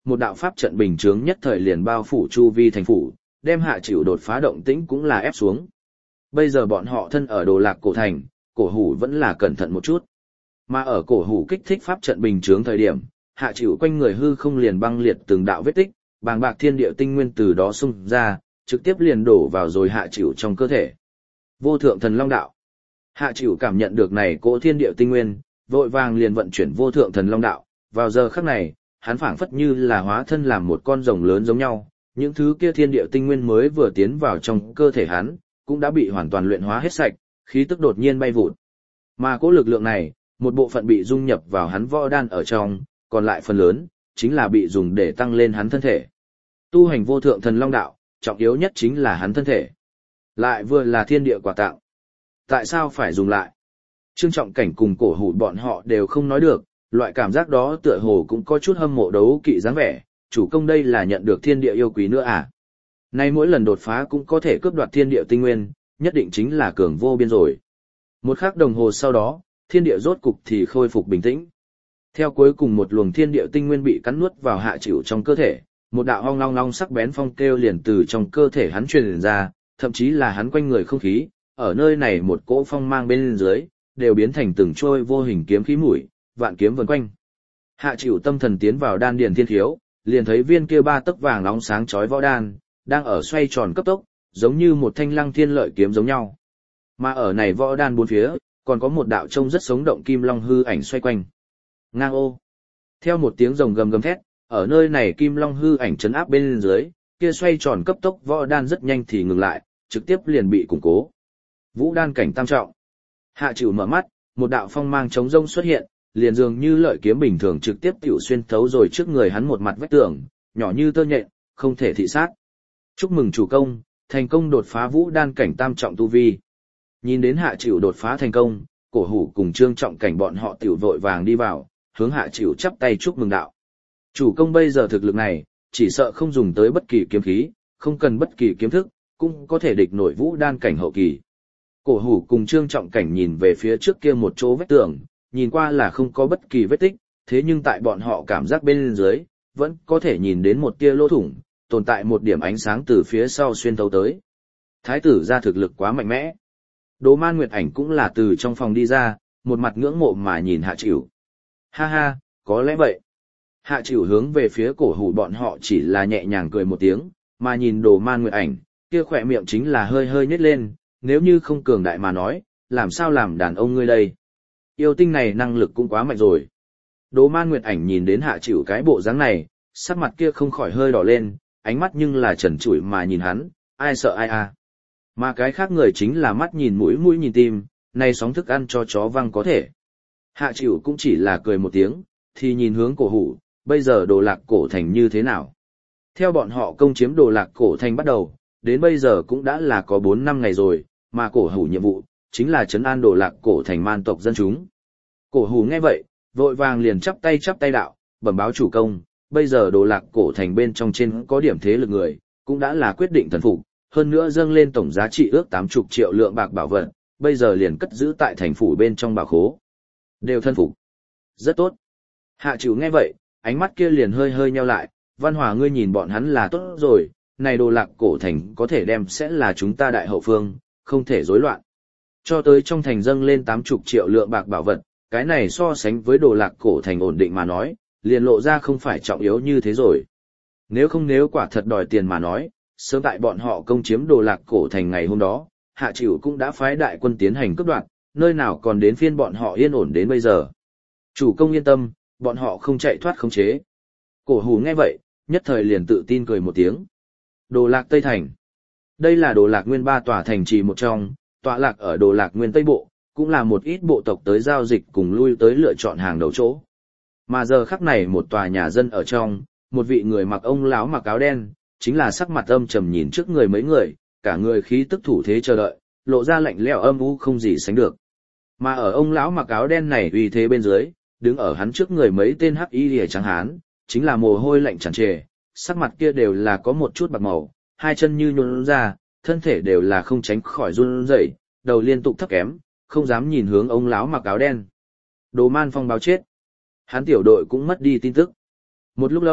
một đạo pháp trận bình chướng nhất thời liền bao phủ chu vi thành phủ, đem Hạ Chịu đột phá động tĩnh cũng là ép xuống. Bây giờ bọn họ thân ở Đồ Lạc cổ thành, Cổ Hủ vẫn là cẩn thận một chút. Mà ở Cổ Hủ kích thích pháp trận bình chướng thời điểm, Hạ Chịu quanh người hư không liền băng liệt từng đạo vết tích, bàng bạc thiên địa tinh nguyên từ đó xung ra, trực tiếp liền đổ vào rồi Hạ Chịu trong cơ thể. Vô thượng thần long đạo. Hạ Chịu cảm nhận được này cỗ thiên địa tinh nguyên, vội vàng liền vận chuyển vô thượng thần long đạo. Vào giờ khắc này, hắn phảng phất như là hóa thân làm một con rồng lớn giống nhau, những thứ kia thiên địa tinh nguyên mới vừa tiến vào trong cơ thể hắn, cũng đã bị hoàn toàn luyện hóa hết sạch, khí tức đột nhiên bay vụt. Mà cỗ lực lượng này, một bộ phận bị dung nhập vào hắn võ đan ở trong, còn lại phần lớn chính là bị dùng để tăng lên hắn thân thể. Tu hành vô thượng thần long đạo, trọng yếu nhất chính là hắn thân thể. Lại vừa là thiên địa quà tặng. Tại sao phải dùng lại? Trương Trọng Cảnh cùng Cổ Hủ bọn họ đều không nói được, loại cảm giác đó tựa hồ cũng có chút hâm mộ đấu kỵ dáng vẻ, chủ công đây là nhận được thiên địa yêu quý nữa à? Nay mỗi lần đột phá cũng có thể cướp đoạt thiên địa tinh nguyên, nhất định chính là cường vô biên rồi. Một khắc đồng hồ sau đó, thiên địa rốt cục thì khôi phục bình tĩnh. Theo cuối cùng một luồng thiên địa tinh nguyên bị cắn nuốt vào Hạ Chịu trong cơ thể, một đạo ong long long sắc bén phong kêu liền từ trong cơ thể hắn truyền ra, thậm chí là hắn quanh người không khí, ở nơi này một cỗ phong mang bên dưới, đều biến thành từng trôi vô hình kiếm khí mũi, vạn kiếm vần quanh. Hạ Chịu tâm thần tiến vào đan điền thiên khiếu, liền thấy viên kia ba tấc vàng nóng sáng chói võ đan, đang ở xoay tròn cấp tốc, giống như một thanh lăng thiên lợi kiếm giống nhau. Mà ở này võ đan bốn phía, còn có một đạo trông rất sống động kim long hư ảnh xoay quanh. Ngang ô. Theo một tiếng rồng gầm gầm thét, ở nơi này kim long hư ảnh chấn áp bên dưới, kia xoay tròn cấp tốc võ đan rất nhanh thì ngừng lại, trực tiếp liền bị củng cố. Vũ đan cảnh tam trọng. Hạ Chịu mở mắt, một đạo phong mang chống rông xuất hiện, liền dường như lợi kiếm bình thường trực tiếp tiểu xuyên thấu rồi trước người hắn một mặt vách tường, nhỏ như tơ nhện, không thể thị sát. Chúc mừng chủ công, thành công đột phá vũ đan cảnh tam trọng tu vi. Nhìn đến Hạ Chịu đột phá thành công, Cổ Hủ cùng Trương Trọng Cảnh bọn họ tiểu vội vàng đi vào, hướng Hạ Chịu chắp tay chúc mừng đạo. Chủ công bây giờ thực lực này, chỉ sợ không dùng tới bất kỳ kiếm khí, không cần bất kỳ kiếm thức, cũng có thể địch nổi vũ đan cảnh hậu kỳ. Cổ Hủ cùng Trương Trọng Cảnh nhìn về phía trước kia một chỗ vách tường, nhìn qua là không có bất kỳ vết tích, thế nhưng tại bọn họ cảm giác bên dưới, vẫn có thể nhìn đến một tia lỗ thủng, tồn tại một điểm ánh sáng từ phía sau xuyên thấu tới. Thái tử ra thực lực quá mạnh mẽ. Đỗ Man Nguyệt Ảnh cũng là từ trong phòng đi ra, một mặt ngưỡng mộ mà nhìn Hạ Chịu. Ha ha, có lẽ vậy. Hạ Chịu hướng về phía Cổ Hủ bọn họ chỉ là nhẹ nhàng cười một tiếng, mà nhìn Đỗ Man Nguyệt Ảnh, kia khỏe miệng chính là hơi hơi nhếch lên, nếu như không cường đại mà nói, làm sao làm đàn ông ngươi đây? Yêu tinh này năng lực cũng quá mạnh rồi. Đỗ Man Nguyệt Ảnh nhìn đến Hạ Chịu cái bộ dáng này, sắc mặt kia không khỏi hơi đỏ lên, ánh mắt nhưng là trần trụi mà nhìn hắn, ai sợ ai à. Mà cái khác người chính là mắt nhìn mũi mũi nhìn tim, này sóng thức ăn cho chó văng có thể. Hạ Chịu cũng chỉ là cười một tiếng, thì nhìn hướng Cổ Hủ, bây giờ Đồ Lạc cổ thành như thế nào? Theo bọn họ công chiếm Đồ Lạc cổ thành bắt đầu, đến bây giờ cũng đã là có bốn năm ngày rồi, mà Cổ Hủ nhiệm vụ chính là trấn an Đồ Lạc cổ thành man tộc dân chúng. Cổ Hủ nghe vậy, vội vàng liền chắp tay chắp tay đạo, bẩm báo chủ công, bây giờ Đồ Lạc cổ thành bên trong trên có điểm thế lực người, cũng đã là quyết định thần phục, hơn nữa dâng lên tổng giá trị ước tám mươi triệu lượng bạc bảo vật, bây giờ liền cất giữ tại thành phủ bên trong bảo khố. Đều thân phục. Rất tốt. Hạ Chịu nghe vậy, ánh mắt kia liền hơi hơi nheo lại, Văn Hòa ngươi nhìn bọn hắn là tốt rồi, này Đồ Lạc cổ thành có thể đem sẽ là chúng ta đại hậu phương, không thể rối loạn. Cho tới trong thành dâng lên tám mươi triệu lượng bạc bảo vật, cái này so sánh với Đồ Lạc cổ thành ổn định mà nói, liền lộ ra không phải trọng yếu như thế rồi. Nếu không nếu quả thật đòi tiền mà nói, sớm tại bọn họ công chiếm Đồ Lạc cổ thành ngày hôm đó, Hạ Chịu cũng đã phái đại quân tiến hành cướp đoạt, nơi nào còn đến phiên bọn họ yên ổn đến bây giờ. Chủ công yên tâm, bọn họ không chạy thoát khống chế. Cổ Hủ nghe vậy, nhất thời liền tự tin cười một tiếng. Đồ Lạc Tây Thành. Đây là Đồ Lạc Nguyên ba tòa thành trì một trong, tọa lạc ở Đồ Lạc Nguyên Tây Bộ, cũng là một ít bộ tộc tới giao dịch cùng lui tới lựa chọn hàng đầu chỗ. Mà giờ khắc này một tòa nhà dân ở trong, một vị người mặc ông lão mặc áo đen, chính là sắc mặt âm trầm nhìn trước người mấy người, cả người khí tức thủ thế chờ đợi, lộ ra lạnh lẽo âm u không gì sánh được. Mà ở ông lão mặc áo đen này uy thế bên dưới, đứng ở hắn trước người mấy tên hắc y lìa trắng hán, chính là mồ hôi lạnh tràn trề, sắc mặt kia đều là có một chút bạc màu, hai chân như nhũn ra, thân thể đều là không tránh khỏi run rẩy, đầu liên tục thấp kém, không dám nhìn hướng ông lão mặc áo đen. Đồ Man Phong báo chết. Hắn tiểu đội cũng mất đi tin tức. Một lúc lâu,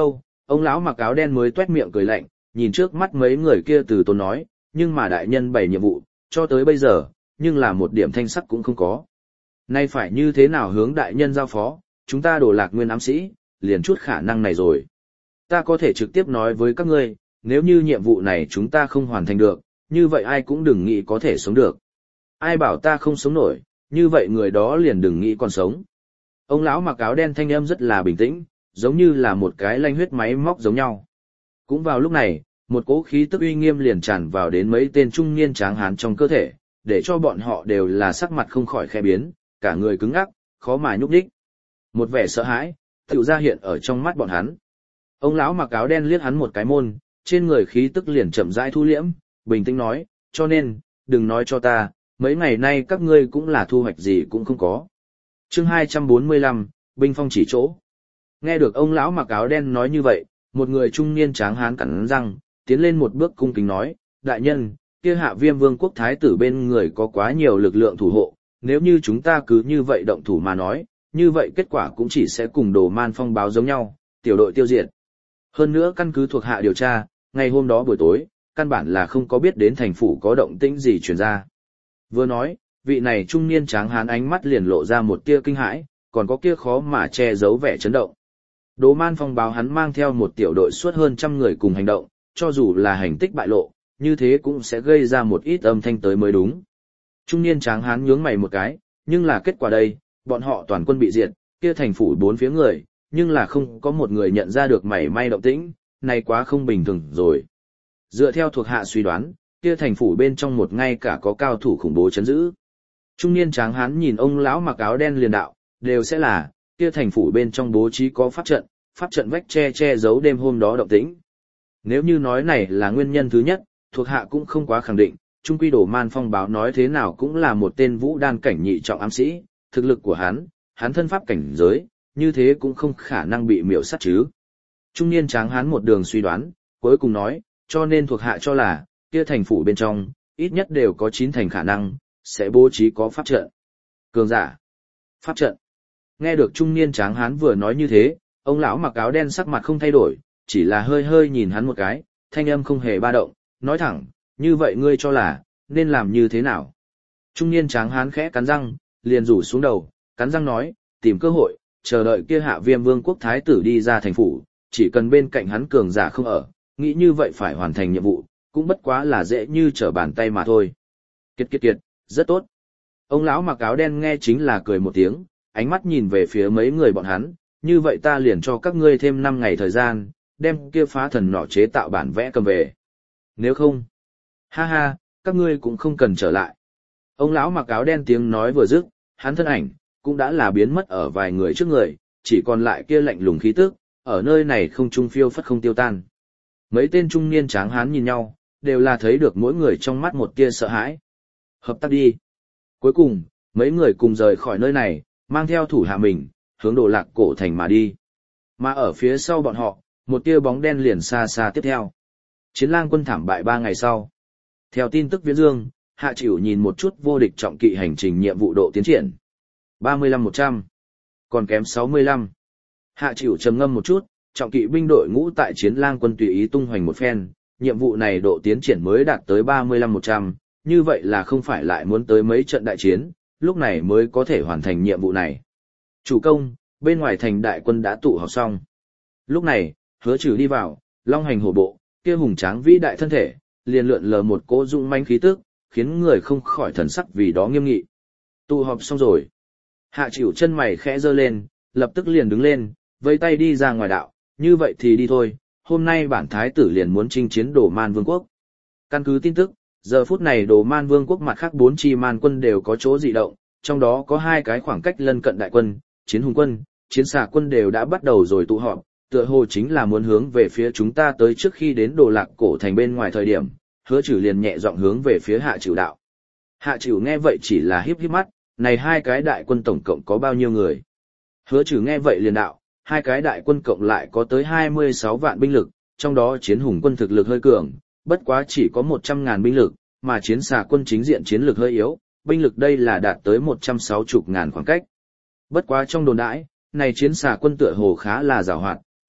Ông lão mặc áo đen mới tuét miệng cười lạnh, nhìn trước mắt mấy người kia từ tốn nói, nhưng mà đại nhân bày nhiệm vụ, cho tới bây giờ, nhưng là một điểm thanh sắc cũng không có. Nay phải như thế nào hướng đại nhân giao phó, chúng ta đổ lạc nguyên ám sĩ, liền chút khả năng này rồi. Ta có thể trực tiếp nói với các ngươi, nếu như nhiệm vụ này chúng ta không hoàn thành được, như vậy ai cũng đừng nghĩ có thể sống được. Ai bảo ta không sống nổi, như vậy người đó liền đừng nghĩ còn sống. Ông lão mặc áo đen thanh âm rất là bình tĩnh, giống như là một cái lanh huyết máy móc giống nhau. Cũng vào lúc này, một cỗ khí tức uy nghiêm liền tràn vào đến mấy tên trung niên tráng hán trong cơ thể, để cho bọn họ đều là sắc mặt không khỏi khẽ biến, cả người cứng ngắc, khó mà nhúc nhích. Một vẻ sợ hãi, tựu ra hiện ở trong mắt bọn hắn. Ông lão mặc áo đen liếc hắn một cái môn, trên người khí tức liền chậm rãi thu liễm, bình tĩnh nói, cho nên, đừng nói cho ta, mấy ngày nay các ngươi cũng là thu hoạch gì cũng không có. Chương hai trăm bốn mươi lăm, binh phong chỉ chỗ. Nghe được ông lão mặc áo đen nói như vậy, một người trung niên tráng hán cắn răng, tiến lên một bước cung kính nói, đại nhân, kia Hạ Viêm Vương quốc thái tử bên người có quá nhiều lực lượng thủ hộ, nếu như chúng ta cứ như vậy động thủ mà nói, như vậy kết quả cũng chỉ sẽ cùng Đồ Man Phong báo giống nhau, tiểu đội tiêu diệt. Hơn nữa căn cứ thuộc hạ điều tra, ngày hôm đó buổi tối, căn bản là không có biết đến thành phủ có động tĩnh gì truyền ra. Vừa nói, vị này trung niên tráng hán ánh mắt liền lộ ra một tia kinh hãi, còn có kia khó mà che giấu vẻ chấn động. Đồ Man Phong báo hắn mang theo một tiểu đội suốt hơn trăm người cùng hành động, cho dù là hành tích bại lộ, như thế cũng sẽ gây ra một ít âm thanh tới mới đúng. Trung niên tráng hán nhướng mày một cái, nhưng là kết quả đây, bọn họ toàn quân bị diệt, kia thành phủ bốn phía người, nhưng là không có một người nhận ra được mảy may động tĩnh, này quá không bình thường rồi. Dựa theo thuộc hạ suy đoán, kia thành phủ bên trong một ngay cả có cao thủ khủng bố chấn giữ. Trung niên tráng hán nhìn ông lão mặc áo đen liền đạo, đều sẽ là, kia thành phủ bên trong bố trí có pháp trận, pháp trận vách che che giấu đêm hôm đó động tĩnh. Nếu như nói này là nguyên nhân thứ nhất, thuộc hạ cũng không quá khẳng định, trung quy Đồ Man Phong báo nói thế nào cũng là một tên vũ đan cảnh nhị trọng ám sĩ, thực lực của hắn, hắn thân pháp cảnh giới, như thế cũng không khả năng bị miểu sát chứ. Trung niên tráng hán một đường suy đoán, cuối cùng nói, cho nên thuộc hạ cho là, kia thành phủ bên trong, ít nhất đều có chín thành khả năng, sẽ bố trí có pháp trận. Cường giả. Pháp trận. Nghe được trung niên tráng hán vừa nói như thế, ông lão mặc áo đen sắc mặt không thay đổi, chỉ là hơi hơi nhìn hắn một cái, thanh âm không hề ba động, nói thẳng, như vậy ngươi cho là, nên làm như thế nào? Trung niên tráng hán khẽ cắn răng, liền rủ xuống đầu, cắn răng nói, tìm cơ hội, chờ đợi kia Hạ Viêm Vương quốc thái tử đi ra thành phủ, chỉ cần bên cạnh hắn cường giả không ở, nghĩ như vậy phải hoàn thành nhiệm vụ, cũng bất quá là dễ như trở bàn tay mà thôi. Kiệt kiệt kiệt, rất tốt. Ông lão mặc áo đen nghe chính là cười một tiếng, ánh mắt nhìn về phía mấy người bọn hắn, như vậy ta liền cho các ngươi thêm năm ngày thời gian, đem kia phá thần nỏ chế tạo bản vẽ cầm về. Nếu không, ha ha, các ngươi cũng không cần trở lại. Ông lão mặc áo đen tiếng nói vừa dứt, hắn thân ảnh cũng đã là biến mất ở vài người trước người, chỉ còn lại kia lạnh lùng khí tức, ở nơi này không trung phiêu phất không tiêu tan. Mấy tên trung niên tráng hán nhìn nhau, đều là thấy được mỗi người trong mắt một tia sợ hãi. Hợp tác đi. Cuối cùng, mấy người cùng rời khỏi nơi này, mang theo thủ hạ mình, hướng Đồ Lạc cổ thành mà đi. Mà ở phía sau bọn họ, một tia bóng đen liền xa xa tiếp theo. Chiến lang quân thảm bại ba ngày sau. Theo tin tức viễn dương, Hạ Chịu nhìn một chút vô địch trọng kỵ hành trình nhiệm vụ độ tiến triển. ba mươi lăm một trăm. Còn kém sáu mươi lăm. Hạ Chịu trầm ngâm một chút, trọng kỵ binh đội ngũ tại chiến lang quân tùy ý tung hoành một phen, nhiệm vụ này độ tiến triển mới đạt tới ba mươi lăm một trăm, như vậy là không phải lại muốn tới mấy trận đại chiến, lúc này mới có thể hoàn thành nhiệm vụ này. Chủ công, bên ngoài thành đại quân đã tụ họp xong. Lúc này, Hứa Trừ đi vào, long hành hổ bộ, kia hùng tráng vĩ đại thân thể, liền lượn lờ một cỗ dũng mãnh khí tức, khiến người không khỏi thần sắc vì đó nghiêm nghị. Tụ họp xong rồi. Hạ Chịu chân mày khẽ giơ lên, lập tức liền đứng lên, vẫy tay đi ra ngoài đạo, như vậy thì đi thôi, hôm nay bản thái tử liền muốn chinh chiến Đồ Man Vương quốc. Căn cứ tin tức, giờ phút này Đồ Man Vương quốc mặt khác bốn chi man quân đều có chỗ dị động, trong đó có hai cái khoảng cách lân cận đại quân, chiến hùng quân, chiến xà quân đều đã bắt đầu rồi tụ họp, tựa hồ chính là muốn hướng về phía chúng ta tới trước khi đến Đồ Lạc cổ thành bên ngoài thời điểm, Hứa Trừ liền nhẹ giọng hướng về phía Hạ Chịu đạo. Hạ Chịu nghe vậy chỉ là híp híp mắt, này hai cái đại quân tổng cộng có bao nhiêu người? Hứa Trừ nghe vậy liền đạo, hai cái đại quân cộng lại có tới hai mươi sáu vạn binh lực, trong đó chiến hùng quân thực lực hơi cường, bất quá chỉ có một trăm ngàn binh lực, mà chiến xà quân chính diện chiến lược hơi yếu, binh lực đây là đạt tới một trăm sáu mươi ngàn khoảng cách. Bất quá trong đồn đãi, này chiến xà quân tựa hồ khá là giàu hoạt,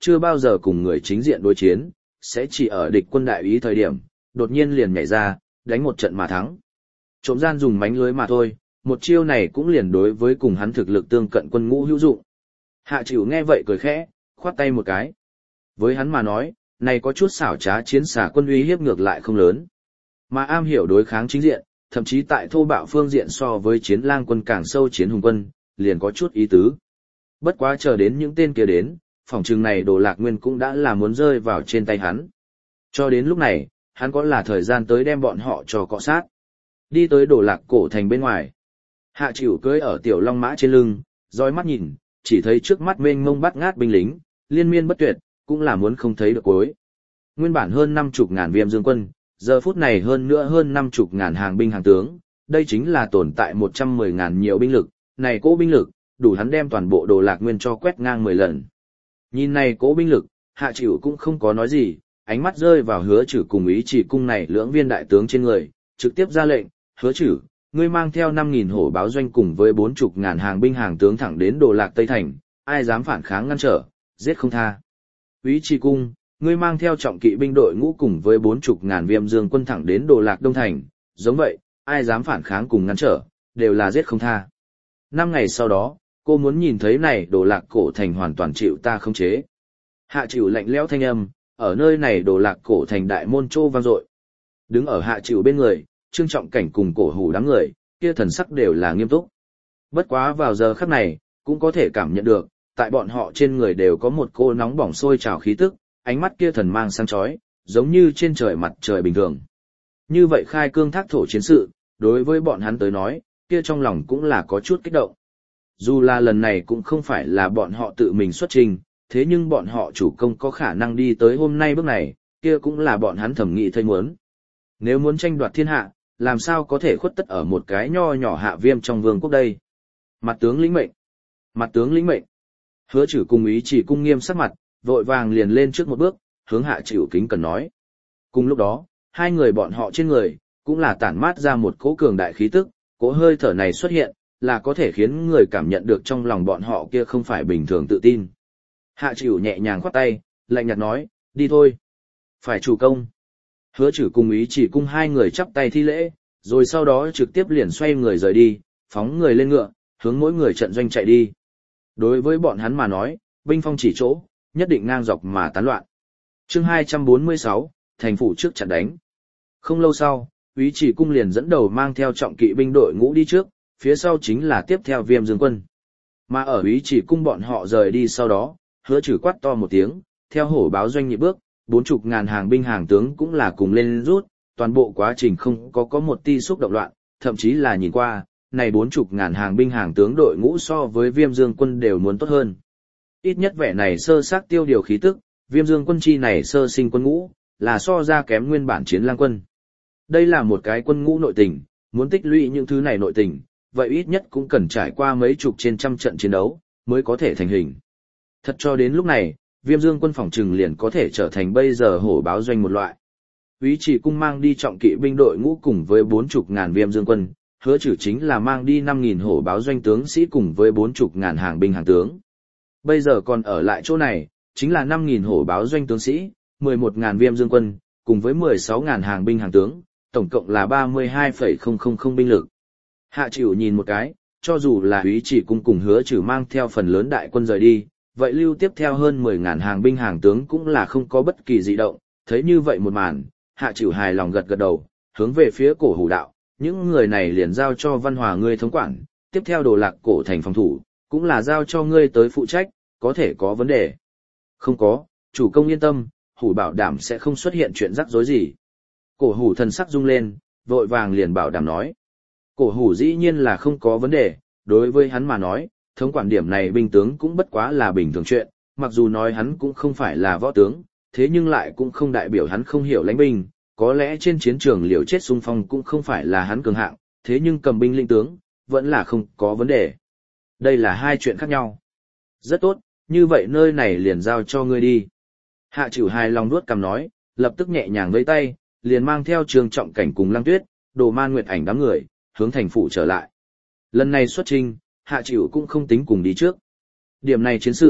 chưa bao giờ cùng người chính diện đối chiến, sẽ chỉ ở địch quân đại ý thời điểm, đột nhiên liền nhảy ra, đánh một trận mà thắng. Trộm gian dùng mánh lưới mà thôi, một chiêu này cũng liền đối với cùng hắn thực lực tương cận quân ngũ hữu dụng. Hạ Chịu nghe vậy cười khẽ, khoát tay một cái. Với hắn mà nói, này có chút xảo trá chiến xả quân uy hiếp ngược lại không lớn. Mà am hiểu đối kháng chính diện, thậm chí tại thô bạo phương diện so với chiến lang quân càng sâu chiến hùng quân, liền có chút ý tứ. Bất quá chờ đến những tên kia đến, phòng trường này Đồ Lạc Nguyên cũng đã là muốn rơi vào trên tay hắn. Cho đến lúc này, hắn có là thời gian tới đem bọn họ cho cọ sát. Đi tới Đồ Lạc cổ thành bên ngoài. Hạ Chịu cưỡi ở tiểu long mã trên lưng, dõi mắt nhìn, chỉ thấy trước mắt mênh mông bắt ngát binh lính, liên miên bất tuyệt, cũng là muốn không thấy được cuối. Nguyên bản hơn năm chục ngàn viêm dương quân, giờ phút này hơn nữa hơn năm chục ngàn hàng binh hàng tướng, đây chính là tồn tại một trăm mười ngàn nhiều binh lực, này cố binh lực, đủ hắn đem toàn bộ Đồ Lạc Nguyên cho quét ngang mười lần. Nhìn này cố binh lực, Hạ Chịu cũng không có nói gì, ánh mắt rơi vào Hứa Chử cùng Ý Chỉ cung này lưỡng viên đại tướng trên người, trực tiếp ra lệnh, Hứa Chử, ngươi mang theo năm nghìn hổ báo doanh cùng với bốn chục ngàn hàng binh hàng tướng thẳng đến Đồ Lạc Tây Thành, ai dám phản kháng ngăn trở, giết không tha. Ý Chỉ cung, ngươi mang theo trọng kỵ binh đội ngũ cùng với bốn chục ngàn viêm dương quân thẳng đến Đồ Lạc Đông Thành, giống vậy, ai dám phản kháng cùng ngăn trở, đều là giết không tha. Năm ngày sau đó, cô muốn nhìn thấy này Đồ Lạc cổ thành hoàn toàn chịu ta khống chế. Hạ Chịu lạnh lẽo thanh âm, ở nơi này Đồ Lạc cổ thành đại môn trô vang dội. Đứng ở Hạ Chịu bên người, Trương Trọng Cảnh cùng Cổ Hủ đám người, kia thần sắc đều là nghiêm túc. Bất quá vào giờ khắc này, cũng có thể cảm nhận được, tại bọn họ trên người đều có một cô nóng bỏng sôi trào khí tức, ánh mắt kia thần mang sáng chói, giống như trên trời mặt trời bình thường. Như vậy khai cương thác thổ chiến sự, đối với bọn hắn tới nói, kia trong lòng cũng là có chút kích động. Dù là lần này cũng không phải là bọn họ tự mình xuất trình, thế nhưng bọn họ chủ công có khả năng đi tới hôm nay bước này, kia cũng là bọn hắn thẩm nghị thấy muốn. Nếu muốn tranh đoạt thiên hạ, làm sao có thể khuất tất ở một cái nho nhỏ hạ viêm trong vương quốc đây. Mặt tướng lĩnh mệnh. Mặt tướng lĩnh mệnh. Hứa Chử cùng Ý Chỉ cung nghiêm sắc mặt, vội vàng liền lên trước một bước, hướng Hạ Chịu kính cần nói. Cùng lúc đó, hai người bọn họ trên người, cũng là tản mát ra một cỗ cường đại khí tức, cỗ hơi thở này xuất hiện, là có thể khiến người cảm nhận được trong lòng bọn họ kia không phải bình thường tự tin. Hạ Chịu nhẹ nhàng khoát tay, lạnh nhạt nói, đi thôi. Phải chủ công. Hứa Chử cùng Ý Chỉ cung hai người chắp tay thi lễ, rồi sau đó trực tiếp liền xoay người rời đi, phóng người lên ngựa, hướng mỗi người trận doanh chạy đi. Đối với bọn hắn mà nói, binh phong chỉ chỗ, nhất định ngang dọc mà tán loạn. Chương hai trăm bốn mươi sáu, thành phủ trước chặn đánh. Không lâu sau, Ý Chỉ cung liền dẫn đầu mang theo trọng kỵ binh đội ngũ đi trước, phía sau chính là tiếp theo Viêm Dương quân. Mà ở Ý Chỉ cung bọn họ rời đi sau đó, Hứa Chử quát to một tiếng, theo hổ báo doanh nhị bước, bốn chục ngàn hàng binh hàng tướng cũng là cùng lên rút, toàn bộ quá trình không có có một ti xúc động loạn, thậm chí là nhìn qua, này bốn chục ngàn hàng binh hàng tướng đội ngũ so với Viêm Dương quân đều muốn tốt hơn. Ít nhất vẻ này sơ xác tiêu điều khí tức, Viêm Dương quân chi này sơ sinh quân ngũ, là so ra kém nguyên bản chiến lang quân. Đây là một cái quân ngũ nội tình, muốn tích lũy những thứ này nội tình, vậy ít nhất cũng cần trải qua mấy chục trên trăm trận chiến đấu, mới có thể thành hình. Thật cho đến lúc này, Viêm Dương quân phòng trừng liền có thể trở thành bây giờ hổ báo doanh một loại. Ý Chỉ cung mang đi trọng kỵ binh đội ngũ cùng với bốn chục ngàn Viêm Dương quân, Hứa Chử chính là mang đi năm nghìn hổ báo doanh tướng sĩ cùng với bốn chục ngàn hàng binh hàng tướng. Bây giờ còn ở lại chỗ này, chính là năm nghìn hổ báo doanh tướng sĩ, mười một ngàn Viêm Dương quân, cùng với mười sáu ngàn hàng binh hàng tướng, tổng cộng là ba mươi hai phẩy không không không binh lực. Hạ Chịu nhìn một cái, cho dù là Ý Chỉ cung cùng Hứa Chử mang theo phần lớn đại quân rời đi, vậy lưu tiếp theo hơn mười ngàn hàng binh hàng tướng cũng là không có bất kỳ dị động, thấy như vậy một màn, Hạ Chịu hài lòng gật gật đầu, hướng về phía Cổ Hủ đạo, những người này liền giao cho Văn Hòa ngươi thống quản, tiếp theo Đồ Lạc cổ thành phòng thủ, cũng là giao cho ngươi tới phụ trách, có thể có vấn đề. Không có, chủ công yên tâm, Hủ bảo đảm sẽ không xuất hiện chuyện rắc rối gì. Cổ Hủ thần sắc rung lên, vội vàng liền bảo đảm nói. Cổ Hủ dĩ nhiên là không có vấn đề, đối với hắn mà nói, thống quản điểm này binh tướng cũng bất quá là bình thường chuyện, mặc dù nói hắn cũng không phải là võ tướng, thế nhưng lại cũng không đại biểu hắn không hiểu lãnh binh, có lẽ trên chiến trường liều chết xung phong cũng không phải là hắn cường hạng, thế nhưng cầm binh linh tướng, vẫn là không có vấn đề. Đây là hai chuyện khác nhau. Rất tốt, như vậy nơi này liền giao cho ngươi đi. Hạ Chịu hài lòng nuốt cằm nói, lập tức nhẹ nhàng vẫy tay, liền mang theo Trương Trọng Cảnh cùng Lăng Tuyết, Đồ Man Nguyệt Ảnh đám người, hướng thành phủ trở lại. Lần này xuất chinh, Hạ Chịu cũng không tính cùng đi trước. Điểm này chiến sự,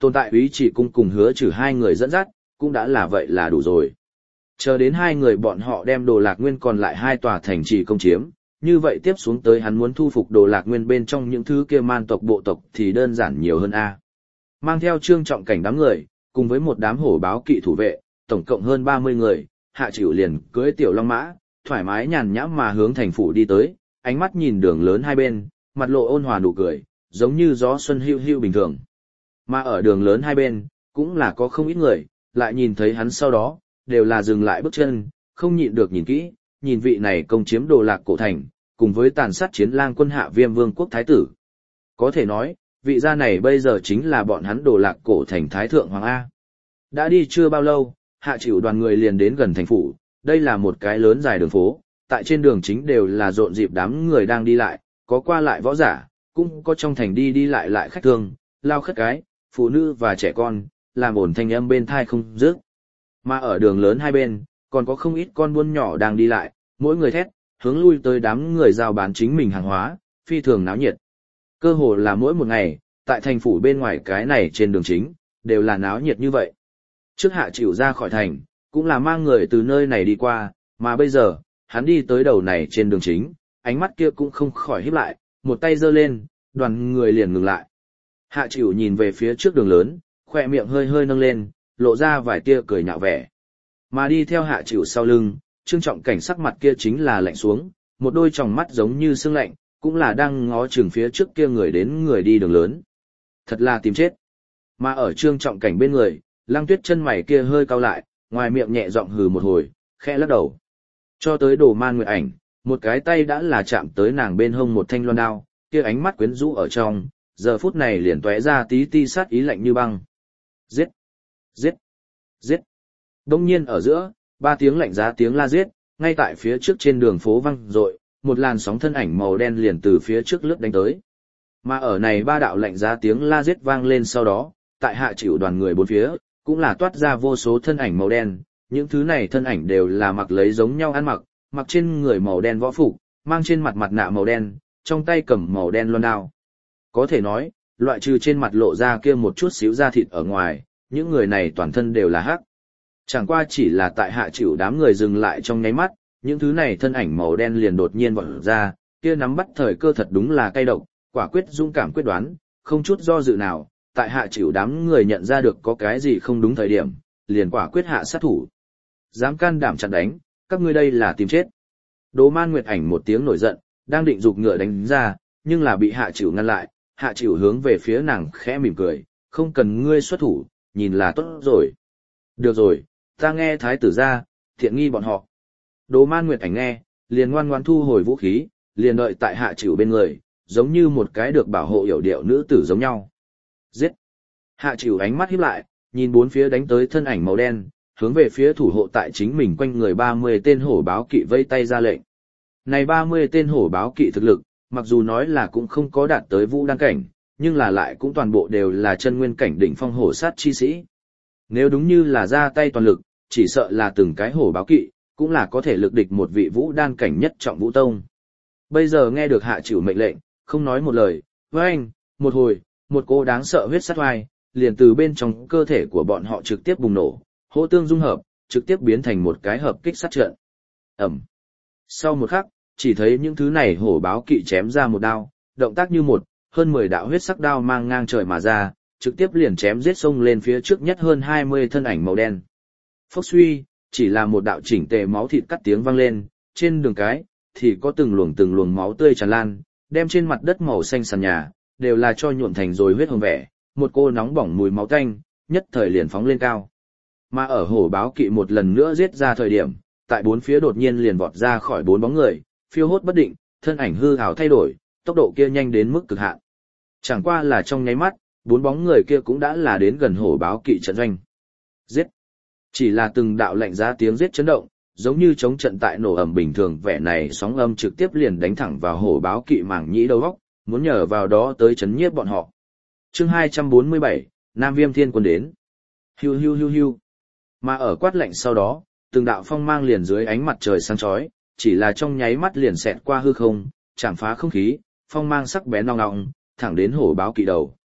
tồn tại úy chỉ cung cùng hứa trừ hai người dẫn dắt, cũng đã là vậy là đủ rồi. Chờ đến hai người bọn họ đem Đồ Lạc Nguyên còn lại hai tòa thành trì công chiếm, như vậy tiếp xuống tới hắn muốn thu phục Đồ Lạc Nguyên bên trong những thứ kia man tộc bộ tộc thì đơn giản nhiều hơn a. Mang theo Trương Trọng Cảnh đám người, cùng với một đám hổ báo kỵ thủ vệ, tổng cộng hơn ba mươi người, Hạ Chịu liền cưỡi tiểu long mã, thoải mái nhàn nhã mà hướng thành phủ đi tới, ánh mắt nhìn đường lớn hai bên, mặt lộ ôn hòa nụ cười, giống như gió xuân hưu hưu bình thường. Mà ở đường lớn hai bên, cũng là có không ít người, lại nhìn thấy hắn sau đó, đều là dừng lại bước chân, không nhịn được nhìn kỹ, nhìn vị này công chiếm Đồ Lạc cổ thành, cùng với tàn sát chiến lang quân Hạ Viêm Vương quốc thái tử. Có thể nói, vị gia này bây giờ chính là bọn hắn Đồ Lạc cổ thành thái thượng hoàng A. Đã đi chưa bao lâu, Hạ Chịu đoàn người liền đến gần thành phủ, đây là một cái lớn dài đường phố, tại trên đường chính đều là rộn dịp đám người đang đi lại, có qua lại võ giả, cũng có trong thành đi đi lại lại khách thương, lao khất cái, phụ nữ và trẻ con, làm ổn thanh âm bên thai không dứt. Mà ở đường lớn hai bên, còn có không ít con buôn nhỏ đang đi lại, mỗi người thét, hướng lui tới đám người giao bán chính mình hàng hóa, phi thường náo nhiệt. Cơ hồ là mỗi một ngày, tại thành phủ bên ngoài cái này trên đường chính, đều là náo nhiệt như vậy. Trước Hạ Chịu ra khỏi thành, cũng là mang người từ nơi này đi qua, mà bây giờ, hắn đi tới đầu này trên đường chính, ánh mắt kia cũng không khỏi híp lại, một tay giơ lên, đoàn người liền ngừng lại. Hạ Chịu nhìn về phía trước đường lớn, khỏe miệng hơi hơi nâng lên, lộ ra vài tia cười nhạo vẻ. Mà đi theo Hạ Chịu sau lưng, Trương Trọng Cảnh sắc mặt kia chính là lạnh xuống, một đôi tròng mắt giống như sương lạnh, cũng là đang ngó chừng phía trước kia người đến người đi đường lớn. Thật là tìm chết. Mà ở Trương Trọng Cảnh bên người, Lăng Tuyết chân mày kia hơi cau lại, ngoài miệng nhẹ giọng hừ một hồi, khẽ lắc đầu. Cho tới Đồ Man Nguyệt Ảnh, một cái tay đã là chạm tới nàng bên hông một thanh loan đao, kia ánh mắt quyến rũ ở trong, giờ phút này liền tóe ra tí ti sát ý lạnh như băng. Giết! Giết! Giết! Đông nhiên ở giữa, ba tiếng lạnh giá tiếng la giết, ngay tại phía trước trên đường phố vang dội, một làn sóng thân ảnh màu đen liền từ phía trước lướt đánh tới. Mà ở này ba đạo lạnh giá tiếng la giết vang lên sau đó, tại Hạ Chịu đoàn người bốn phía, cũng là toát ra vô số thân ảnh màu đen, những thứ này thân ảnh đều là mặc lấy giống nhau ăn mặc, mặc trên người màu đen võ phục, mang trên mặt mặt nạ màu đen, trong tay cầm màu đen loan đao. Có thể nói, loại trừ trên mặt lộ ra kia một chút xíu da thịt ở ngoài, những người này toàn thân đều là hắc. Chẳng qua chỉ là tại Hạ Chịu đám người dừng lại trong nháy mắt, những thứ này thân ảnh màu đen liền đột nhiên vọt ra, kia nắm bắt thời cơ thật đúng là cay độc, quả quyết dũng cảm quyết đoán, không chút do dự nào, tại Hạ Chịu đám người nhận ra được có cái gì không đúng thời điểm, liền quả quyết hạ sát thủ. Dám can đảm chặn đánh, các ngươi đây là tìm chết. Đồ Man Nguyệt Ảnh một tiếng nổi giận, đang định giục ngựa đánh ra, nhưng là bị Hạ Chịu ngăn lại, Hạ Chịu hướng về phía nàng khẽ mỉm cười, không cần ngươi xuất thủ, nhìn là tốt rồi. Được rồi, ta nghe thái tử ra, thiện nghi bọn họ. Đồ Man Nguyệt Ảnh nghe, liền ngoan ngoan thu hồi vũ khí, liền đợi tại Hạ Chịu bên người, giống như một cái được bảo hộ hiểu điệu nữ tử giống nhau. Giết! Hạ Chịu ánh mắt híp lại, nhìn bốn phía đánh tới thân ảnh màu đen, hướng về phía thủ hộ tại chính mình quanh người ba mươi tên hổ báo kỵ vây tay ra lệnh. Này ba mươi tên hổ báo kỵ thực lực, mặc dù nói là cũng không có đạt tới vũ đăng cảnh, nhưng là lại cũng toàn bộ đều là chân nguyên cảnh đỉnh phong hổ sát chi sĩ. Nếu đúng như là ra tay toàn lực, chỉ sợ là từng cái hổ báo kỵ, cũng là có thể lực địch một vị vũ đan cảnh nhất trọng vũ tông. Bây giờ nghe được Hạ Chịu mệnh lệnh, không nói một lời, với anh, một hồi, một cô đáng sợ huyết sát oai, liền từ bên trong cơ thể của bọn họ trực tiếp bùng nổ, hỗ tương dung hợp, trực tiếp biến thành một cái hợp kích sát trận. Ẩm. Sau một khắc, chỉ thấy những thứ này hổ báo kỵ chém ra một đao, động tác như một, hơn mười đạo huyết sắc đao mang ngang trời mà ra, trực tiếp liền chém giết xông lên phía trước nhất hơn hai mươi thân ảnh màu đen. Phốc suy, chỉ là một đạo chỉnh tề máu thịt cắt tiếng vang lên, trên đường cái, thì có từng luồng từng luồng máu tươi tràn lan, đem trên mặt đất màu xanh sàn nhà, đều là cho nhuộm thành rồi huyết hồng vẻ, một cô nóng bỏng mùi máu tanh, nhất thời liền phóng lên cao. Mà ở hổ báo kỵ một lần nữa giết ra thời điểm, tại bốn phía đột nhiên liền vọt ra khỏi bốn bóng người, phiêu hốt bất định, thân ảnh hư ảo thay đổi, tốc độ kia nhanh đến mức cực hạn. Chẳng qua là trong nháy mắt, bốn bóng người kia cũng đã là đến gần hổ báo kỵ trận doanh. Giết! Chỉ là từng đạo lạnh giá tiếng giết chấn động, giống như chống trận tại nổ ầm bình thường, vẻ này sóng âm trực tiếp liền đánh thẳng vào hổ báo kỵ mảng nhĩ đầu óc, muốn nhờ vào đó tới chấn nhiếp bọn họ. Chương hai trăm bốn mươi bảy, Nam Viêm Thiên Quân đến. Hiu hiu hiu hiu. Mà ở quát lạnh sau đó, từng đạo phong mang liền dưới ánh mặt trời sáng chói, chỉ là trong nháy mắt liền xẹt qua hư không, chạm phá không khí, phong mang sắc bén long long, thẳng đến hổ báo kỵ đầu.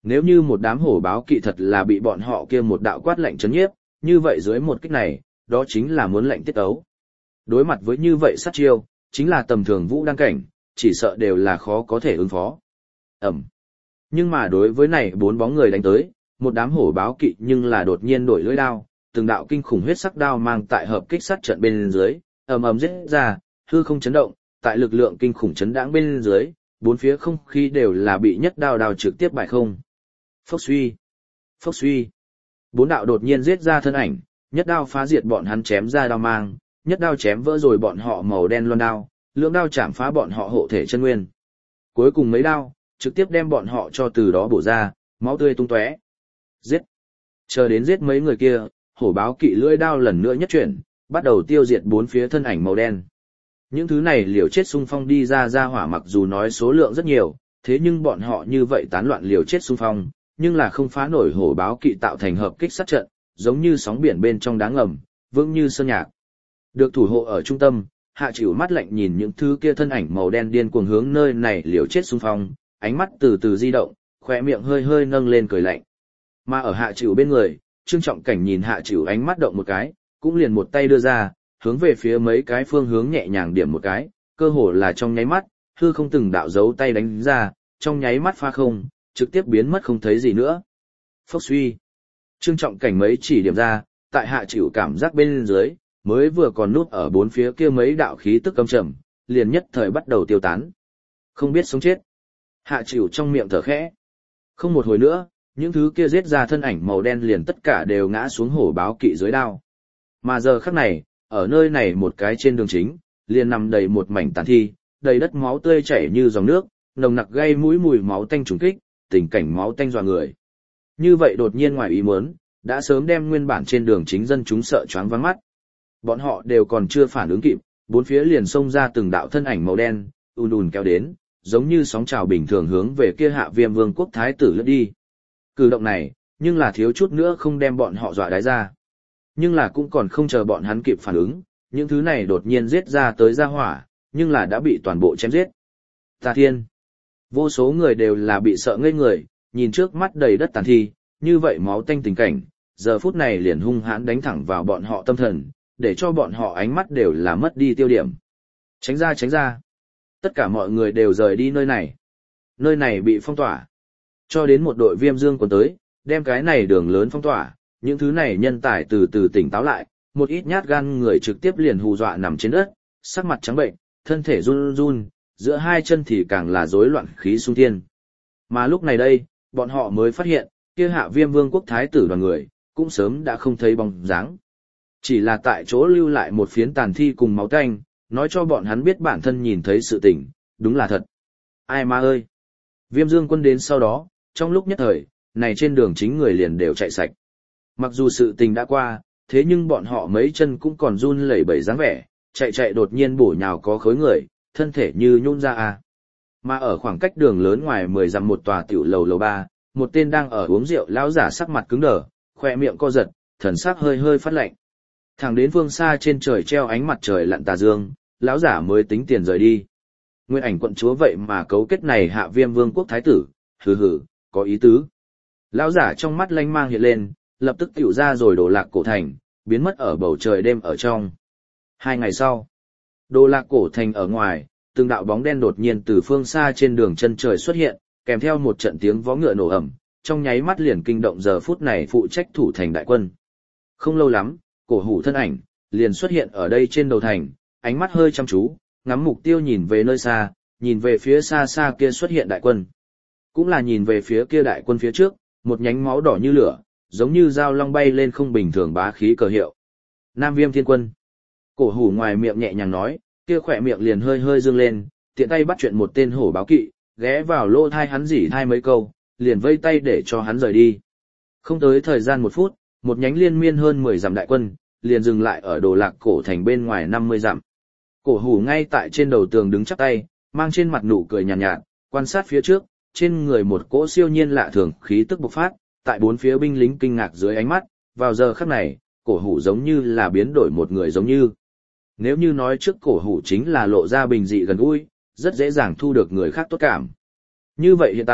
Nếu như một đám hổ báo kỵ thật là bị bọn họ kia một đạo quát lạnh chấn nhiếp, như vậy dưới một kích này, đó chính là muốn lệnh tiết ấu. Đối mặt với như vậy sát chiêu, chính là tầm thường vũ đăng cảnh, chỉ sợ đều là khó có thể ứng phó. Ẩm. Nhưng mà đối với này bốn bóng người đánh tới, một đám hổ báo kỵ nhưng là đột nhiên đổi lưỡi đao, từng đạo kinh khủng huyết sắc đao mang tại hợp kích sát trận bên dưới, ầm ầm giết ra, hư không chấn động, tại lực lượng kinh khủng chấn đãng bên dưới, bốn phía không khí đều là bị nhất đao đao trực tiếp bại không. Phốc suy, phốc suy. Bốn đạo đột nhiên giết ra thân ảnh, nhất đao phá diệt bọn hắn chém ra đao mang, nhất đao chém vỡ rồi bọn họ màu đen loan đao, lưỡng đao chạm phá bọn họ hộ thể chân nguyên. Cuối cùng mấy đao, trực tiếp đem bọn họ cho từ đó bổ ra, máu tươi tung tóe. Giết. Chờ đến giết mấy người kia, hổ báo kỵ lưỡi đao lần nữa nhất chuyển, bắt đầu tiêu diệt bốn phía thân ảnh màu đen. Những thứ này liều chết xung phong đi ra ra hỏa mặc dù nói số lượng rất nhiều, thế nhưng bọn họ như vậy tán loạn liều chết xung phong, nhưng là không phá nổi hổ báo kỵ tạo thành hợp kích sát trận, giống như sóng biển bên trong đá ngầm, vững như sơn nhạc. Được thủ hộ ở trung tâm, Hạ Chịu mắt lạnh nhìn những thứ kia thân ảnh màu đen điên cuồng hướng nơi này liều chết xung phong, ánh mắt từ từ di động, khóe miệng hơi hơi nâng lên cười lạnh. Mà ở Hạ Chịu bên người, Trương Trọng Cảnh nhìn Hạ Chịu ánh mắt động một cái, cũng liền một tay đưa ra, hướng về phía mấy cái phương hướng nhẹ nhàng điểm một cái, cơ hồ là trong nháy mắt, hư không từng đạo dấu tay đánh ra, trong nháy mắt pha không, trực tiếp biến mất không thấy gì nữa. Phốc suy. Trương Trọng Cảnh mấy chỉ điểm ra, tại Hạ Chịu cảm giác bên dưới, mới vừa còn núp ở bốn phía kia mấy đạo khí tức căm trầm, liền nhất thời bắt đầu tiêu tán. Không biết sống chết. Hạ Chịu trong miệng thở khẽ. Không một hồi nữa, những thứ kia giết ra thân ảnh màu đen liền tất cả đều ngã xuống hổ báo kỵ dưới đao. Mà giờ khắc này, ở nơi này một cái trên đường chính, liền nằm đầy một mảnh tàn thi, đầy đất máu tươi chảy như dòng nước, nồng nặc gây mũi mùi máu tanh trùng kích, tình cảnh máu tanh dọa người. Như vậy đột nhiên ngoài ý muốn, đã sớm đem nguyên bản trên đường chính dân chúng sợ choáng váng mắt. Bọn họ đều còn chưa phản ứng kịp, bốn phía liền xông ra từng đạo thân ảnh màu đen, ùn ùn kéo đến, giống như sóng trào bình thường hướng về kia Hạ Viêm Vương quốc thái tử lướt đi. Cử động này, nhưng là thiếu chút nữa không đem bọn họ dọa đái ra. Nhưng là cũng còn không chờ bọn hắn kịp phản ứng, những thứ này đột nhiên giết ra tới ra hỏa, nhưng là đã bị toàn bộ chém giết. Tà thiên. Vô số người đều là bị sợ ngây người, nhìn trước mắt đầy đất tàn thi, như vậy máu tanh tình cảnh, giờ phút này liền hung hãn đánh thẳng vào bọn họ tâm thần, để cho bọn họ ánh mắt đều là mất đi tiêu điểm. Tránh ra tránh ra. Tất cả mọi người đều rời đi nơi này. Nơi này bị phong tỏa. Cho đến một đội Viêm Dương còn tới, đem cái này đường lớn phong tỏa, những thứ này nhân tài từ từ tỉnh táo lại, một ít nhát gan người trực tiếp liền hù dọa nằm trên đất, sắc mặt trắng bệnh, thân thể run run, giữa hai chân thì càng là rối loạn khí xung thiên. Mà lúc này đây, bọn họ mới phát hiện, kia Hạ Viêm Vương quốc thái tử đoàn người, cũng sớm đã không thấy bóng dáng. Chỉ là tại chỗ lưu lại một phiến tàn thi cùng máu tanh, nói cho bọn hắn biết bản thân nhìn thấy sự tình, đúng là thật. Ai ma ơi! Viêm Dương quân đến sau đó, trong lúc nhất thời, này trên đường chính người liền đều chạy sạch. Mặc dù sự tình đã qua, thế nhưng bọn họ mấy chân cũng còn run lẩy bẩy dáng vẻ, chạy chạy đột nhiên bổ nhào có khối người, thân thể như nhún ra à. Mà ở khoảng cách đường lớn ngoài mười dặm một tòa tiểu lầu lầu ba, một tên đang ở uống rượu lão giả sắc mặt cứng đờ, khoe miệng co giật, thần sắc hơi hơi phát lạnh. Thẳng đến phương xa trên trời treo ánh mặt trời lặn tà dương, lão giả mới tính tiền rời đi. Nguyên Ảnh quận chúa vậy mà cấu kết này Hạ Viêm Vương quốc thái tử, hừ hừ, có ý tứ. Lão giả trong mắt lanh mang hiện lên, lập tức tiểu ra rồi Đồ Lạc cổ thành, biến mất ở bầu trời đêm ở trong. Hai ngày sau, Đồ Lạc cổ thành ở ngoài, từng đạo bóng đen đột nhiên từ phương xa trên đường chân trời xuất hiện, kèm theo một trận tiếng vó ngựa nổ ầm, trong nháy mắt liền kinh động giờ phút này phụ trách thủ thành đại quân. Không lâu lắm, Cổ Hủ thân ảnh liền xuất hiện ở đây trên đầu thành, ánh mắt hơi chăm chú, ngắm mục tiêu nhìn về nơi xa, nhìn về phía xa xa kia xuất hiện đại quân. Cũng là nhìn về phía kia đại quân phía trước, một nhánh máu đỏ như lửa, giống như dao long bay lên không bình thường bá khí cờ hiệu. Nam Viêm Thiên Quân. Cổ Hủ ngoài miệng nhẹ nhàng nói, kia khỏe miệng liền hơi hơi dương lên, tiện tay bắt chuyện một tên hổ báo kỵ, ghé vào lỗ thai hắn rỉ thai mấy câu, liền vây tay để cho hắn rời đi. Không tới thời gian một phút, một nhánh liên miên hơn mười dặm đại quân, liền dừng lại ở Đồ Lạc cổ thành bên ngoài năm mươi dặm. Cổ Hủ ngay tại trên đầu tường đứng chắp tay, mang trên mặt nụ cười nhàn nhạt, nhạt, quan sát phía trước, trên người một cỗ siêu nhiên lạ thường khí tức bộc phát, tại bốn phía binh lính kinh ngạc dưới ánh mắt, vào giờ khắc này, Cổ Hủ giống như là biến đổi một người giống như. Nếu như nói trước Cổ Hủ chính là lộ ra bình dị gần gũi, rất dễ dàng thu được người khác tốt cảm. Như vậy hiện tại,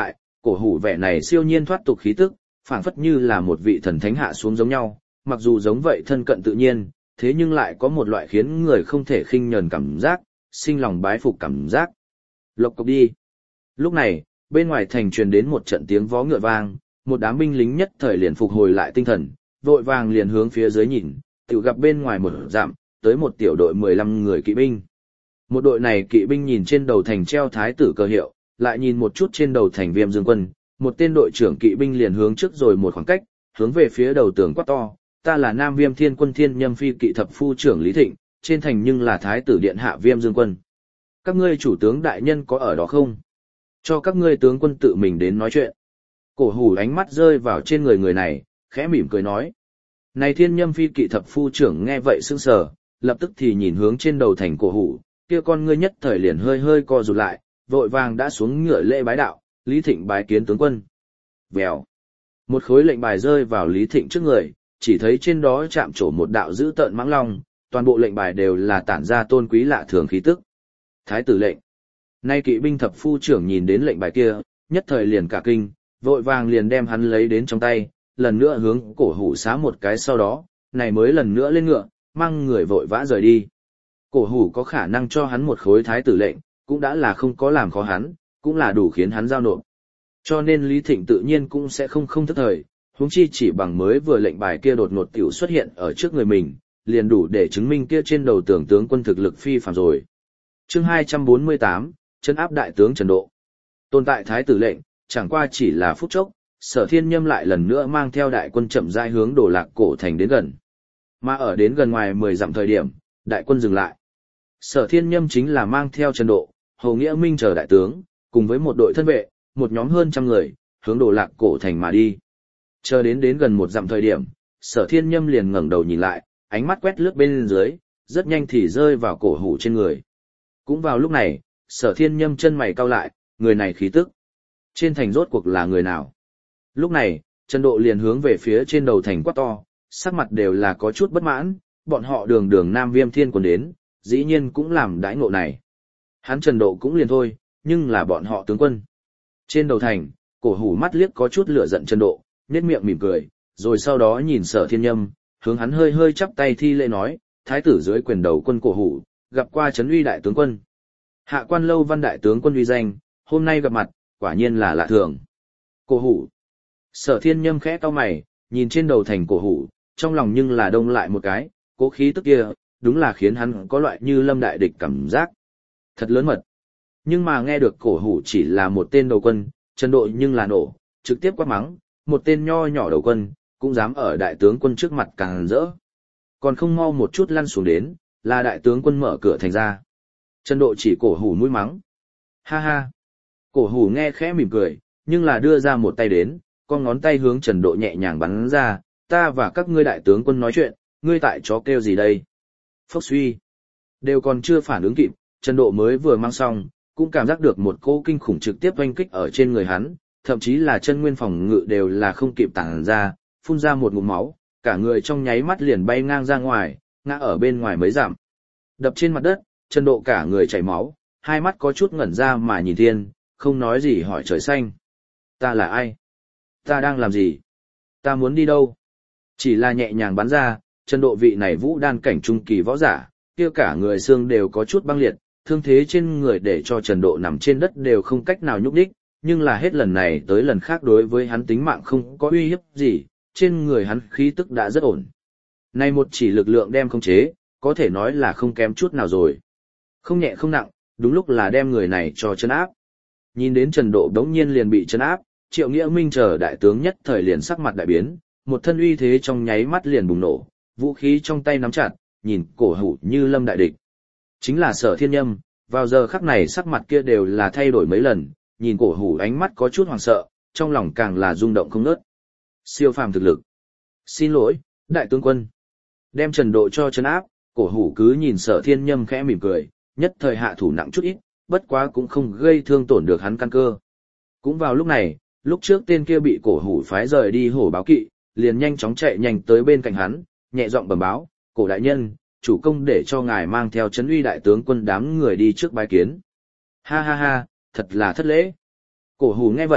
cổ hủ vẻ này siêu nhiên thoát tục khí tức, phảng phất như là một vị thần thánh hạ xuống giống nhau, mặc dù giống vậy thân cận tự nhiên, thế nhưng lại có một loại khiến người không thể khinh nhờn cảm giác, sinh lòng bái phục cảm giác. Lộc cộc đi. Lúc này, bên ngoài thành truyền đến một trận tiếng vó ngựa vang, một đám binh lính nhất thời liền phục hồi lại tinh thần, vội vàng liền hướng phía dưới nhìn, tự gặp bên ngoài một dặm, tới một tiểu đội mười lăm người kỵ binh. Một đội này kỵ binh nhìn trên đầu thành treo thái tử cờ hiệu, lại nhìn một chút trên đầu thành Viêm Dương quân, một tên đội trưởng kỵ binh liền hướng trước rồi một khoảng cách, hướng về phía đầu tường quát to, ta là Nam Viêm Thiên quân Thiên Nhâm Phi kỵ thập phu trưởng Lý Thịnh, trên thành nhưng là thái tử điện hạ Viêm Dương quân. Các ngươi chủ tướng đại nhân có ở đó không? Cho các ngươi tướng quân tự mình đến nói chuyện. Cổ hủ ánh mắt rơi vào trên người người này, khẽ mỉm cười nói. Này Thiên Nhâm Phi kỵ thập phu trưởng nghe vậy sững sờ, lập tức thì nhìn hướng trên đầu thành cổ hủ, kia con ngươi nhất thời liền hơi hơi co rụt lại, vội vàng đã xuống ngựa lễ bái đạo, Lý Thịnh bái kiến tướng quân. Vèo. Một khối lệnh bài rơi vào Lý Thịnh trước người, chỉ thấy trên đó chạm trổ một đạo dữ tợn mãng long, toàn bộ lệnh bài đều là tản ra tôn quý lạ thường khí tức. Thái tử lệnh. Nay kỵ binh thập phu trưởng nhìn đến lệnh bài kia, nhất thời liền cả kinh, vội vàng liền đem hắn lấy đến trong tay, lần nữa hướng cổ hủ xá một cái sau đó, này mới lần nữa lên ngựa, mang người vội vã rời đi. Cổ hủ có khả năng cho hắn một khối thái tử lệnh, cũng đã là không có làm khó hắn, cũng là đủ khiến hắn giao nộp. Cho nên Lý Thịnh tự nhiên cũng sẽ không không thất thời, huống chi chỉ bằng mới vừa lệnh bài kia đột ngột tiểu xuất hiện ở trước người mình, liền đủ để chứng minh kia trên đầu tưởng tướng quân thực lực phi phàm rồi. Chương hai trăm bốn mươi tám, trấn áp đại tướng Trần Độ. Tồn tại thái tử lệnh, chẳng qua chỉ là phút chốc, Sở Thiên Nhâm lại lần nữa mang theo đại quân chậm rãi hướng Đồ Lạc Cổ thành đến gần. Mà ở đến gần ngoài mười dặm thời điểm, đại quân dừng lại. Sở Thiên Nhâm chính là mang theo Trần Độ, Hồ Nghĩa Minh chờ đại tướng, cùng với một đội thân vệ, một nhóm hơn trăm người, hướng Đồ Lạc Cổ thành mà đi. Chờ đến đến gần một dặm thời điểm, Sở Thiên Nhâm liền ngẩng đầu nhìn lại, ánh mắt quét lướt bên dưới, rất nhanh thì rơi vào cổ hủ trên người. Cũng vào lúc này, Sở Thiên Nhâm chân mày cau lại, người này khí tức. Trên thành rốt cuộc là người nào? Lúc này, Trần Độ liền hướng về phía trên đầu thành quát to, sắc mặt đều là có chút bất mãn, bọn họ đường đường Nam Viêm Thiên quân đến, dĩ nhiên cũng làm đãi ngộ này. Hắn Trần Độ cũng liền thôi, nhưng là bọn họ tướng quân. Trên đầu thành, cổ hủ mắt liếc có chút lửa giận Trần Độ, nhếch miệng mỉm cười, rồi sau đó nhìn Sở Thiên Nhâm, hướng hắn hơi hơi chắp tay thi lễ nói, thái tử dưới quyền đầu quân cổ hủ, gặp qua trấn uy đại tướng quân. Hạ quan lâu văn đại tướng quân uy danh, hôm nay gặp mặt, quả nhiên là lạ thường. Cổ hủ. Sở Thiên Nhâm khẽ cau mày, nhìn trên đầu thành cổ hủ, trong lòng nhưng là đông lại một cái, cố khí tức kia, đúng là khiến hắn có loại như lâm đại địch cảm giác. Thật lớn mật. Nhưng mà nghe được cổ hủ chỉ là một tên đầu quân, Trần Độ nhưng là nổ, trực tiếp quát mắng, một tên nho nhỏ đầu quân, cũng dám ở đại tướng quân trước mặt càng rỡ. Còn không mau một chút lăn xuống đến, là đại tướng quân mở cửa thành ra. Trần Độ chỉ cổ hủ mũi mắng. Ha ha. Cổ hủ nghe khẽ mỉm cười, nhưng là đưa ra một tay đến, con ngón tay hướng Trần Độ nhẹ nhàng bắn ra, ta và các ngươi đại tướng quân nói chuyện, ngươi tại chó kêu gì đây? Phốc suy. Đều còn chưa phản ứng kịp, Trần Độ mới vừa mang xong, cũng cảm giác được một cỗ kinh khủng trực tiếp oanh kích ở trên người hắn, thậm chí là chân nguyên phòng ngự đều là không kịp tản ra, phun ra một ngụm máu, cả người trong nháy mắt liền bay ngang ra ngoài, ngã ở bên ngoài mấy dặm. Đập trên mặt đất, Trần Độ cả người chảy máu, hai mắt có chút ngẩn ra mà nhìn thiên, không nói gì hỏi trời xanh. Ta là ai? Ta đang làm gì? Ta muốn đi đâu? Chỉ là nhẹ nhàng bắn ra, Trần Độ vị này vũ đan cảnh trung kỳ võ giả, kia cả người xương đều có chút băng liệt, thương thế trên người để cho Trần Độ nằm trên đất đều không cách nào nhúc nhích, nhưng là hết lần này tới lần khác đối với hắn tính mạng không có uy hiếp gì, trên người hắn khí tức đã rất ổn. Này một chỉ lực lượng đem khống chế, có thể nói là không kém chút nào rồi. Không nhẹ không nặng, đúng lúc là đem người này cho trấn áp. Nhìn đến Trần Độ đống nhiên liền bị trấn áp, Triệu Nghĩa Minh chờ đại tướng nhất thời liền sắc mặt đại biến, một thân uy thế trong nháy mắt liền bùng nổ, vũ khí trong tay nắm chặt, nhìn cổ hủ như lâm đại địch. Chính là Sở Thiên Nhâm, vào giờ khắc này sắc mặt kia đều là thay đổi mấy lần, nhìn cổ hủ ánh mắt có chút hoảng sợ, trong lòng càng là rung động không ngớt. Siêu phàm thực lực. Xin lỗi, đại tướng quân. Đem Trần Độ cho trấn áp, cổ hủ cứ nhìn Sở Thiên Nhâm khẽ mỉm cười, nhất thời hạ thủ nặng chút ít, bất quá cũng không gây thương tổn được hắn căn cơ. Cũng vào lúc này, lúc trước tên kia bị cổ hủ phái rời đi hổ báo kỵ, liền nhanh chóng chạy nhanh tới bên cạnh hắn, nhẹ giọng bẩm báo, cổ đại nhân, chủ công để cho ngài mang theo trấn uy đại tướng quân đám người đi trước bái kiến. Ha ha ha, thật là thất lễ. Cổ hủ nghe vậy,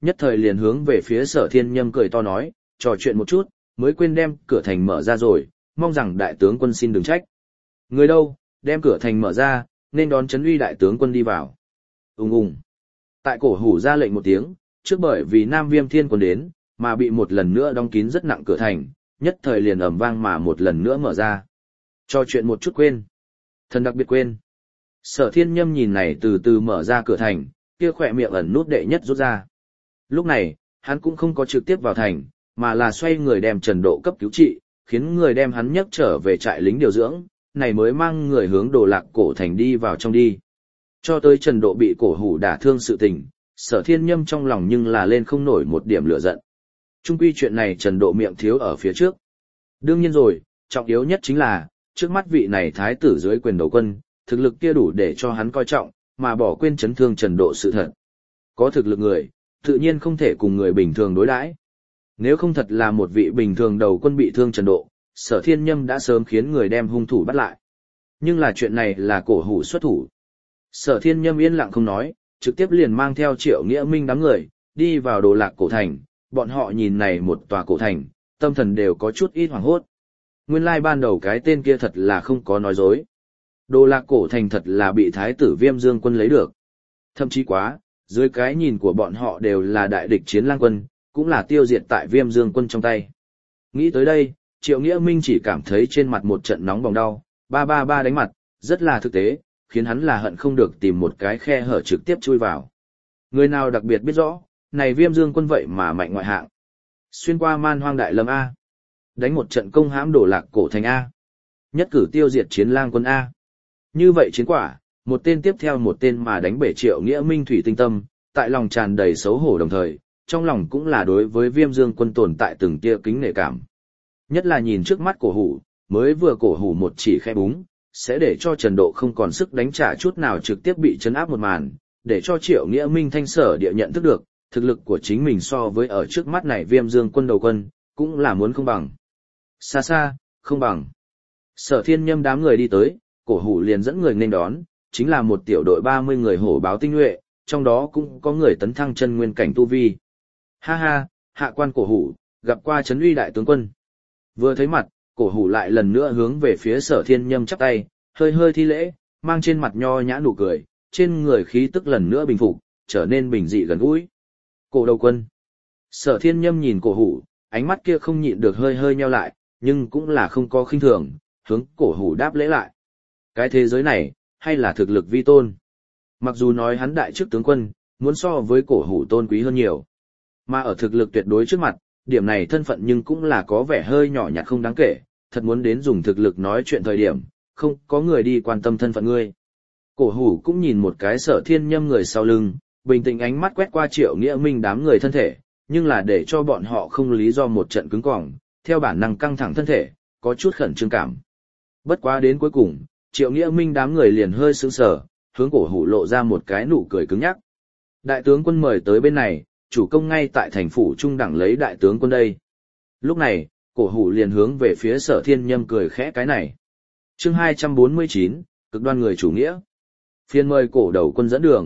nhất thời liền hướng về phía Sở Thiên Nhâm cười to nói, trò chuyện một chút, mới quên đem cửa thành mở ra rồi, mong rằng đại tướng quân xin đừng trách. Người đâu, đem cửa thành mở ra, nên đón chấn uy đại tướng quân đi vào. Ùng ùng. Tại cổ hủ ra lệnh một tiếng, trước bởi vì Nam Viêm Thiên quân đến, mà bị một lần nữa đóng kín rất nặng cửa thành, nhất thời liền ầm vang mà một lần nữa mở ra. Trò chuyện một chút quên. Thần đặc biệt quên. Sở Thiên Nhâm nhìn này từ từ mở ra cửa thành, kia khỏe miệng ẩn nút đệ nhất rút ra. Lúc này, hắn cũng không có trực tiếp vào thành, mà là xoay người đem Trần Độ cấp cứu trị, khiến người đem hắn nhấc trở về trại lính điều dưỡng, này mới mang người hướng Đồ Lạc cổ thành đi vào trong đi. Cho tới Trần Độ bị cổ hủ đả thương sự tình, Sở Thiên Nhâm trong lòng nhưng là lên không nổi một điểm lửa giận. Trung quy chuyện này Trần Độ miệng thiếu ở phía trước. Đương nhiên rồi, trọng yếu nhất chính là, trước mắt vị này thái tử dưới quyền đầu quân, thực lực kia đủ để cho hắn coi trọng, mà bỏ quên chấn thương Trần Độ sự thật. Có thực lực người, tự nhiên không thể cùng người bình thường đối đãi. Nếu không thật là một vị bình thường đầu quân bị thương Trần Độ, Sở Thiên Nhâm đã sớm khiến người đem hung thủ bắt lại. Nhưng là chuyện này là cổ hủ xuất thủ. Sở Thiên Nhâm yên lặng không nói, trực tiếp liền mang theo Triệu Nghĩa Minh đám người, đi vào Đồ Lạc cổ thành, bọn họ nhìn này một tòa cổ thành, tâm thần đều có chút ít hoảng hốt. Nguyên lai ban đầu cái tên kia thật là không có nói dối. Đồ Lạc cổ thành thật là bị thái tử Viêm Dương quân lấy được. Thậm chí quá, dưới cái nhìn của bọn họ đều là đại địch Chiến Lang quân, cũng là tiêu diệt tại Viêm Dương quân trong tay. Nghĩ tới đây, Triệu Nghĩa Minh chỉ cảm thấy trên mặt một trận nóng bỏng đau, ba ba ba đánh mặt, rất là thực tế, khiến hắn là hận không được tìm một cái khe hở trực tiếp chui vào. Người nào đặc biệt biết rõ, này Viêm Dương quân vậy mà mạnh ngoại hạng. Xuyên qua man hoang đại lâm A. Đánh một trận công hãm Đồ Lạc cổ thành A. Nhất cử tiêu diệt Chiến Lang quân A. Như vậy chiến quả, một tên tiếp theo một tên mà đánh bể Triệu Nghĩa Minh thủy tinh tâm, tại lòng tràn đầy xấu hổ đồng thời, trong lòng cũng là đối với Viêm Dương quân tồn tại từng tia kính nể cảm. Nhất là nhìn trước mắt cổ hủ, mới vừa cổ hủ một chỉ khẽ búng, sẽ để cho Trần Độ không còn sức đánh trả chút nào trực tiếp bị chấn áp một màn, để cho Triệu Nghĩa Minh thanh sở địa nhận thức được, thực lực của chính mình so với ở trước mắt này Viêm Dương quân đầu quân, cũng là muốn không bằng. Xa xa, không bằng. Sở Thiên Nhâm đám người đi tới, cổ hủ liền dẫn người nên đón, chính là một tiểu đội ba mươi người hổ báo tinh nhuệ, trong đó cũng có người tấn thăng chân nguyên cảnh tu vi. Ha ha, hạ quan cổ hủ, gặp qua trấn uy đại tướng quân. Vừa thấy mặt, cổ hủ lại lần nữa hướng về phía Sở Thiên Nhâm chắp tay, hơi hơi thi lễ, mang trên mặt nho nhã nụ cười, trên người khí tức lần nữa bình phục, trở nên bình dị gần gũi. Cổ đầu quân. Sở Thiên Nhâm nhìn cổ hủ, ánh mắt kia không nhịn được hơi hơi nheo lại, nhưng cũng là không có khinh thường, hướng cổ hủ đáp lễ lại. Cái thế giới này, hay là thực lực vi tôn. Mặc dù nói hắn đại chức tướng quân, muốn so với cổ hủ tôn quý hơn nhiều. Mà ở thực lực tuyệt đối trước mặt, điểm này thân phận nhưng cũng là có vẻ hơi nhỏ nhặt không đáng kể, thật muốn đến dùng thực lực nói chuyện thời điểm, không có người đi quan tâm thân phận ngươi. Cổ hủ cũng nhìn một cái Sở Thiên Nhâm người sau lưng, bình tĩnh ánh mắt quét qua Triệu Nghĩa Minh đám người thân thể, nhưng là để cho bọn họ không lý do một trận cứng cỏng, theo bản năng căng thẳng thân thể, có chút khẩn trương cảm. Bất quá đến cuối cùng, Triệu Nghĩa Minh đám người liền hơi sững sờ, hướng cổ hủ lộ ra một cái nụ cười cứng nhắc. Đại tướng quân mời tới bên này, chủ công ngay tại thành phủ trung đẳng lấy đại tướng quân đây. Lúc này, cổ hủ liền hướng về phía Sở Thiên Nhâm cười khẽ cái này. Chương hai trăm bốn mươi chín, cực đoan người chủ nghĩa. Phiên mời cổ đầu quân dẫn đường.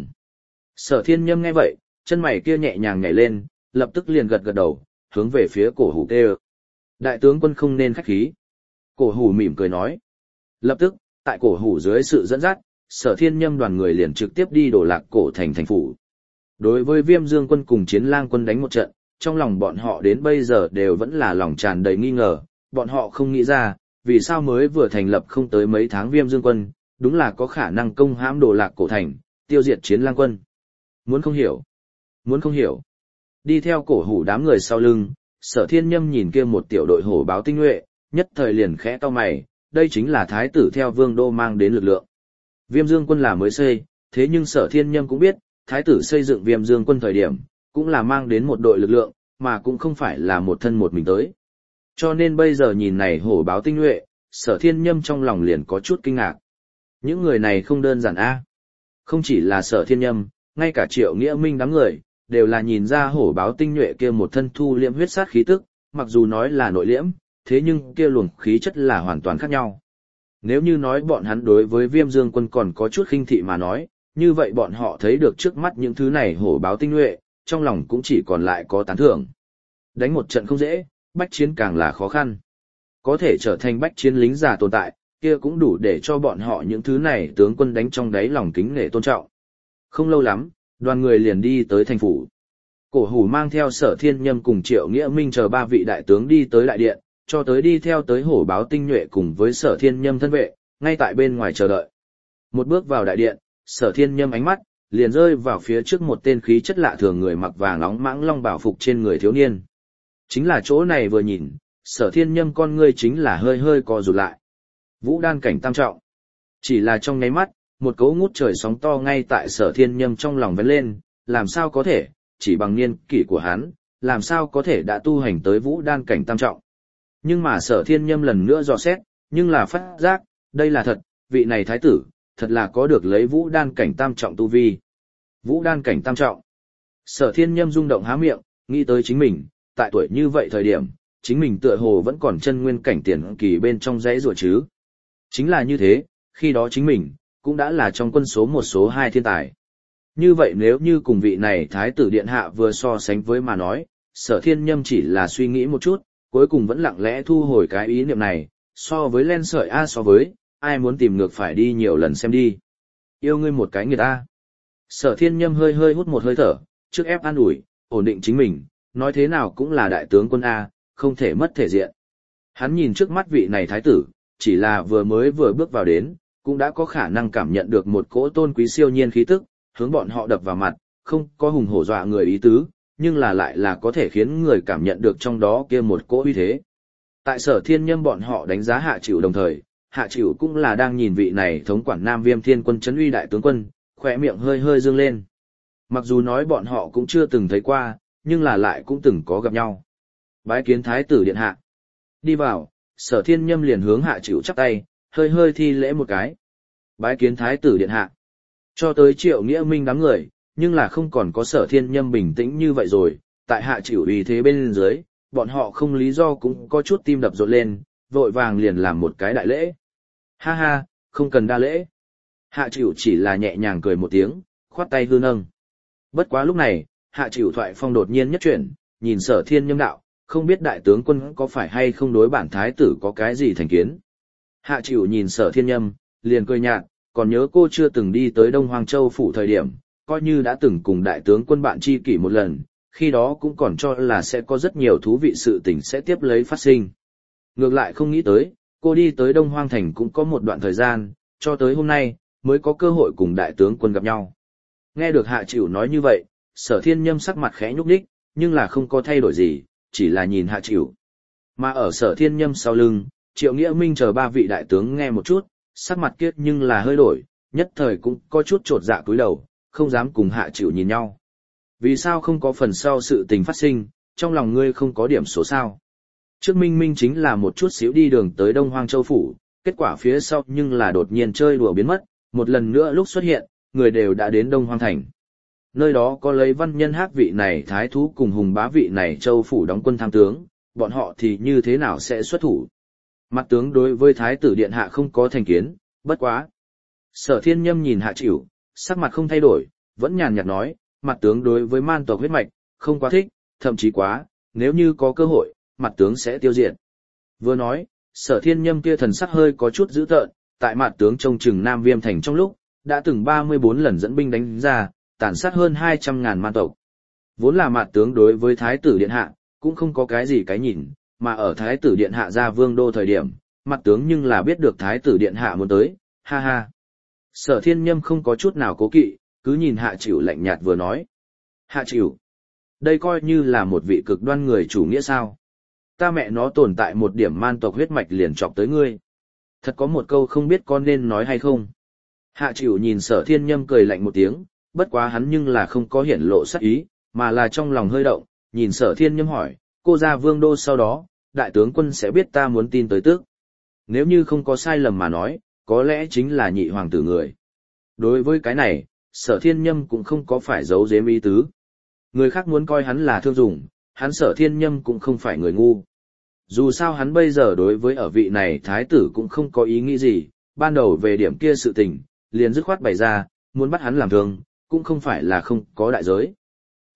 Sở Thiên Nhâm nghe vậy, chân mày kia nhẹ nhàng nhảy lên, lập tức liền gật gật đầu, hướng về phía cổ hủ kêu. Đại tướng quân không nên khách khí. Cổ hủ mỉm cười nói. Lập tức, tại cổ hủ dưới sự dẫn dắt, Sở Thiên Nhâm đoàn người liền trực tiếp đi Đồ Lạc cổ thành thành phủ. Đối với Viêm Dương quân cùng Chiến Lang quân đánh một trận, trong lòng bọn họ đến bây giờ đều vẫn là lòng tràn đầy nghi ngờ, bọn họ không nghĩ ra, vì sao mới vừa thành lập không tới mấy tháng Viêm Dương quân, đúng là có khả năng công hãm Đồ Lạc cổ thành, tiêu diệt Chiến Lang quân. Muốn không hiểu, muốn không hiểu. Đi theo cổ hủ đám người sau lưng, Sở Thiên Nhâm nhìn kia một tiểu đội hổ báo tinh nhuệ, nhất thời liền khẽ cau mày, đây chính là thái tử theo Vương đô mang đến lực lượng. Viêm Dương quân là mới xây, thế nhưng Sở Thiên Nhâm cũng biết, thái tử xây dựng Viêm Dương quân thời điểm, cũng là mang đến một đội lực lượng, mà cũng không phải là một thân một mình tới. Cho nên bây giờ nhìn này hổ báo tinh nhuệ, Sở Thiên Nhâm trong lòng liền có chút kinh ngạc. Những người này không đơn giản a. Không chỉ là Sở Thiên Nhâm, ngay cả Triệu Nghĩa Minh đám người, đều là nhìn ra hổ báo tinh nhuệ kia một thân thu liễm huyết sát khí tức, mặc dù nói là nội liễm, thế nhưng kia luồng khí chất là hoàn toàn khác nhau. Nếu như nói bọn hắn đối với Viêm Dương quân còn có chút khinh thị mà nói, như vậy bọn họ thấy được trước mắt những thứ này hổ báo tinh nhuệ, trong lòng cũng chỉ còn lại có tán thưởng. Đánh một trận không dễ, bách chiến càng là khó khăn. Có thể trở thành bách chiến lính già tồn tại, kia cũng đủ để cho bọn họ những thứ này tướng quân đánh trong đáy lòng kính nể tôn trọng. Không lâu lắm, đoàn người liền đi tới thành phủ. Cổ Hủ mang theo Sở Thiên Nhâm cùng Triệu Nghĩa Minh chờ ba vị đại tướng đi tới đại điện, cho tới đi theo tới hổ báo tinh nhuệ cùng với Sở Thiên Nhâm thân vệ, ngay tại bên ngoài chờ đợi. Một bước vào đại điện, Sở Thiên Nhâm ánh mắt liền rơi vào phía trước một tên khí chất lạ thường người mặc vàng óng mãng long bảo phục trên người thiếu niên. Chính là chỗ này vừa nhìn, Sở Thiên Nhâm con ngươi chính là hơi hơi co rụt lại. Vũ đan cảnh tam trọng. Chỉ là trong nháy mắt, một cấu ngút trời sóng to ngay tại Sở Thiên Nhâm trong lòng vén lên, làm sao có thể, chỉ bằng niên kỷ của hắn, làm sao có thể đã tu hành tới vũ đan cảnh tam trọng. Nhưng mà Sở Thiên Nhâm lần nữa dò xét, nhưng là phát giác, đây là thật, vị này thái tử, thật là có được lấy vũ đan cảnh tam trọng tu vi. Vũ đan cảnh tam trọng. Sở Thiên Nhâm rung động há miệng, nghĩ tới chính mình, tại tuổi như vậy thời điểm, chính mình tựa hồ vẫn còn chân nguyên cảnh tiền kỳ bên trong dãy rùa chứ. Chính là như thế, khi đó chính mình, cũng đã là trong quân số một số hai thiên tài. Như vậy nếu như cùng vị này thái tử điện hạ vừa so sánh với mà nói, Sở Thiên Nhâm chỉ là suy nghĩ một chút, cuối cùng vẫn lặng lẽ thu hồi cái ý niệm này, so với len sợi a so với, ai muốn tìm ngược phải đi nhiều lần xem đi. Yêu ngươi một cái người ta. Sở Thiên Nhâm hơi hơi hút một hơi thở, trước ép an ủi, ổn định chính mình, nói thế nào cũng là đại tướng quân A, không thể mất thể diện. Hắn nhìn trước mắt vị này thái tử, chỉ là vừa mới vừa bước vào đến, cũng đã có khả năng cảm nhận được một cỗ tôn quý siêu nhiên khí tức, hướng bọn họ đập vào mặt, không có hùng hổ dọa người ý tứ, nhưng là lại là có thể khiến người cảm nhận được trong đó kia một cỗ uy thế. Tại Sở Thiên Nhâm bọn họ đánh giá Hạ Chịu đồng thời, Hạ Chịu cũng là đang nhìn vị này thống quản Nam Viêm Thiên Quân trấn uy đại tướng quân, khỏe miệng hơi hơi dương lên. Mặc dù nói bọn họ cũng chưa từng thấy qua, nhưng là lại cũng từng có gặp nhau. Bái kiến thái tử điện hạ. Đi vào, Sở Thiên Nhâm liền hướng Hạ Chịu chắp tay, hơi hơi thi lễ một cái. Bái kiến thái tử điện hạ. Cho tới Triệu Nghĩa Minh đám người, nhưng là không còn có Sở Thiên Nhâm bình tĩnh như vậy rồi, tại Hạ Chịu uy thế bên dưới, bọn họ không lý do cũng có chút tim đập rộn lên, vội vàng liền làm một cái đại lễ. Ha ha, không cần đa lễ. Hạ Chịu chỉ là nhẹ nhàng cười một tiếng, khoát tay hư nâng. Bất quá lúc này, Hạ Chịu thoại phong đột nhiên nhất chuyển, nhìn Sở Thiên Nhâm đạo, không biết đại tướng quân có phải hay không đối bản thái tử có cái gì thành kiến. Hạ Chịu nhìn Sở Thiên Nhâm, liền cười nhạt, còn nhớ cô chưa từng đi tới Đông Hoang Châu phủ thời điểm, coi như đã từng cùng đại tướng quân bạn tri kỷ một lần, khi đó cũng còn cho là sẽ có rất nhiều thú vị sự tình sẽ tiếp lấy phát sinh. Ngược lại không nghĩ tới, cô đi tới Đông Hoang Thành cũng có một đoạn thời gian, cho tới hôm nay, mới có cơ hội cùng đại tướng quân gặp nhau. Nghe được Hạ Chịu nói như vậy, Sở Thiên Nhâm sắc mặt khẽ nhúc nhích, nhưng là không có thay đổi gì, chỉ là nhìn Hạ Chịu. Mà ở Sở Thiên Nhâm sau lưng, Triệu Nghĩa Minh chờ ba vị đại tướng nghe một chút, sắc mặt kiết nhưng là hơi đổi, nhất thời cũng có chút trột dạ cúi đầu, không dám cùng Hạ Chịu nhìn nhau. Vì sao không có phần sau sự tình phát sinh, trong lòng ngươi không có điểm số sao? Trước Minh Minh chính là một chút xíu đi đường tới Đông Hoang Châu phủ, kết quả phía sau nhưng là đột nhiên chơi đùa biến mất, một lần nữa lúc xuất hiện, người đều đã đến Đông Hoang Thành. Nơi đó có lấy văn nhân hắc vị này thái thú cùng hùng bá vị này Châu phủ đóng quân tham tướng, bọn họ thì như thế nào sẽ xuất thủ? Mặt tướng đối với thái tử điện hạ không có thành kiến, bất quá. Sở Thiên Nhâm nhìn Hạ Chịu, sắc mặt không thay đổi, vẫn nhàn nhạt nói, mặt tướng đối với man tộc huyết mạch, không quá thích, thậm chí quá, nếu như có cơ hội, mặt tướng sẽ tiêu diệt. Vừa nói, Sở Thiên Nhâm kia thần sắc hơi có chút dữ tợn, tại mặt tướng trông chừng Nam Viêm Thành trong lúc, đã từng ba mươi bốn lần dẫn binh đánh ra, tàn sát hơn hai trăm ngàn man tộc. Vốn là mặt tướng đối với thái tử điện hạ, cũng không có cái gì cái nhìn, mà ở thái tử điện hạ ra vương đô thời điểm, mặt tướng nhưng là biết được thái tử điện hạ muốn tới, ha ha. Sở Thiên Nhâm không có chút nào cố kỵ, cứ nhìn Hạ Chịu lạnh nhạt vừa nói. Hạ Chịu, đây coi như là một vị cực đoan người chủ nghĩa sao? Ta mẹ nó tồn tại một điểm man tộc huyết mạch liền chọc tới ngươi. Thật có một câu không biết con nên nói hay không. Hạ Chịu nhìn Sở Thiên Nhâm cười lạnh một tiếng, bất quá hắn nhưng là không có hiển lộ sắc ý, mà là trong lòng hơi động, nhìn Sở Thiên Nhâm hỏi, cô ra vương đô sau đó, đại tướng quân sẽ biết ta muốn tin tới tước. Nếu như không có sai lầm mà nói, có lẽ chính là nhị hoàng tử người. Đối với cái này, Sở Thiên Nhâm cũng không có phải giấu giếm ý tứ. Người khác muốn coi hắn là thương dùng, hắn Sở Thiên Nhâm cũng không phải người ngu. Dù sao hắn bây giờ đối với ở vị này thái tử cũng không có ý nghĩ gì, ban đầu về điểm kia sự tình, liền dứt khoát bày ra, muốn bắt hắn làm thương, cũng không phải là không có đại giới.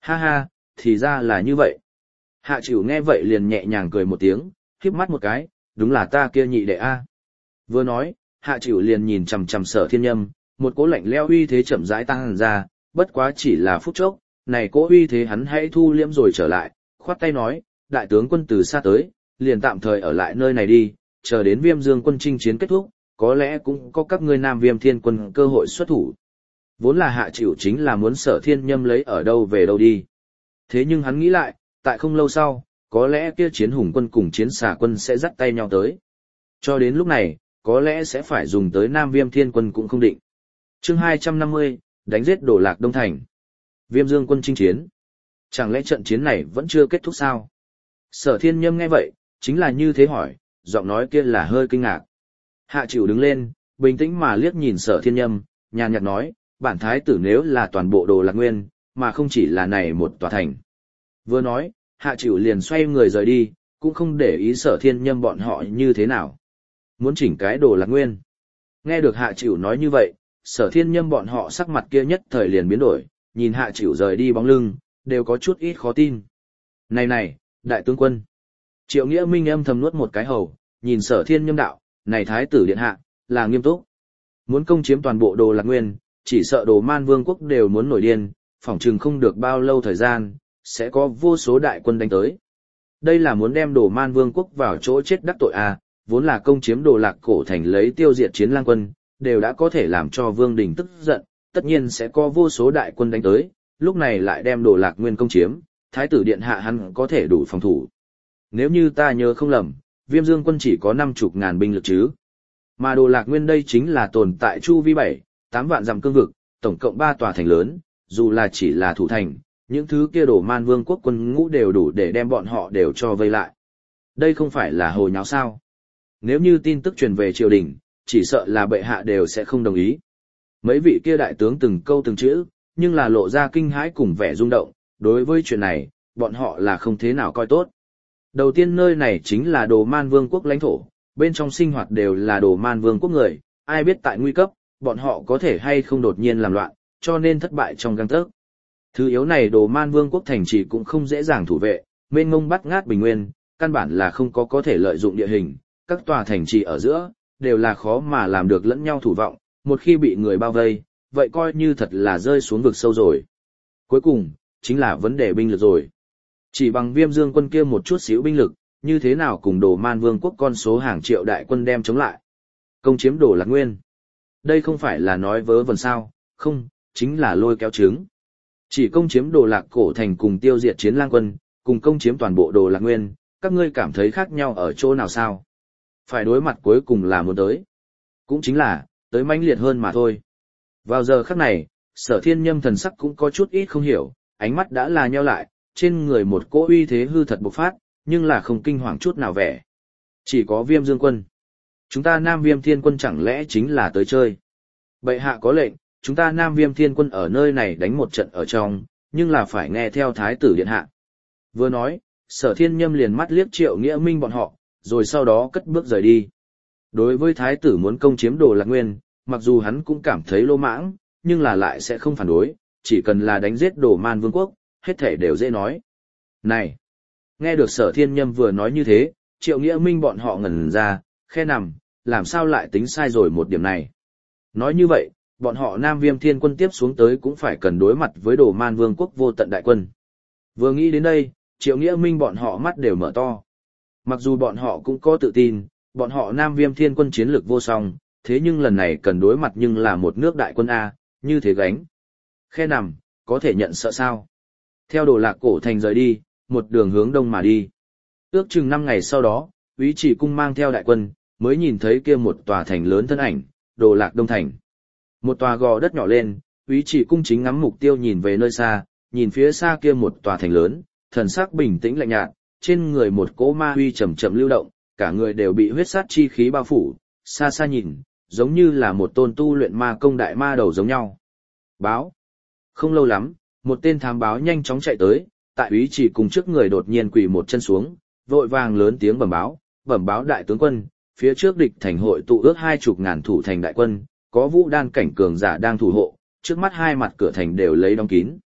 Ha ha, thì ra là như vậy. Hạ Chịu nghe vậy liền nhẹ nhàng cười một tiếng, híp mắt một cái, đúng là ta kia nhị đệ a. Vừa nói, Hạ Chịu liền nhìn chằm chằm Sở Thiên Nhâm, một cỗ lạnh lẽo uy thế chậm rãi tăng ra, bất quá chỉ là phút chốc, này cỗ uy thế hắn hãy thu liễm rồi trở lại, khoát tay nói, đại tướng quân từ xa tới, liền tạm thời ở lại nơi này đi, chờ đến Viêm Dương quân chinh chiến kết thúc, có lẽ cũng có các ngươi Nam Viêm Thiên quân cơ hội xuất thủ. Vốn là Hạ Chịu chính là muốn Sở Thiên Nhâm lấy ở đâu về đâu đi. Thế nhưng hắn nghĩ lại, tại không lâu sau, có lẽ kia chiến hùng quân cùng chiến xà quân sẽ dắt tay nhau tới. Cho đến lúc này, có lẽ sẽ phải dùng tới Nam Viêm Thiên quân cũng không định. Chương hai trăm năm mươi, đánh giết đổ lạc Đông Thành. Viêm Dương quân chinh chiến. Chẳng lẽ trận chiến này vẫn chưa kết thúc sao? Sở Thiên Nhâm nghe vậy, chính là như thế hỏi, giọng nói kia là hơi kinh ngạc. Hạ Chịu đứng lên, bình tĩnh mà liếc nhìn Sở Thiên Nhâm, nhàn nhạt nói, bản thái tử nếu là toàn bộ đồ lạc nguyên, mà không chỉ là này một tòa thành. Vừa nói, Hạ Chịu liền xoay người rời đi, cũng không để ý Sở Thiên Nhâm bọn họ như thế nào. Muốn chỉnh cái đồ lạc nguyên. Nghe được Hạ Chịu nói như vậy, Sở Thiên Nhâm bọn họ sắc mặt kia nhất thời liền biến đổi, nhìn Hạ Chịu rời đi bóng lưng, đều có chút ít khó tin. Này này, đại tướng quân. Triệu Nghĩa Minh âm thầm nuốt một cái hầu, nhìn Sở Thiên Nhâm đạo, này thái tử điện hạ, là nghiêm túc. Muốn công chiếm toàn bộ đồ lạc nguyên, chỉ sợ đồ man vương quốc đều muốn nổi điên, phỏng chừng không được bao lâu thời gian, sẽ có vô số đại quân đánh tới. Đây là muốn đem đồ man vương quốc vào chỗ chết đắc tội à, vốn là công chiếm đồ lạc cổ thành lấy tiêu diệt chiến lang quân, đều đã có thể làm cho vương đình tức giận, tất nhiên sẽ có vô số đại quân đánh tới, lúc này lại đem đồ lạc nguyên công chiếm, thái tử điện hạ hắn có thể đủ phòng thủ. Nếu như ta nhớ không lầm, Viêm Dương quân chỉ có năm chục ngàn binh lực chứ. Mà đồ lạc nguyên đây chính là tồn tại chu vi bảy, tám vạn dặm cương vực, tổng cộng ba tòa thành lớn, dù là chỉ là thủ thành, những thứ kia đồ man vương quốc quân ngũ đều đủ để đem bọn họ đều cho vây lại. Đây không phải là hồ nháo sao. Nếu như tin tức truyền về triều đình, chỉ sợ là bệ hạ đều sẽ không đồng ý. Mấy vị kia đại tướng từng câu từng chữ, nhưng là lộ ra kinh hãi cùng vẻ rung động, đối với chuyện này, bọn họ là không thế nào coi tốt. Đầu tiên nơi này chính là đồ man vương quốc lãnh thổ, bên trong sinh hoạt đều là đồ man vương quốc người, ai biết tại nguy cấp, bọn họ có thể hay không đột nhiên làm loạn, cho nên thất bại trong gang tấc. Thứ yếu này đồ man vương quốc thành trì cũng không dễ dàng thủ vệ, mênh mông bắt ngát bình nguyên, căn bản là không có có thể lợi dụng địa hình, các tòa thành trì ở giữa, đều là khó mà làm được lẫn nhau thủ vọng, một khi bị người bao vây, vậy coi như thật là rơi xuống vực sâu rồi. Cuối cùng, chính là vấn đề binh lực rồi. Chỉ bằng Viêm Dương quân kia một chút xíu binh lực, như thế nào cùng đồ man vương quốc con số hàng triệu đại quân đem chống lại. Công chiếm đồ lạc nguyên. Đây không phải là nói vớ vẩn sao, không, chính là lôi kéo trứng. Chỉ công chiếm đồ lạc cổ thành cùng tiêu diệt chiến lang quân, cùng công chiếm toàn bộ đồ lạc nguyên, các ngươi cảm thấy khác nhau ở chỗ nào sao? Phải đối mặt cuối cùng là muốn tới. Cũng chính là, tới mãnh liệt hơn mà thôi. Vào giờ khắc này, Sở Thiên Nhâm thần sắc cũng có chút ít không hiểu, ánh mắt đã là nheo lại, trên người một cỗ uy thế hư thật bộc phát, nhưng là không kinh hoàng chút nào vẻ. Chỉ có Viêm Dương quân. Chúng ta Nam Viêm Thiên quân chẳng lẽ chính là tới chơi. Bệ hạ có lệnh, chúng ta Nam Viêm Thiên quân ở nơi này đánh một trận ở trong, nhưng là phải nghe theo thái tử điện hạ. Vừa nói, Sở Thiên Nhâm liền mắt liếc Triệu Nghĩa Minh bọn họ, rồi sau đó cất bước rời đi. Đối với thái tử muốn công chiếm đồ lạc nguyên, mặc dù hắn cũng cảm thấy lô mãng, nhưng là lại sẽ không phản đối, chỉ cần là đánh giết đồ man vương quốc, hết thể đều dễ nói. Này! Nghe được Sở Thiên Nhâm vừa nói như thế, Triệu Nghĩa Minh bọn họ ngẩn ra, khe nằm, làm sao lại tính sai rồi một điểm này. Nói như vậy, bọn họ Nam Viêm Thiên quân tiếp xuống tới cũng phải cần đối mặt với đồ man vương quốc vô tận đại quân. Vừa nghĩ đến đây, Triệu Nghĩa Minh bọn họ mắt đều mở to. Mặc dù bọn họ cũng có tự tin, bọn họ Nam Viêm Thiên quân chiến lược vô song, thế nhưng lần này cần đối mặt nhưng là một nước đại quân A, như thế gánh. Khe nằm, có thể nhận sợ sao? Theo đồ lạc cổ thành rời đi, một đường hướng đông mà đi. Ước chừng năm ngày sau đó, Úy Chỉ Cung mang theo đại quân, mới nhìn thấy kia một tòa thành lớn thân ảnh, đồ lạc đông thành. Một tòa gò đất nhỏ lên, Úy Chỉ Cung chính ngắm mục tiêu nhìn về nơi xa, nhìn phía xa kia một tòa thành lớn, thần sắc bình tĩnh lạnh nhạt, trên người một cỗ ma huy chậm chậm lưu động, cả người đều bị huyết sát chi khí bao phủ, xa xa nhìn, giống như là một tôn tu luyện ma công đại ma đầu giống nhau. Báo. Không lâu lắm, một tên thám báo nhanh chóng chạy tới, tại Úy Chỉ Cung trước người đột nhiên quỳ một chân xuống, vội vàng lớn tiếng bẩm báo, bẩm báo đại tướng quân, phía trước địch thành hội tụ ước hai chục ngàn thủ thành đại quân, có vũ đan cảnh cường giả đang thủ hộ, trước mắt hai mặt cửa thành đều lấy đóng kín.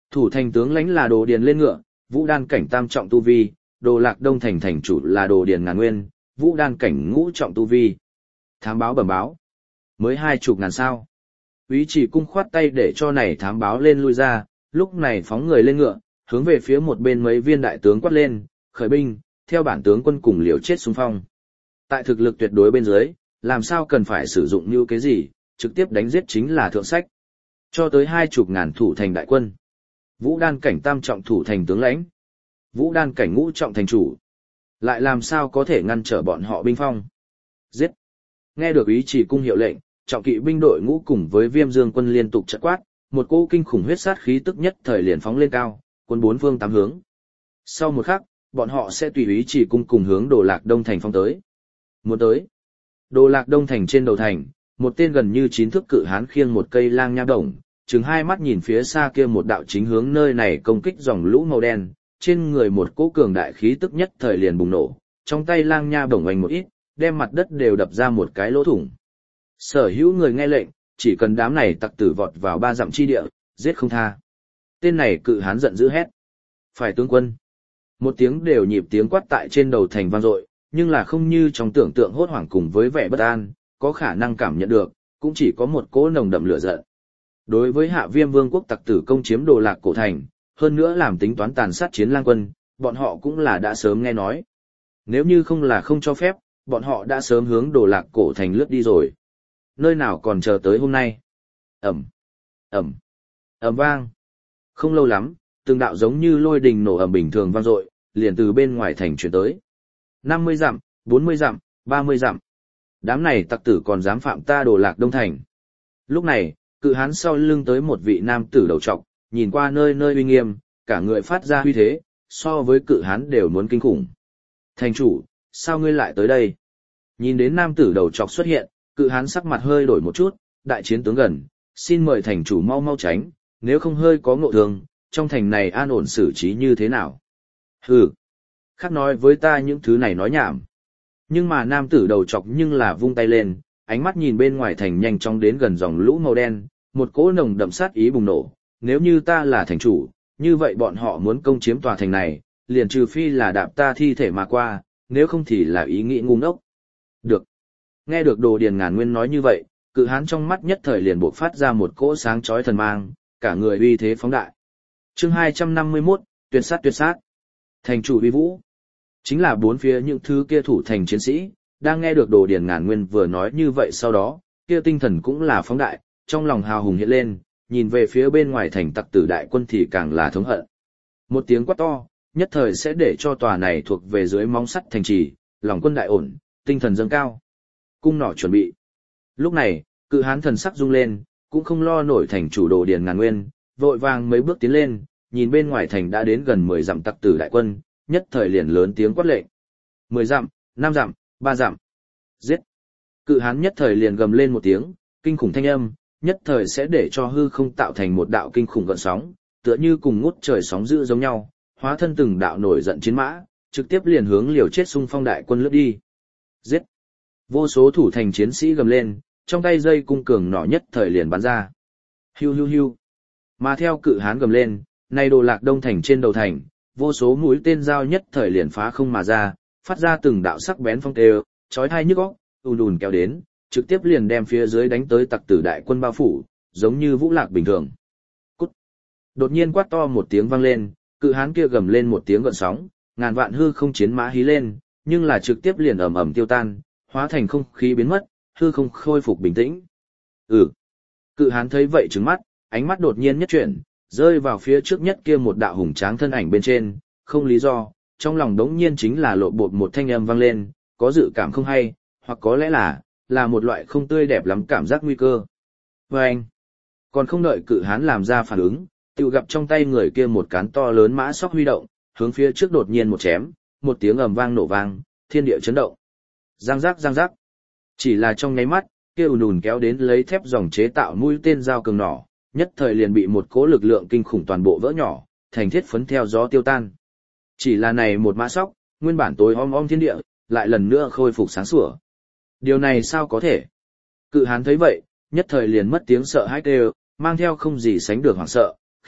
Thủ thành tướng lãnh là Đồ Điền lên ngựa, Vũ đan cảnh tam trọng tu vi, Đồ Lạc Đông thành thành chủ là Đồ Điền ngàn nguyên, Vũ đan cảnh ngũ trọng tu vi. Thám báo bẩm báo, mới hai chục ngàn sao. Úy Chỉ Cung khoát tay để cho này thám báo lên lui ra, lúc này phóng người lên ngựa, hướng về phía một bên mấy viên đại tướng quát lên, khởi binh, theo bản tướng quân cùng liều chết xung phong. Tại thực lực tuyệt đối bên dưới, làm sao cần phải sử dụng như cái gì, trực tiếp đánh giết chính là thượng sách. Cho tới hai chục ngàn thủ thành đại quân. Vũ đan cảnh tam trọng thủ thành tướng lãnh. Vũ đan cảnh ngũ trọng thành chủ. Lại làm sao có thể ngăn trở bọn họ binh phong. Giết. Nghe được Úy Chỉ Cung hiệu lệnh, trọng kỵ binh đội ngũ cùng với Viêm Dương quân liên tục chợt quát, một cỗ kinh khủng huyết sát khí tức nhất thời liền phóng lên cao, quân bốn phương tám hướng. Sau một khắc, bọn họ sẽ tùy Úy Chỉ Cung cùng hướng Đồ Lạc Đông thành phong tới. Muốn tới. Đồ Lạc Đông thành trên đầu thành, một tên gần như chín thước cự hán khiêng một cây lang nha đồng, chừng hai mắt nhìn phía xa kia một đạo chính hướng nơi này công kích dòng lũ màu đen, trên người một cỗ cường đại khí tức nhất thời liền bùng nổ, trong tay lang nha bổng oanh một ít, đem mặt đất đều đập ra một cái lỗ thủng. Sở hữu người nghe lệnh, chỉ cần đám này tặc tử vọt vào ba dặm chi địa, giết không tha. Tên này cự hán giận dữ hét. Phải tướng quân. Một tiếng đều nhịp tiếng quát tại trên đầu thành vang dội, nhưng là không như trong tưởng tượng hốt hoảng cùng với vẻ bất an, có khả năng cảm nhận được, cũng chỉ có một cỗ nồng đậm lửa giận. Đối với Hạ Viêm Vương quốc tặc tử công chiếm Đồ Lạc cổ thành, hơn nữa làm tính toán tàn sát chiến lang quân, bọn họ cũng là đã sớm nghe nói. Nếu như không là không cho phép, bọn họ đã sớm hướng Đồ Lạc cổ thành lướt đi rồi. Nơi nào còn chờ tới hôm nay. Ầm, ầm, ầm vang. Không lâu lắm, từng đạo giống như lôi đình nổ ầm bình thường vang dội, liền từ bên ngoài thành truyền tới. năm mươi dặm, bốn mươi dặm, ba mươi dặm. Đám này tặc tử còn dám phạm ta Đồ Lạc Đông thành. Lúc này, cự hán sau lưng tới một vị nam tử đầu trọc, nhìn qua nơi nơi uy nghiêm, cả người phát ra uy thế, so với cự hán đều muốn kinh khủng. Thành chủ, sao ngươi lại tới đây? Nhìn đến nam tử đầu trọc xuất hiện, cự hán sắc mặt hơi đổi một chút, đại chiến tướng gần, xin mời thành chủ mau mau tránh, nếu không hơi có ngộ thương, trong thành này an ổn xử trí như thế nào? Hừ, khác nói với ta những thứ này nói nhảm. Nhưng mà nam tử đầu trọc nhưng là vung tay lên, ánh mắt nhìn bên ngoài thành nhanh chóng đến gần dòng lũ màu đen, một cỗ nồng đậm sát ý bùng nổ. Nếu như ta là thành chủ, như vậy bọn họ muốn công chiếm tòa thành này, liền trừ phi là đạp ta thi thể mà qua, nếu không thì là ý nghĩ ngu ngốc. Được. Nghe được Đồ Điền ngàn nguyên nói như vậy, cự hán trong mắt nhất thời liền bộc phát ra một cỗ sáng chói thần mang, cả người uy thế phóng đại. Chương hai trăm năm mươi mốt, tuyệt sát tuyệt sát. Thành chủ uy vũ. Chính là bốn phía những thứ kia thủ thành chiến sĩ, đang nghe được Đồ Điền ngàn nguyên vừa nói như vậy sau đó, kia tinh thần cũng là phóng đại, trong lòng hào hùng hiện lên, nhìn về phía bên ngoài thành tặc tử đại quân thì càng là thống hận. Một tiếng quát to, nhất thời sẽ để cho tòa này thuộc về dưới móng sắt thành trì, lòng quân đại ổn, tinh thần dâng cao. Cung nỏ chuẩn bị. Lúc này, cự hán thần sắc rung lên, cũng không lo nổi thành chủ Đồ Điền ngàn nguyên, vội vàng mấy bước tiến lên, nhìn bên ngoài thành đã đến gần mười dặm tặc tử đại quân, nhất thời liền lớn tiếng quát lệnh. mười dặm, năm dặm, ba dặm. Giết. Cự hán nhất thời liền gầm lên một tiếng, kinh khủng thanh âm, nhất thời sẽ để cho hư không tạo thành một đạo kinh khủng gợn sóng, tựa như cùng ngút trời sóng dữ giống nhau, hóa thân từng đạo nổi giận chiến mã, trực tiếp liền hướng liều chết xung phong đại quân lướt đi. Giết. Vô số thủ thành chiến sĩ gầm lên, trong tay dây cung cường nỏ nhất thời liền bắn ra. Hiu hiu hiu. Mà theo cự hán gầm lên, nay Đồ Lạc Đông thành trên đầu thành, vô số mũi tên dao nhất thời liền phá không mà ra, phát ra từng đạo sắc bén phong tê, chói tai nhức óc, ùn ùn kéo đến, trực tiếp liền đem phía dưới đánh tới tặc tử đại quân bao phủ, giống như vũ lạc bình thường. Cút. Đột nhiên quát to một tiếng vang lên, cự hán kia gầm lên một tiếng gợn sóng, ngàn vạn hư không chiến mã hí lên, nhưng là trực tiếp liền ầm ầm tiêu tan, hóa thành không khí biến mất, hư không khôi phục bình tĩnh. Ừ. Cự hán thấy vậy trừng mắt, ánh mắt đột nhiên nhất chuyển, rơi vào phía trước nhất kia một đạo hùng tráng thân ảnh bên trên, không lý do, trong lòng đống nhiên chính là lộ bột một thanh âm vang lên, có dự cảm không hay, hoặc có lẽ là, là một loại không tươi đẹp lắm cảm giác nguy cơ. Và anh, còn không đợi cự hán làm ra phản ứng, tự gặp trong tay người kia một cán to lớn mã sóc huy động, hướng phía trước đột nhiên một chém, một tiếng ầm vang nổ vang, thiên địa chấn động. Giang giác giang giác. Chỉ là trong nháy mắt, kia ùn ùn kéo đến lấy thép dòng chế tạo mũi tên dao cường nỏ, nhất thời liền bị một cỗ lực lượng kinh khủng toàn bộ vỡ nhỏ, thành thiết phấn theo gió tiêu tan. Chỉ là này một mã sóc, nguyên bản tối om om thiên địa, lại lần nữa khôi phục sáng sủa. Điều này sao có thể? Cự hán thấy vậy, nhất thời liền mất tiếng sợ hãi kêu, mang theo không gì sánh được hoảng sợ,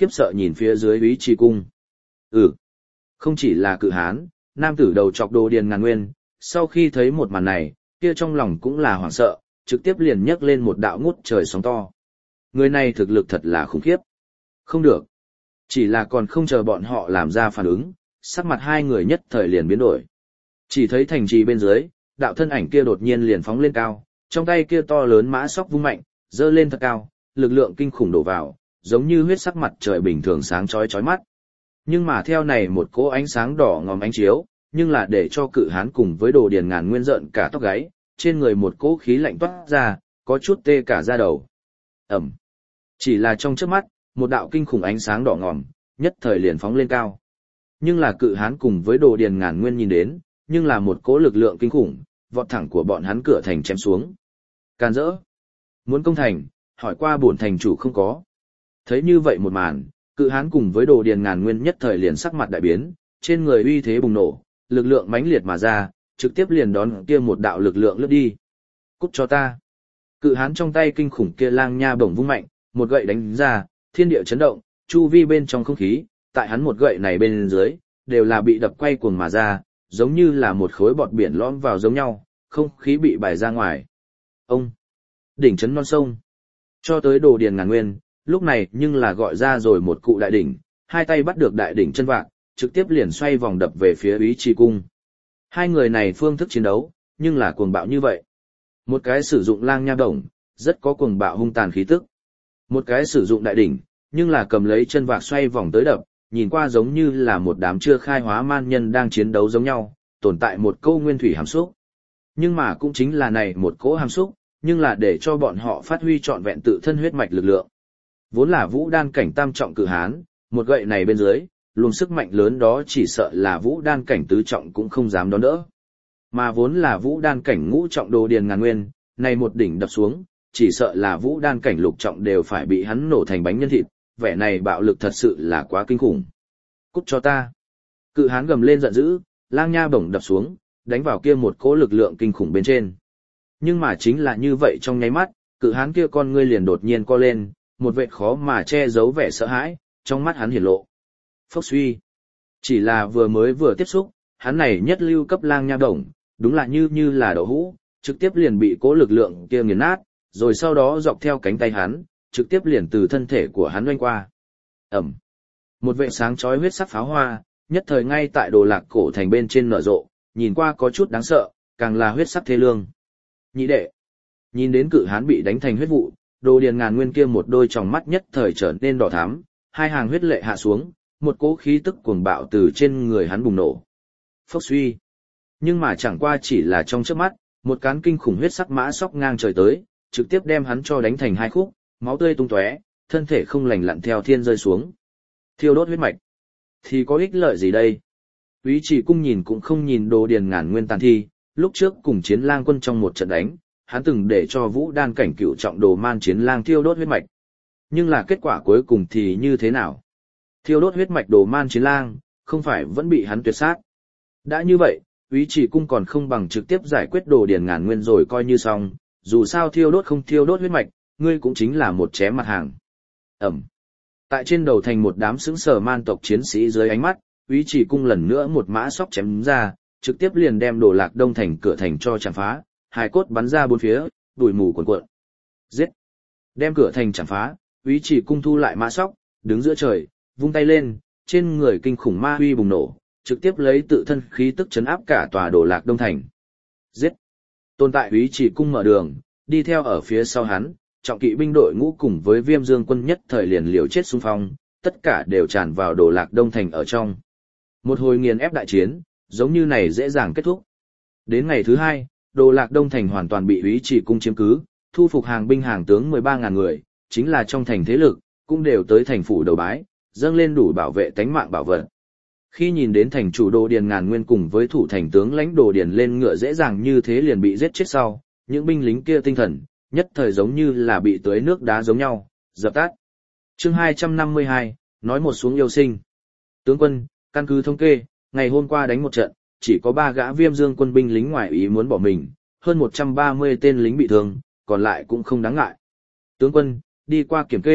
khiếp sợ nhìn phía dưới úy trì cung. Ừ, không chỉ là cự hán, nam tử đầu chọc Đồ Điền Ngàn Nguyên, sau khi thấy một màn này, kia trong lòng cũng là hoảng sợ, trực tiếp liền nhấc lên một đạo ngút trời sóng to. Người này thực lực thật là khủng khiếp. Không được. Chỉ là còn không chờ bọn họ làm ra phản ứng, sắc mặt hai người nhất thời liền biến đổi. Chỉ thấy thành trì bên dưới, đạo thân ảnh kia đột nhiên liền phóng lên cao, trong tay kia to lớn mã sóc vung mạnh, dơ lên thật cao, lực lượng kinh khủng đổ vào, giống như huyết sắc mặt trời bình thường sáng chói chói mắt. Nhưng mà theo này một cỗ ánh sáng đỏ ngòm ánh chiếu, nhưng là để cho cự hán cùng với Đồ Điền Ngàn Nguyên rợn cả tóc gáy, trên người một cỗ khí lạnh toát ra, có chút tê cả da đầu. Ẩm. Chỉ là trong chớp mắt, một đạo kinh khủng ánh sáng đỏ ngòm, nhất thời liền phóng lên cao. Nhưng là cự hán cùng với Đồ Điền Ngàn Nguyên nhìn đến, nhưng là một cỗ lực lượng kinh khủng, vọt thẳng của bọn hắn cửa thành chém xuống. Can dỡ. Muốn công thành, hỏi qua bổn thành chủ không có. Thấy như vậy một màn, cự hán cùng với Đồ Điền Ngàn Nguyên nhất thời liền sắc mặt đại biến, trên người uy thế bùng nổ, lực lượng mãnh liệt mà ra, trực tiếp liền đón kia một đạo lực lượng lướt đi. Cút cho ta. Cự hán trong tay kinh khủng kia lang nha bổng vung mạnh, một gậy đánh ra, thiên địa chấn động, chu vi bên trong không khí, tại hắn một gậy này bên dưới, đều là bị đập quay cuồng mà ra, giống như là một khối bọt biển lõm vào giống nhau, không khí bị bài ra ngoài. Ông! Đỉnh chấn non sông. Cho tới Đồ Điền Ngàn Nguyên, lúc này nhưng là gọi ra rồi một cụ đại đỉnh, hai tay bắt được đại đỉnh chân vạc, trực tiếp liền xoay vòng đập về phía úy trì cung. Hai người này phương thức chiến đấu, nhưng là cuồng bạo như vậy. Một cái sử dụng lang nha đồng, rất có cuồng bạo hung tàn khí tức. Một cái sử dụng đại đỉnh, nhưng là cầm lấy chân vạc xoay vòng tới đập, nhìn qua giống như là một đám chưa khai hóa man nhân đang chiến đấu giống nhau, tồn tại một câu nguyên thủy hàm xúc. Nhưng mà cũng chính là này một cỗ hàm xúc, nhưng là để cho bọn họ phát huy trọn vẹn tự thân huyết mạch lực lượng. Vốn là vũ đan cảnh tam trọng cự hán, một gậy này bên dưới, luồng sức mạnh lớn đó chỉ sợ là vũ đan cảnh tứ trọng cũng không dám đón đỡ. Mà vốn là vũ đan cảnh ngũ trọng Đồ Điền Ngàn Nguyên, này một đỉnh đập xuống, chỉ sợ là vũ đan cảnh lục trọng đều phải bị hắn nổ thành bánh nhân thịt, vẻ này bạo lực thật sự là quá kinh khủng. Cút cho ta. Cự hán gầm lên giận dữ, lang nha bổng đập xuống, đánh vào kia một cỗ lực lượng kinh khủng bên trên. Nhưng mà chính là như vậy trong nháy mắt, cự hán kia con ngươi liền đột nhiên co lên, một vệt khó mà che giấu vẻ sợ hãi, trong mắt hắn hiển lộ. Phốc suy. Chỉ là vừa mới vừa tiếp xúc, hắn này nhất lưu cấp lang nha bổng, đúng là như như là đậu hũ, trực tiếp liền bị cỗ lực lượng kia nghiền nát, rồi sau đó dọc theo cánh tay hắn, trực tiếp liền từ thân thể của hắn oanh qua. Ẩm. Một vệ sáng chói huyết sắc pháo hoa, nhất thời ngay tại Đồ Lạc cổ thành bên trên nở rộ, nhìn qua có chút đáng sợ, càng là huyết sắc thê lương. Nhị đệ. Nhìn đến cự hán bị đánh thành huyết vụ, Đồ Điền Ngàn Nguyên kia một đôi tròng mắt nhất thời trở nên đỏ thắm, hai hàng huyết lệ hạ xuống, một cỗ khí tức cuồng bạo từ trên người hắn bùng nổ. Phốc suy. Nhưng mà chẳng qua chỉ là trong chớp mắt, một cán kinh khủng huyết sắc mã sóc ngang trời tới, trực tiếp đem hắn cho đánh thành hai khúc, máu tươi tung tóe, thân thể không lành lặn theo thiên rơi xuống. Thiêu đốt huyết mạch. Thì có ích lợi gì đây? Úy Trì cung nhìn cũng không nhìn Đồ Điền Ngàn Nguyên tàn thi, lúc trước cùng Chiến Lang quân trong một trận đánh, hắn từng để cho Vũ Đan cảnh cựu trọng Đồ Man Chiến Lang thiêu đốt huyết mạch. Nhưng là kết quả cuối cùng thì như thế nào? Thiêu đốt huyết mạch Đồ Man Chiến Lang, không phải vẫn bị hắn tuyệt sát. Đã như vậy, Úy Trì cung còn không bằng trực tiếp giải quyết Đồ Điền Ngàn Nguyên rồi coi như xong, dù sao thiêu đốt không thiêu đốt huyết mạch, ngươi cũng chính là một chém mặt hàng. Ẩm. Tại trên đầu thành một đám sững sờ man tộc chiến sĩ dưới ánh mắt, Úy Trì cung lần nữa một mã sóc chém ra, trực tiếp liền đem Đồ Lạc Đông thành cửa thành cho chạm phá, hài cốt bắn ra bốn phía, bụi mù cuồn cuộn. Giết! Đem cửa thành chạm phá, Úy Trì cung thu lại mã sóc, đứng giữa trời, vung tay lên, trên người kinh khủng ma huy bùng nổ, trực tiếp lấy tự thân khí tức chấn áp cả tòa Đồ Lạc Đông thành. Giết! Tồn tại Úy Trì cung mở đường, đi theo ở phía sau hắn, trọng kỵ binh đội ngũ cùng với Viêm Dương quân nhất thời liền liều chết xung phong, tất cả đều tràn vào Đồ Lạc Đông thành ở trong. Một hồi nghiền ép đại chiến, giống như này dễ dàng kết thúc. Đến ngày thứ hai, Đồ Lạc Đông thành hoàn toàn bị Úy Trì cung chiếm cứ, thu phục hàng binh hàng tướng mười ba ngàn người, chính là trong thành thế lực, cũng đều tới thành phủ đầu bái, dâng lên đủ bảo vệ tánh mạng bảo vật. Khi nhìn đến thành chủ Đồ Điền Ngàn Nguyên cùng với thủ thành tướng lãnh Đồ Điền lên ngựa dễ dàng như thế liền bị giết chết sau, những binh lính kia tinh thần, nhất thời giống như là bị tưới nước đá giống nhau, dập tắt. Chương hai trăm năm mươi hai, nói một xuống yêu sinh. Tướng quân, căn cứ thống kê, ngày hôm qua đánh một trận, chỉ có ba gã Viêm Dương quân binh lính ngoài ý muốn bỏ mình, hơn một trăm ba mươi tên lính bị thương, còn lại cũng không đáng ngại. Tướng quân, đi qua kiểm kê,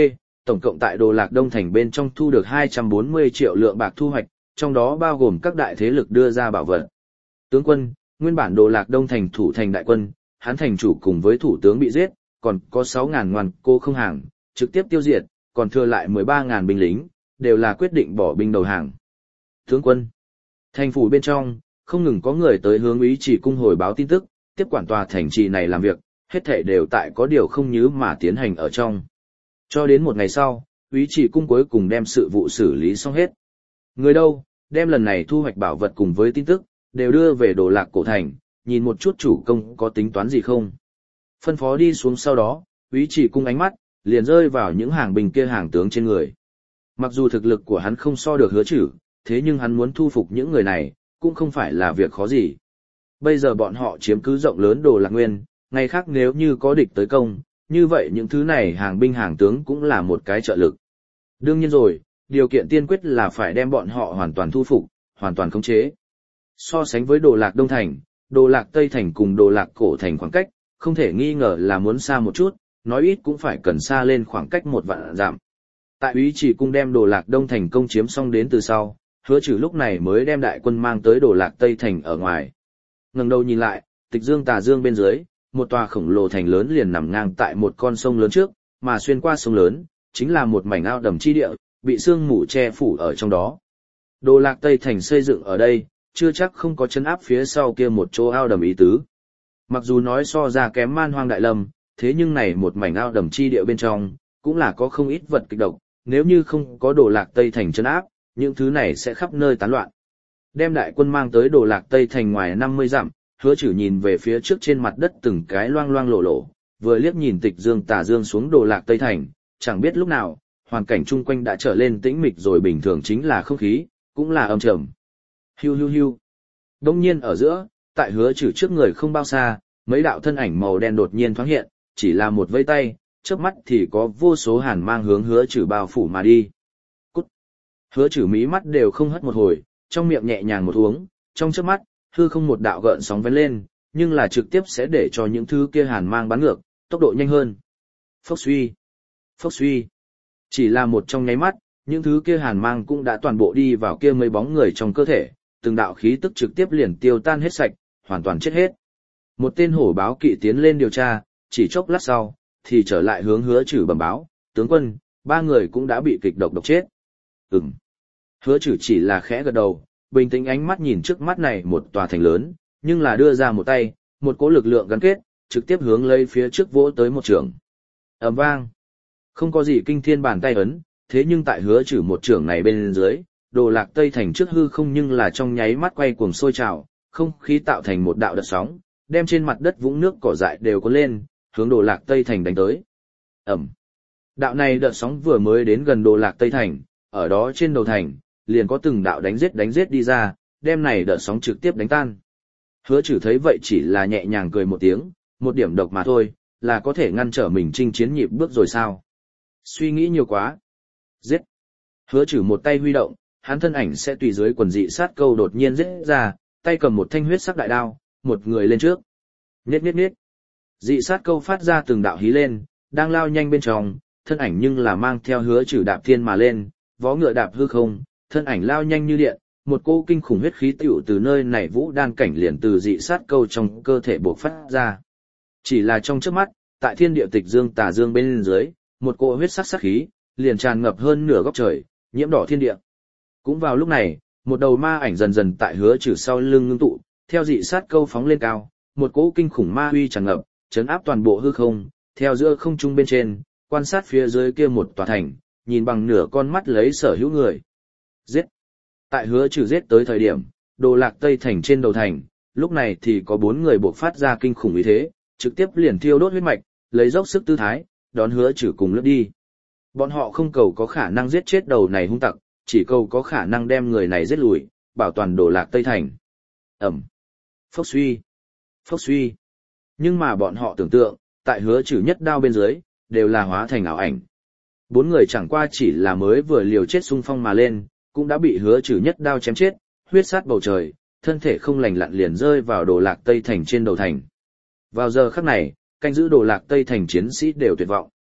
tổng cộng tại Đồ Lạc Đông Thành bên trong thu được hai trăm bốn mươi triệu lượng bạc thu hoạch, trong đó bao gồm các đại thế lực đưa ra bảo vật. Tướng quân, nguyên bản Đồ Lạc Đông Thành thủ thành đại quân, hắn thành chủ cùng với thủ tướng bị giết, còn có sáu ngàn ngoan cô không hàng, trực tiếp tiêu diệt, còn thừa lại mười ba ngàn binh lính, đều là quyết định bỏ binh đầu hàng. Tướng quân, thành phủ bên trong, không ngừng có người tới hướng Úy Chỉ cung hồi báo tin tức, tiếp quản tòa thành trì này làm việc, hết thảy đều tại có điều không nhứ mà tiến hành ở trong. Cho đến một ngày sau, Úy Chỉ cung cuối cùng đem sự vụ xử lý xong hết. Người đâu, đem lần này thu hoạch bảo vật cùng với tin tức, đều đưa về Đồ Lạc cổ thành, nhìn một chút chủ công có tính toán gì không. Phân phó đi xuống sau đó, Úy Chỉ cung ánh mắt, liền rơi vào những hàng binh kia hàng tướng trên người. Mặc dù thực lực của hắn không so được Hứa Chử, thế nhưng hắn muốn thu phục những người này, cũng không phải là việc khó gì. Bây giờ bọn họ chiếm cứ rộng lớn Đồ Lạc Nguyên, ngày khác nếu như có địch tới công, như vậy những thứ này hàng binh hàng tướng cũng là một cái trợ lực. Đương nhiên rồi, điều kiện tiên quyết là phải đem bọn họ hoàn toàn thu phục, hoàn toàn khống chế. So sánh với Đồ Lạc Đông Thành, Đồ Lạc Tây Thành cùng Đồ Lạc Cổ Thành khoảng cách, không thể nghi ngờ là muốn xa một chút, nói ít cũng phải cần xa lên khoảng cách một vạn dặm. Tại Úy Chỉ cung đem Đồ Lạc Đông Thành công chiếm xong đến từ sau, Hứa Chử lúc này mới đem đại quân mang tới Đồ Lạc Tây Thành ở ngoài. Ngẩng đầu nhìn lại, Tịch Dương Tà Dương bên dưới, một tòa khổng lồ thành lớn liền nằm ngang tại một con sông lớn trước, mà xuyên qua sông lớn, chính là một mảnh ao đầm chi địa, bị sương mù che phủ ở trong đó. Đồ Lạc Tây Thành xây dựng ở đây, chưa chắc không có chân áp phía sau kia một chỗ ao đầm ý tứ. Mặc dù nói so ra kém Man Hoang Đại Lâm, thế nhưng này một mảnh ao đầm chi địa bên trong, cũng là có không ít vật kịch độc, nếu như không có Đồ Lạc Tây Thành chân áp, những thứ này sẽ khắp nơi tán loạn. Đem đại quân mang tới Đồ Lạc Tây Thành ngoài năm mươi dặm, Hứa Chử nhìn về phía trước trên mặt đất từng cái loang loang lổ lổ, vừa liếc nhìn Tịch Dương Tà Dương xuống Đồ Lạc Tây Thành, chẳng biết lúc nào, hoàn cảnh chung quanh đã trở lên tĩnh mịch rồi, bình thường chính là không khí, cũng là âm trầm. Hiu hiu hiu. Đông nhiên ở giữa, tại Hứa Chử trước người không bao xa, mấy đạo thân ảnh màu đen đột nhiên thoáng hiện, chỉ là một vây tay, chớp mắt thì có vô số hàn mang hướng Hứa Chử bao phủ mà đi. Cút. Hứa Chử mí mắt đều không hất một hồi, trong miệng nhẹ nhàng một uống, trong chớp mắt, hư không một đạo gợn sóng vén lên, nhưng là trực tiếp sẽ để cho những thứ kia hàn mang bắn ngược, tốc độ nhanh hơn. Phốc suy. Phốc suy. Chỉ là một trong nháy mắt, những thứ kia hàn mang cũng đã toàn bộ đi vào kia mấy bóng người trong cơ thể, từng đạo khí tức trực tiếp liền tiêu tan hết sạch, hoàn toàn chết hết. Một tên hổ báo kỵ tiến lên điều tra, chỉ chốc lát sau, thì trở lại hướng Hứa Chử bẩm báo, tướng quân, ba người cũng đã bị kịch độc độc chết. Ừm. Hứa Chử chỉ là khẽ gật đầu, bình tĩnh ánh mắt nhìn trước mắt này một tòa thành lớn, nhưng là đưa ra một tay, một cỗ lực lượng gắn kết, trực tiếp hướng lấy phía trước vỗ tới một trường. Ầm vang. Không có gì kinh thiên bàn tay ấn, thế nhưng tại Hứa Chử một trường này bên dưới, Đồ Lạc Tây Thành trước hư không nhưng là trong nháy mắt quay cuồng sôi trào, không khí tạo thành một đạo đợt sóng, đem trên mặt đất vũng nước cỏ dại đều cuốn lên, hướng Đồ Lạc Tây Thành đánh tới. Ầm. Đạo này đợt sóng vừa mới đến gần Đồ Lạc Tây Thành, ở đó trên đầu thành, liền có từng đạo đánh giết đánh giết đi ra, đem này đợt sóng trực tiếp đánh tan. Hứa Chử thấy vậy chỉ là nhẹ nhàng cười một tiếng, một điểm độc mà thôi, là có thể ngăn trở mình chinh chiến nhịp bước rồi sao? Suy nghĩ nhiều quá. Giết. Hứa Chử một tay huy động, hắn thân ảnh sẽ tùy dưới quần dị sát câu đột nhiên giết ra, tay cầm một thanh huyết sắc đại đao, một người lên trước. Niết niết niết. Dị sát câu phát ra từng đạo hí lên, đang lao nhanh bên trong, thân ảnh nhưng là mang theo Hứa Chử đạp thiên mà lên, vó ngựa đạp hư không, thân ảnh lao nhanh như điện, một cỗ kinh khủng huyết khí tựu từ nơi này vũ đan cảnh liền từ dị sát câu trong cơ thể bộc phát ra. Chỉ là trong chớp mắt, tại thiên địa Tịch Dương Tà Dương bên dưới, một cỗ huyết sắc sát khí liền tràn ngập hơn nửa góc trời, nhiễm đỏ thiên địa. Cũng vào lúc này, một đầu ma ảnh dần dần tại Hứa Chử sau lưng ngưng tụ, theo dị sát câu phóng lên cao, một cỗ kinh khủng ma uy tràn ngập, chấn áp toàn bộ hư không, theo giữa không trung bên trên, quan sát phía dưới kia một tòa thành, nhìn bằng nửa con mắt lấy sở hữu người. Giết. Tại Hứa Chử giết tới thời điểm, Đồ Lạc Tây Thành trên đầu thành, lúc này thì có bốn người buộc phát ra kinh khủng ý thế, trực tiếp liền thiêu đốt huyết mạch, lấy dốc sức tư thái, đón Hứa Chử cùng lướt đi. Bọn họ không cầu có khả năng giết chết đầu này hung tặc, chỉ cầu có khả năng đem người này giết lùi, bảo toàn Đồ Lạc Tây Thành. Ẩm. Phốc suy. Phốc suy. Nhưng mà bọn họ tưởng tượng, tại Hứa Chử nhất đao bên dưới, đều là hóa thành ảo ảnh. Bốn người chẳng qua chỉ là mới vừa liều chết xung phong mà lên, cũng đã bị Hứa Chử nhất đao chém chết, huyết sát bầu trời, thân thể không lành lặn liền rơi vào Đồ Lạc Tây Thành trên đầu thành. Vào giờ khắc này, canh giữ Đồ Lạc Tây Thành chiến sĩ đều tuyệt vọng.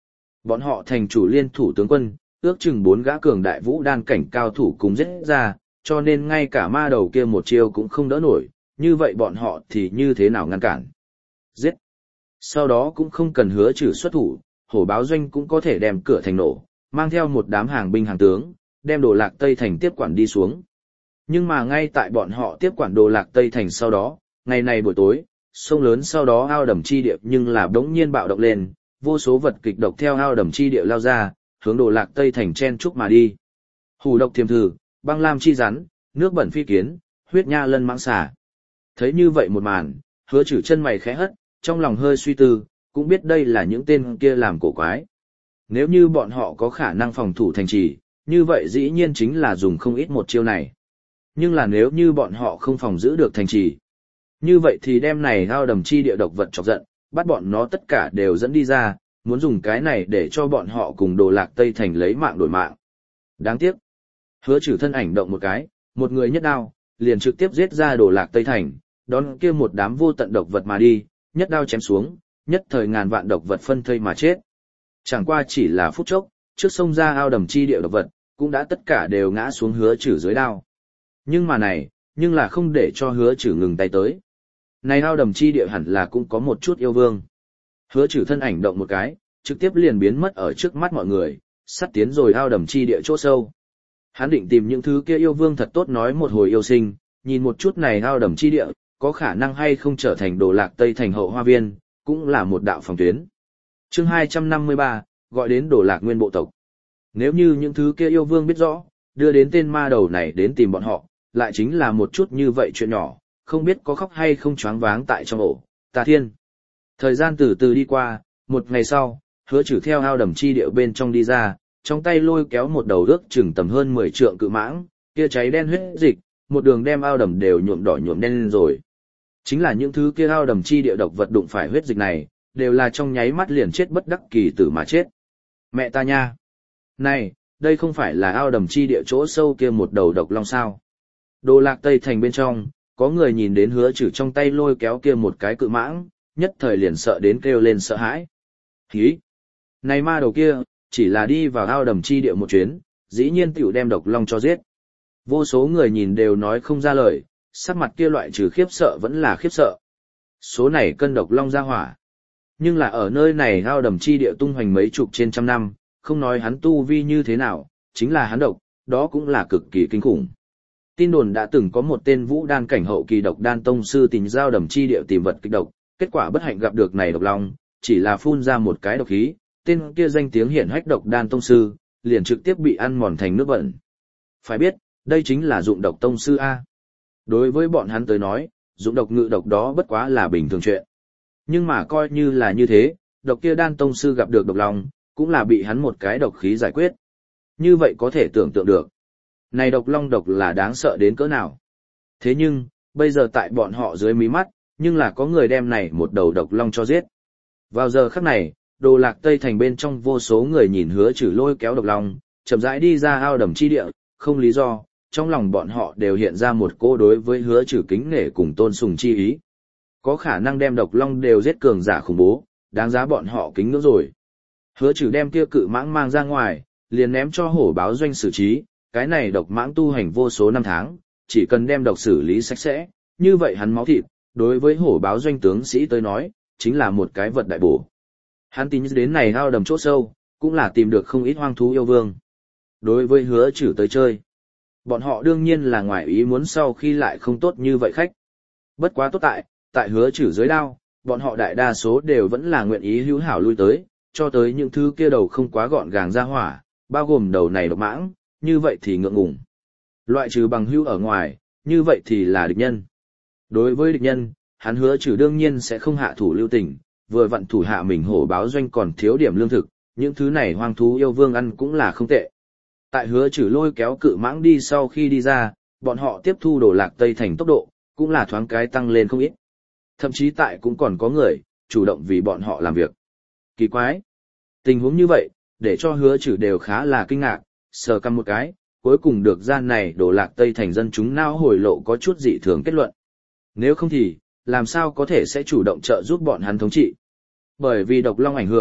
Bọn họ thành chủ liên thủ tướng quân, ước chừng bốn gã cường đại vũ đan cảnh cao thủ cùng giết ra, cho nên ngay cả ma đầu kia một chiêu cũng không đỡ nổi, như vậy bọn họ thì như thế nào ngăn cản. Giết! Sau đó cũng không cần hứa trừ xuất thủ, hổ báo doanh cũng có thể đem cửa thành nổ, mang theo một đám hàng binh hàng tướng, đem đồ lạc Tây Thành tiếp quản đi xuống. Nhưng mà ngay tại bọn họ tiếp quản đồ lạc Tây Thành sau đó, ngày này buổi tối, sông lớn sau đó ao đầm chi địa nhưng là đống nhiên bạo động lên, vô số vật kịch độc theo ao đầm chi địa lao ra, hướng đồ lạc Tây Thành chen trúc mà đi. Hủ độc thiềm thử, băng lam chi rắn, nước bẩn phi kiến, huyết nha lân mãng xà. Thấy như vậy một màn, hứa trừ chân mày khẽ hất, trong lòng hơi suy tư, cũng biết đây là những tên kia làm cổ quái. Nếu như bọn họ có khả năng phòng thủ thành trì, như vậy dĩ nhiên chính là dùng không ít một chiêu này. Nhưng là nếu như bọn họ không phòng giữ được thành trì, như vậy thì đem này ao đầm chi địa độc vật chọc giận, bắt bọn nó tất cả đều dẫn đi ra, muốn dùng cái này để cho bọn họ cùng đồ lạc Tây Thành lấy mạng đổi mạng. Đáng tiếc. Hứa trừ thân ảnh động một cái, một người nhất đao, liền trực tiếp giết ra đồ lạc Tây Thành, đón kia một đám vô tận độc vật mà đi, nhất đao chém xuống, nhất thời ngàn vạn độc vật phân thây mà chết. Chẳng qua chỉ là phút chốc, trước sông ra ao đầm chi địa độc vật, cũng đã tất cả đều ngã xuống hứa trừ dưới đao. Nhưng mà này, nhưng là không để cho hứa trừ ngừng tay tới. Này ao đầm chi địa hẳn là cũng có một chút yêu vương. Hứa trừ thân ảnh động một cái, trực tiếp liền biến mất ở trước mắt mọi người, sắp tiến rồi ao đầm chi địa chỗ sâu. Hắn định tìm những thứ kia yêu vương thật tốt nói một hồi yêu sinh, nhìn một chút này ao đầm chi địa, có khả năng hay không trở thành đồ lạc Tây Thành hậu hoa viên, cũng là một đạo phòng tuyến. Chương hai trăm năm mươi ba, gọi đến đồ lạc nguyên bộ tộc. Nếu như những thứ kia yêu vương biết rõ, đưa đến tên ma đầu này đến tìm bọn họ, lại chính là một chút như vậy chuyện nhỏ, không biết có khóc hay không choáng váng tại trong ổ, tà thiên. Thời gian từ từ đi qua, một ngày sau, hứa trừ theo ao đầm chi địa bên trong đi ra, trong tay lôi kéo một đầu ước chừng tầm hơn mười trượng cự mãng, kia cháy đen huyết dịch, một đường đem ao đầm đều nhuộm đỏ nhuộm đen lên rồi. Chính là những thứ kia ao đầm chi địa độc vật đụng phải huyết dịch này, đều là trong nháy mắt liền chết bất đắc kỳ tử mà chết. Mẹ ta nha! Này, đây không phải là ao đầm chi địa chỗ sâu kia một đầu độc long sao? Đồ lạc Tây Thành bên trong, có người nhìn đến hứa trừ trong tay lôi kéo kia một cái cự mãng, nhất thời liền sợ đến kêu lên sợ hãi. Hí! Này ma đầu kia, chỉ là đi vào ao đầm chi địa một chuyến, dĩ nhiên tiểu đem độc long cho giết. Vô số người nhìn đều nói không ra lời, sắc mặt kia loại trừ khiếp sợ vẫn là khiếp sợ. Số này cân độc long ra hỏa. Nhưng là ở nơi này ao đầm chi địa tung hoành mấy chục trên trăm năm, không nói hắn tu vi như thế nào, chính là hắn độc, đó cũng là cực kỳ kinh khủng. Tin đồn đã từng có một tên vũ đan cảnh hậu kỳ độc đan tông sư tình giao đầm chi địa tìm vật kịch độc, kết quả bất hạnh gặp được này độc long, chỉ là phun ra một cái độc khí, tên kia danh tiếng hiển hách độc đan tông sư, liền trực tiếp bị ăn mòn thành nước bẩn. Phải biết, đây chính là dụng độc tông sư A. Đối với bọn hắn tới nói, dụng độc ngự độc đó bất quá là bình thường chuyện. Nhưng mà coi như là như thế, độc kia đan tông sư gặp được độc long, cũng là bị hắn một cái độc khí giải quyết. Như vậy có thể tưởng tượng được. Này độc long độc là đáng sợ đến cỡ nào. Thế nhưng, bây giờ tại bọn họ dưới mí mắt, nhưng là có người đem này một đầu độc long cho giết. Vào giờ khắc này, đồ lạc Tây Thành bên trong vô số người nhìn hứa trừ lôi kéo độc long, chậm rãi đi ra ao đầm chi địa, không lý do, trong lòng bọn họ đều hiện ra một cô đối với hứa trừ kính nể cùng tôn sùng chi ý. Có khả năng đem độc long đều giết cường giả khủng bố, đáng giá bọn họ kính ngưỡng rồi. Hứa trừ đem kia cự mãng mang ra ngoài, liền ném cho hổ báo doanh xử trí, cái này độc mãng tu hành vô số năm tháng, chỉ cần đem độc xử lý sạch sẽ, như vậy hắn máu thịt, đối với hổ báo doanh tướng sĩ tới nói, chính là một cái vật đại bổ. Hắn tính đến này ao đầm chỗ sâu, cũng là tìm được không ít hoang thú yêu vương. Đối với hứa trừ tới chơi, bọn họ đương nhiên là ngoài ý muốn sau khi lại không tốt như vậy khách. Bất quá tốt tại, tại hứa trừ dưới đao, bọn họ đại đa số đều vẫn là nguyện ý hữu hảo lui tới, cho tới những thứ kia đầu không quá gọn gàng ra hỏa, bao gồm đầu này độc mãng, như vậy thì ngượng ngùng. Loại trừ bằng hữu ở ngoài, như vậy thì là địch nhân. Đối với địch nhân, hắn hứa trừ đương nhiên sẽ không hạ thủ lưu tình, vừa vặn thủ hạ mình hổ báo doanh còn thiếu điểm lương thực, những thứ này hoang thú yêu vương ăn cũng là không tệ. Tại hứa trừ lôi kéo cự mãng đi sau khi đi ra, bọn họ tiếp thu đồ lạc Tây Thành tốc độ, cũng là thoáng cái tăng lên không ít. Thậm chí tại cũng còn có người, chủ động vì bọn họ làm việc. Kỳ quái! Tình huống như vậy, để cho hứa trừ đều khá là kinh ngạc, sờ căm một cái, cuối cùng được gian này đồ lạc Tây Thành dân chúng nao hồi lộ có chút dị thường kết luận. Nếu không thì, làm sao có thể sẽ chủ động trợ giúp bọn hắn thống trị? Bởi vì độc long ảnh hưởng,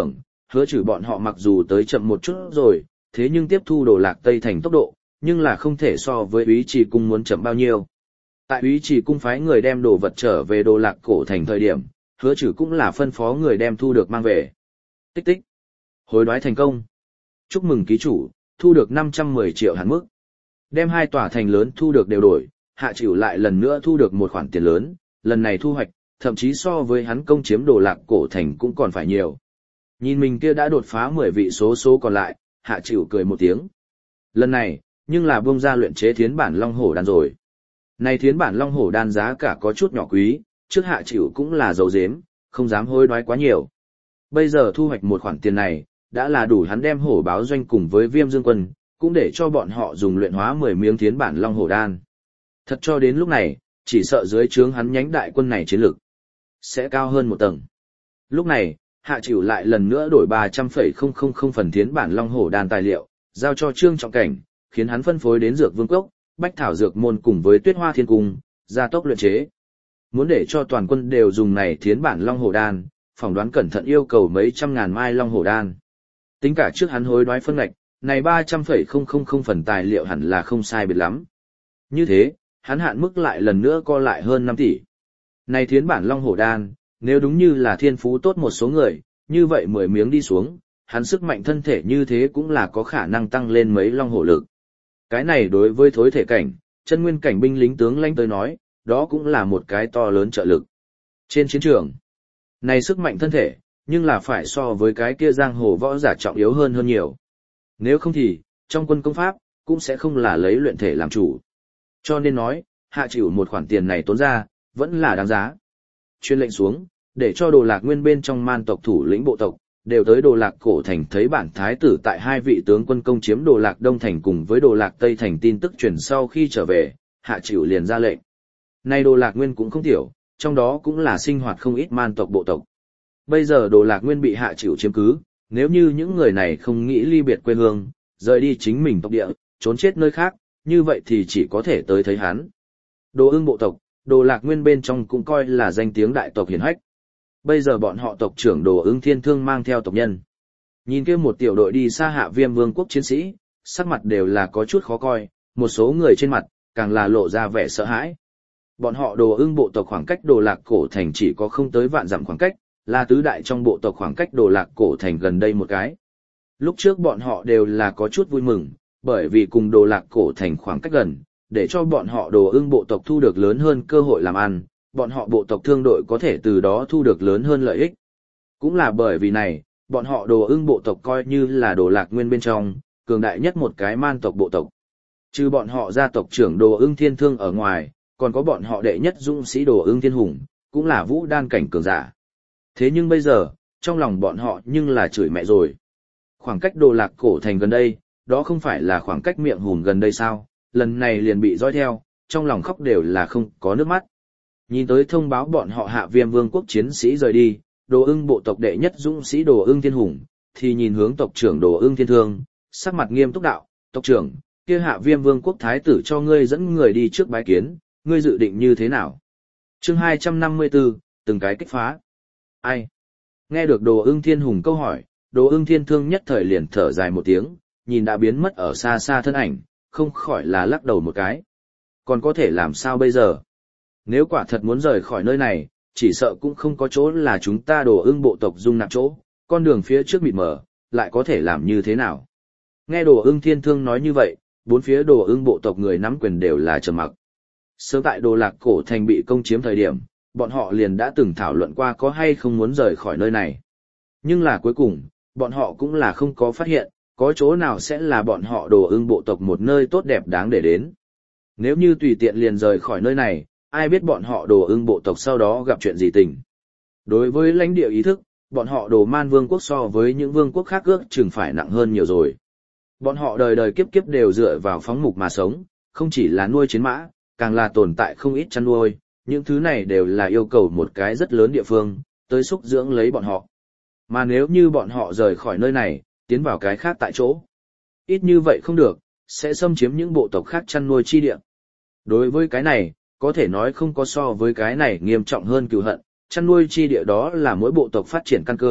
hứa trừ bọn họ mặc dù tới chậm một chút rồi, thế nhưng tiếp thu đồ lạc Tây Thành tốc độ, nhưng là không thể so với Úy Trì cung muốn chậm bao nhiêu. Tại Úy Trì cung phái người đem đồ vật trở về đồ lạc cổ thành thời điểm, hứa trừ cũng là phân phó người đem thu được mang về. Tích tích. Hối đoái thành công. Chúc mừng ký chủ, thu được năm trăm mười triệu hạn mức. Đem hai tòa thành lớn thu được đều đổi, Hạ Chịu lại lần nữa thu được một khoản tiền lớn, lần này thu hoạch, thậm chí so với hắn công chiếm đồ lạc cổ thành cũng còn phải nhiều. Nhìn mình kia đã đột phá mười vị số số còn lại, Hạ Chịu cười một tiếng. Lần này, nhưng là buông ra luyện chế thiến bản long hổ đan rồi. Này thiến bản long hổ đan giá cả có chút nhỏ quý, trước Hạ Chịu cũng là dấu dếm, không dám hối đoái quá nhiều. Bây giờ thu hoạch một khoản tiền này, đã là đủ hắn đem hổ báo doanh cùng với Viêm Dương quân, cũng để cho bọn họ dùng luyện hóa mười miếng thiến bản long hổ đan. Thật cho đến lúc này, chỉ sợ dưới trướng hắn nhánh đại quân này chiến lực sẽ cao hơn một tầng. Lúc này, Hạ Chịu lại lần nữa đổi ba trăm phẩy không không không phần thiến bản long hổ đan tài liệu, giao cho Trương Trọng Cảnh, khiến hắn phân phối đến Dược Vương Cốc, Bách Thảo Dược Môn cùng với Tuyết Hoa Thiên Cung, gia tốc luyện chế. Muốn để cho toàn quân đều dùng này thiến bản long hổ đan, phỏng đoán cẩn thận yêu cầu mấy trăm ngàn mai long hổ đan. Tính cả trước hắn hối đoái phân ngạch, này ba trăm phẩy không không không phần tài liệu hẳn là không sai biệt lắm. Như thế, hắn hạn mức lại lần nữa co lại hơn năm tỷ. Này thiến bản long hổ đan, nếu đúng như là thiên phú tốt một số người, như vậy mười miếng đi xuống, hắn sức mạnh thân thể như thế cũng là có khả năng tăng lên mấy long hổ lực. Cái này đối với thối thể cảnh, chân nguyên cảnh binh lính tướng lãnh tới nói, đó cũng là một cái to lớn trợ lực. Trên chiến trường, này sức mạnh thân thể, nhưng là phải so với cái kia giang hồ võ giả trọng yếu hơn hơn nhiều. Nếu không thì, trong quân công pháp, cũng sẽ không là lấy luyện thể làm chủ. Cho nên nói, Hạ Chịu một khoản tiền này tốn ra, vẫn là đáng giá. Chuyên lệnh xuống, để cho đồ lạc nguyên bên trong man tộc thủ lĩnh bộ tộc, đều tới đồ lạc cổ thành thấy bản thái tử tại hai vị tướng quân công chiếm đồ lạc đông thành cùng với đồ lạc tây thành tin tức truyền sau khi trở về, Hạ Chịu liền ra lệnh. Nay đồ lạc nguyên cũng không tiểu, trong đó cũng là sinh hoạt không ít man tộc bộ tộc. Bây giờ đồ lạc nguyên bị Hạ Chịu chiếm cứ, nếu như những người này không nghĩ ly biệt quê hương, rời đi chính mình tộc địa, trốn chết nơi khác, như vậy thì chỉ có thể tới thấy hắn. Đồ Ưng bộ tộc, đồ lạc nguyên bên trong cũng coi là danh tiếng đại tộc hiển hách. Bây giờ bọn họ tộc trưởng Đồ Ưng Thiên Thương mang theo tộc nhân. Nhìn kia một tiểu đội đi xa Hạ Viêm Vương quốc chiến sĩ, sắc mặt đều là có chút khó coi, một số người trên mặt, càng là lộ ra vẻ sợ hãi. Bọn họ Đồ Ưng bộ tộc khoảng cách đồ lạc cổ thành chỉ có không tới vạn dặm khoảng cách, là tứ đại trong bộ tộc khoảng cách đồ lạc cổ thành gần đây một cái. Lúc trước bọn họ đều là có chút vui mừng, bởi vì cùng đồ lạc cổ thành khoảng cách gần, để cho bọn họ Đồ Ưng bộ tộc thu được lớn hơn cơ hội làm ăn, bọn họ bộ tộc thương đội có thể từ đó thu được lớn hơn lợi ích. Cũng là bởi vì này, bọn họ Đồ Ưng bộ tộc coi như là đồ lạc nguyên bên trong, cường đại nhất một cái man tộc bộ tộc. Trừ bọn họ gia tộc trưởng Đồ Ưng Thiên Thương ở ngoài, còn có bọn họ đệ nhất dũng sĩ Đồ Ưng Thiên Hùng, cũng là vũ đan cảnh cường giả. Thế nhưng bây giờ, trong lòng bọn họ nhưng là chửi mẹ rồi. Khoảng cách đồ lạc cổ thành gần đây, đó không phải là khoảng cách miệng hùn gần đây sao, lần này liền bị dõi theo, trong lòng khóc đều là không có nước mắt. Nhìn tới thông báo bọn họ Hạ Viêm Vương quốc chiến sĩ rời đi, Đồ Ưng bộ tộc đệ nhất dũng sĩ Đồ Ưng Thiên Hùng, thì nhìn hướng tộc trưởng Đồ Ưng Thiên Thương, sắc mặt nghiêm túc đạo, tộc trưởng, kia Hạ Viêm Vương quốc thái tử cho ngươi dẫn người đi trước bái kiến, ngươi dự định như thế nào? Chương hai trăm năm mươi tư, từng cái kích phá. Ai? Nghe được Đồ Ưng Thiên Hùng câu hỏi, Đồ Ưng Thiên Thương nhất thời liền thở dài một tiếng, nhìn đã biến mất ở xa xa thân ảnh, không khỏi là lắc đầu một cái. Còn có thể làm sao bây giờ? Nếu quả thật muốn rời khỏi nơi này, chỉ sợ cũng không có chỗ là chúng ta Đồ Ưng bộ tộc dung nạp chỗ, con đường phía trước mịt mờ, lại có thể làm như thế nào? Nghe Đồ Ưng Thiên Thương nói như vậy, bốn phía Đồ Ưng bộ tộc người nắm quyền đều là trầm mặc. Sớm tại Đồ Lạc cổ thành bị công chiếm thời điểm, bọn họ liền đã từng thảo luận qua có hay không muốn rời khỏi nơi này. Nhưng là cuối cùng, bọn họ cũng là không có phát hiện, có chỗ nào sẽ là bọn họ Đồ Ưng bộ tộc một nơi tốt đẹp đáng để đến. Nếu như tùy tiện liền rời khỏi nơi này, ai biết bọn họ Đồ Ưng bộ tộc sau đó gặp chuyện gì tình. Đối với lãnh địa ý thức, bọn họ Đồ Man Vương quốc so với những vương quốc khác ước chừng phải nặng hơn nhiều rồi. Bọn họ đời đời kiếp kiếp đều dựa vào phóng mục mà sống, không chỉ là nuôi chiến mã, càng là tồn tại không ít chăn nuôi, những thứ này đều là yêu cầu một cái rất lớn địa phương, tới xúc dưỡng lấy bọn họ. Mà nếu như bọn họ rời khỏi nơi này, tiến vào cái khác tại chỗ, ít như vậy không được, sẽ xâm chiếm những bộ tộc khác chăn nuôi chi địa. Đối với cái này, có thể nói không có so với cái này nghiêm trọng hơn cừu hận, chăn nuôi chi địa đó là mỗi bộ tộc phát triển căn cơ,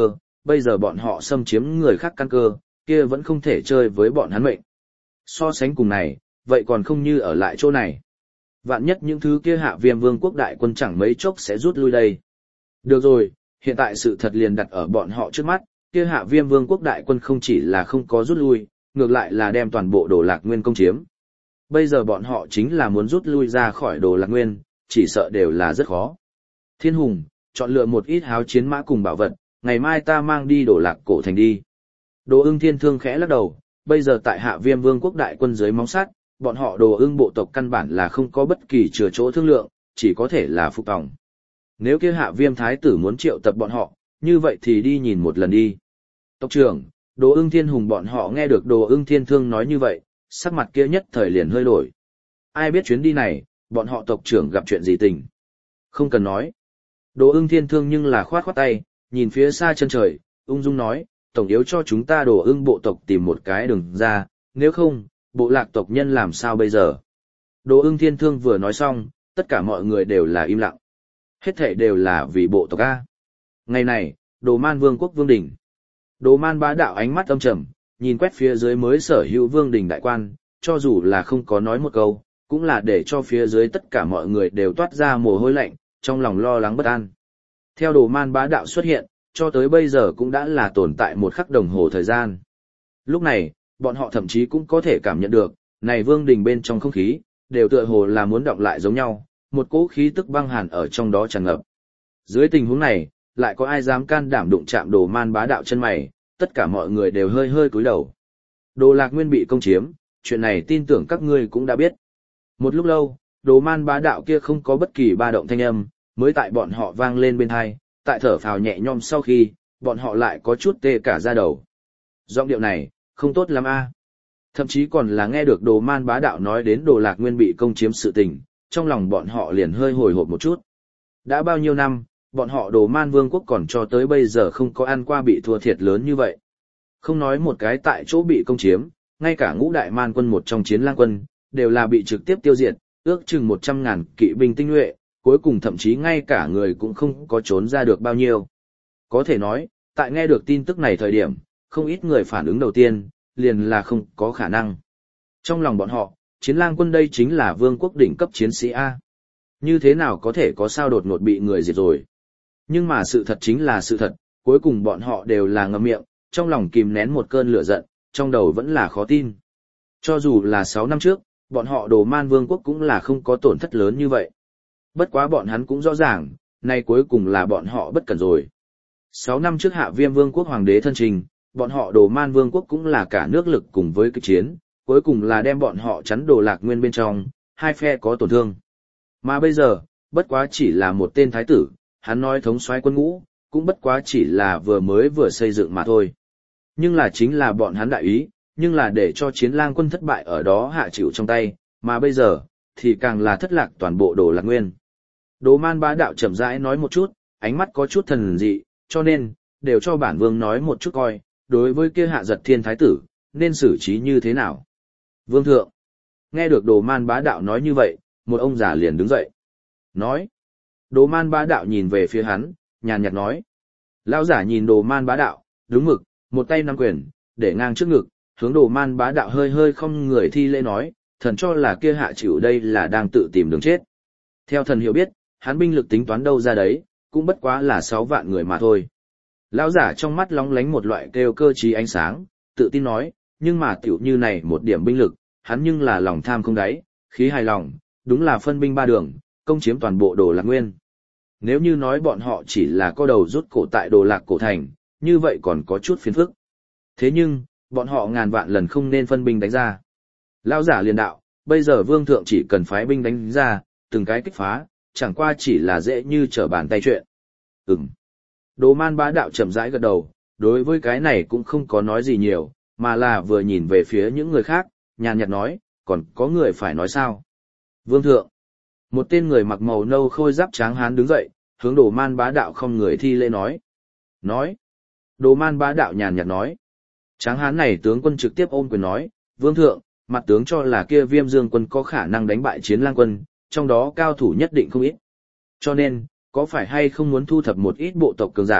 bây giờ bọn họ xâm chiếm người khác căn cơ, kia vẫn không thể chơi với bọn hắn mệnh. So sánh cùng này, vậy còn không như ở lại chỗ này. Vạn nhất những thứ kia Hạ Viêm Vương quốc đại quân chẳng mấy chốc sẽ rút lui đây. Được rồi, hiện tại sự thật liền đặt ở bọn họ trước mắt, kia Hạ Viêm Vương quốc đại quân không chỉ là không có rút lui, ngược lại là đem toàn bộ Đồ Lạc Nguyên công chiếm. Bây giờ bọn họ chính là muốn rút lui ra khỏi Đồ Lạc Nguyên, chỉ sợ đều là rất khó. Thiên Hùng, chọn lựa một ít háo chiến mã cùng bảo vật, ngày mai ta mang đi Đồ Lạc cổ thành đi. Đồ Ưng Thiên Thương khẽ lắc đầu, bây giờ tại Hạ Viêm Vương quốc đại quân dưới móng sắt, bọn họ Đồ Ưng bộ tộc căn bản là không có bất kỳ chừa chỗ thương lượng, chỉ có thể là phục tòng. Nếu kia Hạ Viêm thái tử muốn triệu tập bọn họ, như vậy thì đi nhìn một lần đi. Tộc trưởng, Đồ Ưng Thiên Hùng bọn họ nghe được Đồ Ưng Thiên Thương nói như vậy, sắc mặt kia nhất thời liền hơi đổi. Ai biết chuyến đi này, bọn họ tộc trưởng gặp chuyện gì tình. Không cần nói. Đồ Ưng Thiên Thương nhưng là khoát khoát tay, nhìn phía xa chân trời, ung dung nói, tổng yếu cho chúng ta Đồ Ưng bộ tộc tìm một cái đường ra, nếu không, bộ lạc tộc nhân làm sao bây giờ. Đồ Ưng Thiên Thương vừa nói xong, tất cả mọi người đều là im lặng. Hết thảy đều là vì bộ tộc A. Ngày này, Đồ Man Vương quốc vương đỉnh. Đồ Man bá đạo ánh mắt âm trầm, nhìn quét phía dưới mới sở hữu vương đỉnh đại quan, cho dù là không có nói một câu, cũng là để cho phía dưới tất cả mọi người đều toát ra mồ hôi lạnh, trong lòng lo lắng bất an. Theo Đồ Man bá đạo xuất hiện, cho tới bây giờ cũng đã là tồn tại một khắc đồng hồ thời gian. Lúc này, bọn họ thậm chí cũng có thể cảm nhận được, này vương đỉnh bên trong không khí, đều tựa hồ là muốn đọng lại giống nhau, một cỗ khí tức băng hàn ở trong đó tràn ngập. Dưới tình huống này, lại có ai dám can đảm đụng chạm Đồ Man bá đạo chân mày, tất cả mọi người đều hơi hơi cúi đầu. Đồ Lạc Nguyên bị công chiếm, chuyện này tin tưởng các ngươi cũng đã biết. Một lúc lâu, Đồ Man bá đạo kia không có bất kỳ ba động thanh âm, mới tại bọn họ vang lên bên tai, tại thở phào nhẹ nhõm sau khi, bọn họ lại có chút tê cả da đầu. Giọng điệu này, không tốt lắm a. Thậm chí còn là nghe được Đồ Man bá đạo nói đến Đồ Lạc Nguyên bị công chiếm sự tình, trong lòng bọn họ liền hơi hồi hộp một chút. Đã bao nhiêu năm, bọn họ Đồ Man Vương quốc còn cho tới bây giờ không có ăn qua bị thua thiệt lớn như vậy. Không nói một cái tại chỗ bị công chiếm, ngay cả ngũ đại man quân một trong chiến lang quân, đều là bị trực tiếp tiêu diệt, ước chừng một trăm ngàn kỵ binh tinh nhuệ, cuối cùng thậm chí ngay cả người cũng không có trốn ra được bao nhiêu. Có thể nói, tại nghe được tin tức này thời điểm, không ít người phản ứng đầu tiên, liền là không có khả năng. Trong lòng bọn họ, chiến lang quân đây chính là vương quốc đỉnh cấp chiến sĩ A. Như thế nào có thể có sao đột ngột bị người diệt rồi. Nhưng mà sự thật chính là sự thật, cuối cùng bọn họ đều là ngậm miệng, trong lòng kìm nén một cơn lửa giận, trong đầu vẫn là khó tin. Cho dù là sáu năm trước, bọn họ Đồ Man Vương quốc cũng là không có tổn thất lớn như vậy. Bất quá bọn hắn cũng rõ ràng, nay cuối cùng là bọn họ bất cẩn rồi. Sáu năm trước Hạ Viêm Vương quốc hoàng đế thân trình, bọn họ Đồ Man Vương quốc cũng là cả nước lực cùng với kịch chiến, cuối cùng là đem bọn họ chắn Đồ Lạc Nguyên bên trong, hai phe có tổn thương. Mà bây giờ, bất quá chỉ là một tên thái tử, hắn nói thống soái quân ngũ, cũng bất quá chỉ là vừa mới vừa xây dựng mà thôi. Nhưng là chính là bọn hắn đại ý, nhưng là để cho chiến lang quân thất bại ở đó hạ chịu trong tay, mà bây giờ, thì càng là thất lạc toàn bộ Đồ Lạc Nguyên. Đồ Man bá đạo chậm rãi nói một chút, ánh mắt có chút thần dị, cho nên, đều cho bản vương nói một chút coi, đối với kia Hạ Giật Thiên thái tử, nên xử trí như thế nào. Vương thượng, nghe được Đồ Man bá đạo nói như vậy, một ông già liền đứng dậy. Nói, Đồ Man bá đạo nhìn về phía hắn, nhàn nhạt nói. Lão giả nhìn Đồ Man bá đạo, đúng mực, một tay nắm quyền, để ngang trước ngực, hướng Đồ Man bá đạo hơi hơi không người thi lễ nói, thần cho là kia Hạ chịu đây là đang tự tìm đường chết. Theo thần hiểu biết, hắn binh lực tính toán đâu ra đấy, cũng bất quá là sáu vạn người mà thôi. Lão giả trong mắt lóng lánh một loại kêu cơ trí ánh sáng, tự tin nói, nhưng mà tiểu như này một điểm binh lực, hắn nhưng là lòng tham không đáy, khí hài lòng, đúng là phân binh ba đường, công chiếm toàn bộ Đồ Lạc Nguyên. Nếu như nói bọn họ chỉ là có đầu rút cổ tại Đồ Lạc cổ thành, như vậy còn có chút phiền phức. Thế nhưng, bọn họ ngàn vạn lần không nên phân binh đánh ra. Lão giả liền đạo, bây giờ vương thượng chỉ cần phái binh đánh ra, từng cái kích phá, chẳng qua chỉ là dễ như trở bàn tay chuyện. Ừm. Đồ Man bá đạo chậm rãi gật đầu, đối với cái này cũng không có nói gì nhiều, mà là vừa nhìn về phía những người khác, nhàn nhạt nói, còn có người phải nói sao? Vương thượng. Một tên người mặc màu nâu khôi giáp tráng hán đứng dậy, hướng Đồ Man bá đạo không người thi lễ nói. Nói. Đồ Man bá đạo nhàn nhạt nói. Tráng hán này tướng quân trực tiếp ôm quyền nói, Vương thượng, mặt tướng cho là kia Viêm Dương quân có khả năng đánh bại Chiến Lang quân, trong đó cao thủ nhất định không ít. Cho nên, có phải hay không muốn thu thập một ít bộ tộc cường giả,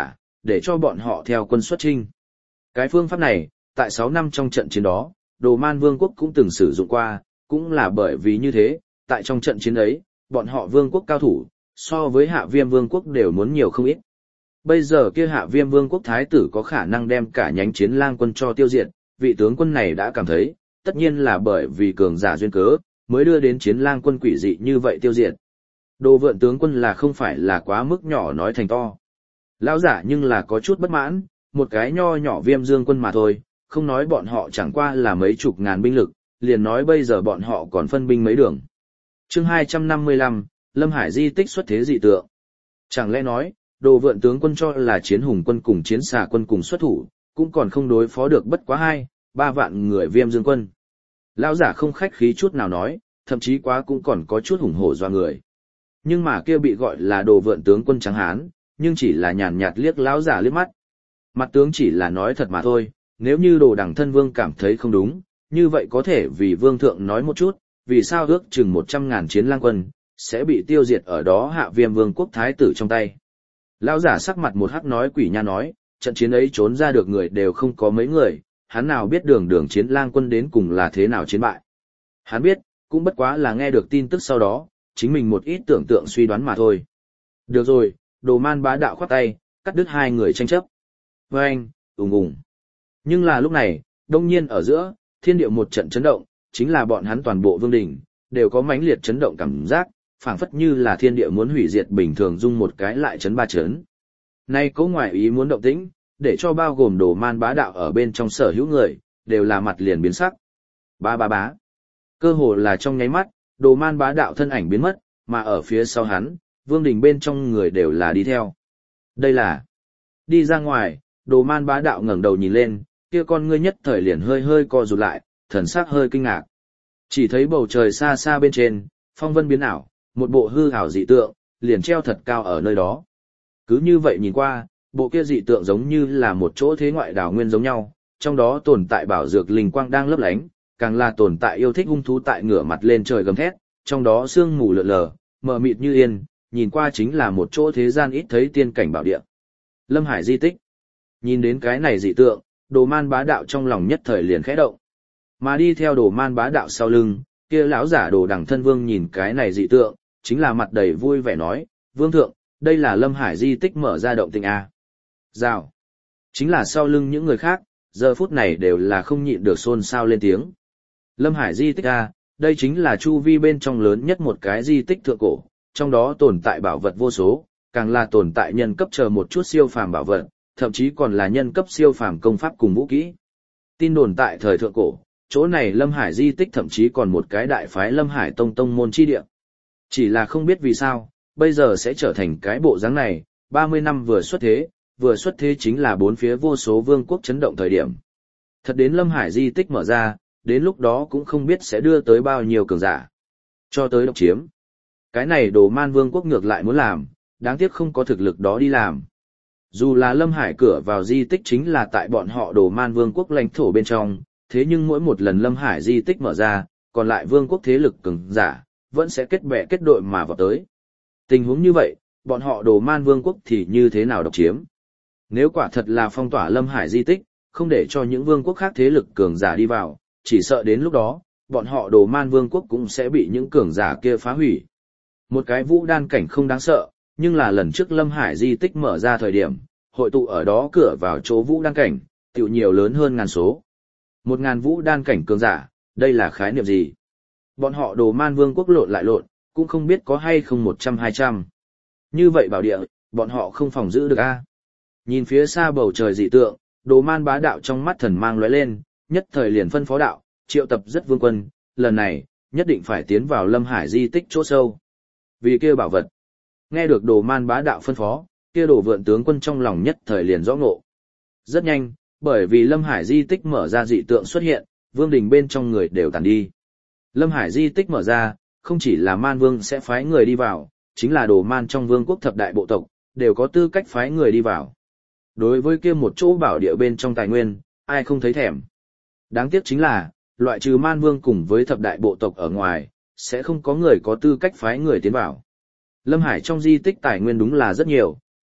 để cho bọn họ theo quân xuất chinh. Cái phương pháp này, tại sáu năm trong trận chiến đó, Đồ Man Vương quốc cũng từng sử dụng qua, cũng là bởi vì như thế, tại trong trận chiến ấy, bọn họ vương quốc cao thủ, so với Hạ Viêm Vương quốc đều muốn nhiều không ít. Bây giờ kia Hạ Viêm Vương quốc thái tử có khả năng đem cả nhánh Chiến Lang quân cho tiêu diệt, vị tướng quân này đã cảm thấy, tất nhiên là bởi vì cường giả duyên cớ, mới đưa đến Chiến Lang quân quỷ dị như vậy tiêu diệt. Đồ Vượn tướng quân là không phải là quá mức nhỏ nói thành to. Lão giả nhưng là có chút bất mãn, một cái nho nhỏ Viêm Dương quân mà thôi, không nói bọn họ chẳng qua là mấy chục ngàn binh lực, liền nói bây giờ bọn họ còn phân binh mấy đường. Chương hai trăm năm mươi lăm, Lâm Hải di tích xuất thế dị tượng. Chẳng lẽ nói, Đồ Vượn tướng quân cho là Chiến Hùng quân cùng Chiến Xà quân cùng xuất thủ, cũng còn không đối phó được bất quá hai, ba vạn người Viêm Dương quân. Lão giả không khách khí chút nào nói, thậm chí quá cũng còn có chút hùng hổ doa người. Nhưng mà kia bị gọi là Đồ Vượn tướng quân trắng hán, nhưng chỉ là nhàn nhạt liếc lão giả liếc mắt. Mặt tướng chỉ là nói thật mà thôi, nếu như Đồ Đằng thân vương cảm thấy không đúng, như vậy có thể vì vương thượng nói một chút, vì sao ước chừng một trăm ngàn Chiến Lang quân sẽ bị tiêu diệt ở đó Hạ Viêm Vương quốc thái tử trong tay. Lão giả sắc mặt một hắc nói quỷ nha nói, trận chiến ấy trốn ra được người đều không có mấy người, hắn nào biết đường đường Chiến Lang quân đến cùng là thế nào chiến bại. Hắn biết, cũng bất quá là nghe được tin tức sau đó, chính mình một ít tưởng tượng suy đoán mà thôi. Được rồi, Đồ Man bá đạo khoát tay, cắt đứt hai người tranh chấp. Vâng, ùng ùng. Nhưng là lúc này, đông nhiên ở giữa, thiên địa một trận chấn động, chính là bọn hắn toàn bộ vương đỉnh, đều có mãnh liệt chấn động cảm giác, phảng phất như là thiên địa muốn hủy diệt bình thường dung một cái lại chấn ba chấn. Nay có ngoại ý muốn động tĩnh, để cho bao gồm Đồ Man bá đạo ở bên trong sở hữu người, đều là mặt liền biến sắc. Ba ba bá. Cơ hồ là trong nháy mắt, Đồ Man bá đạo thân ảnh biến mất, mà ở phía sau hắn, vương đình bên trong người đều là đi theo. Đây là... Đi ra ngoài, Đồ Man bá đạo ngẩng đầu nhìn lên, kia con ngươi nhất thời liền hơi hơi co rụt lại, thần sắc hơi kinh ngạc. Chỉ thấy bầu trời xa xa bên trên, phong vân biến ảo, một bộ hư ảo dị tượng, liền treo thật cao ở nơi đó. Cứ như vậy nhìn qua, bộ kia dị tượng giống như là một chỗ thế ngoại đảo nguyên giống nhau, trong đó tồn tại bảo dược linh quang đang lấp lánh, càng là tồn tại yêu thích hung thú tại ngửa mặt lên trời gầm thét, trong đó sương mù lượn lờ, mờ mịt như yên, nhìn qua chính là một chỗ thế gian ít thấy tiên cảnh bảo địa. Lâm Hải di tích. Nhìn đến cái này dị tượng, Đồ Man bá đạo trong lòng nhất thời liền khẽ động. Mà đi theo Đồ Man bá đạo sau lưng, kia lão giả Đồ Đằng thân vương nhìn cái này dị tượng, chính là mặt đầy vui vẻ nói, vương thượng, đây là Lâm Hải di tích mở ra động tình a. Rào. Chính là sau lưng những người khác, giờ phút này đều là không nhịn được xôn xao lên tiếng. Lâm Hải di tích a, đây chính là chu vi bên trong lớn nhất một cái di tích thượng cổ, trong đó tồn tại bảo vật vô số, càng là tồn tại nhân cấp chờ một chút siêu phàm bảo vật, thậm chí còn là nhân cấp siêu phàm công pháp cùng vũ kỹ. Tin đồn tại thời thượng cổ, chỗ này Lâm Hải di tích thậm chí còn một cái đại phái Lâm Hải tông tông môn chi địa. Chỉ là không biết vì sao, bây giờ sẽ trở thành cái bộ dáng này, ba mươi năm vừa xuất thế, vừa xuất thế chính là bốn phía vô số vương quốc chấn động thời điểm. Thật đến Lâm Hải di tích mở ra, đến lúc đó cũng không biết sẽ đưa tới bao nhiêu cường giả. Cho tới độc chiếm. Cái này Đồ Man vương quốc ngược lại muốn làm, đáng tiếc không có thực lực đó đi làm. Dù là Lâm Hải cửa vào di tích chính là tại bọn họ Đồ Man vương quốc lãnh thổ bên trong, thế nhưng mỗi một lần Lâm Hải di tích mở ra, còn lại vương quốc thế lực cường giả, vẫn sẽ kết bè kết đội mà vào tới. Tình huống như vậy, bọn họ Đồ Man vương quốc thì như thế nào độc chiếm? Nếu quả thật là phong tỏa Lâm Hải di tích, không để cho những vương quốc khác thế lực cường giả đi vào, chỉ sợ đến lúc đó, bọn họ Đồ Man vương quốc cũng sẽ bị những cường giả kia phá hủy. Một cái vũ đan cảnh không đáng sợ, nhưng là lần trước Lâm Hải di tích mở ra thời điểm, hội tụ ở đó cửa vào chỗ vũ đan cảnh, tiểu nhiều lớn hơn ngàn số. Một ngàn vũ đan cảnh cường giả, đây là khái niệm gì? Bọn họ Đồ Man vương quốc lộn lại lộn, cũng không biết có hay không một trăm hai trăm. Như vậy bảo địa, bọn họ không phòng giữ được a. Nhìn phía xa bầu trời dị tượng, Đồ Man bá đạo trong mắt thần mang lóe lên, nhất thời liền phân phó đạo, triệu tập rất vương quân, lần này, nhất định phải tiến vào Lâm Hải di tích chỗ sâu. Vì kia bảo vật. Nghe được Đồ Man bá đạo phân phó, kia Đồ Vượn tướng quân trong lòng nhất thời liền rõ ngộ. Rất nhanh, bởi vì Lâm Hải di tích mở ra dị tượng xuất hiện, vương đình bên trong người đều tàn đi. Lâm Hải di tích mở ra, không chỉ là Man Vương sẽ phái người đi vào, chính là Đồ Man trong vương quốc thập đại bộ tộc, đều có tư cách phái người đi vào. Đối với kia một chỗ bảo địa bên trong tài nguyên, ai không thấy thèm. Đáng tiếc chính là, loại trừ Man Vương cùng với thập đại bộ tộc ở ngoài, sẽ không có người có tư cách phái người tiến vào. Lâm Hải trong di tích tài nguyên đúng là rất nhiều,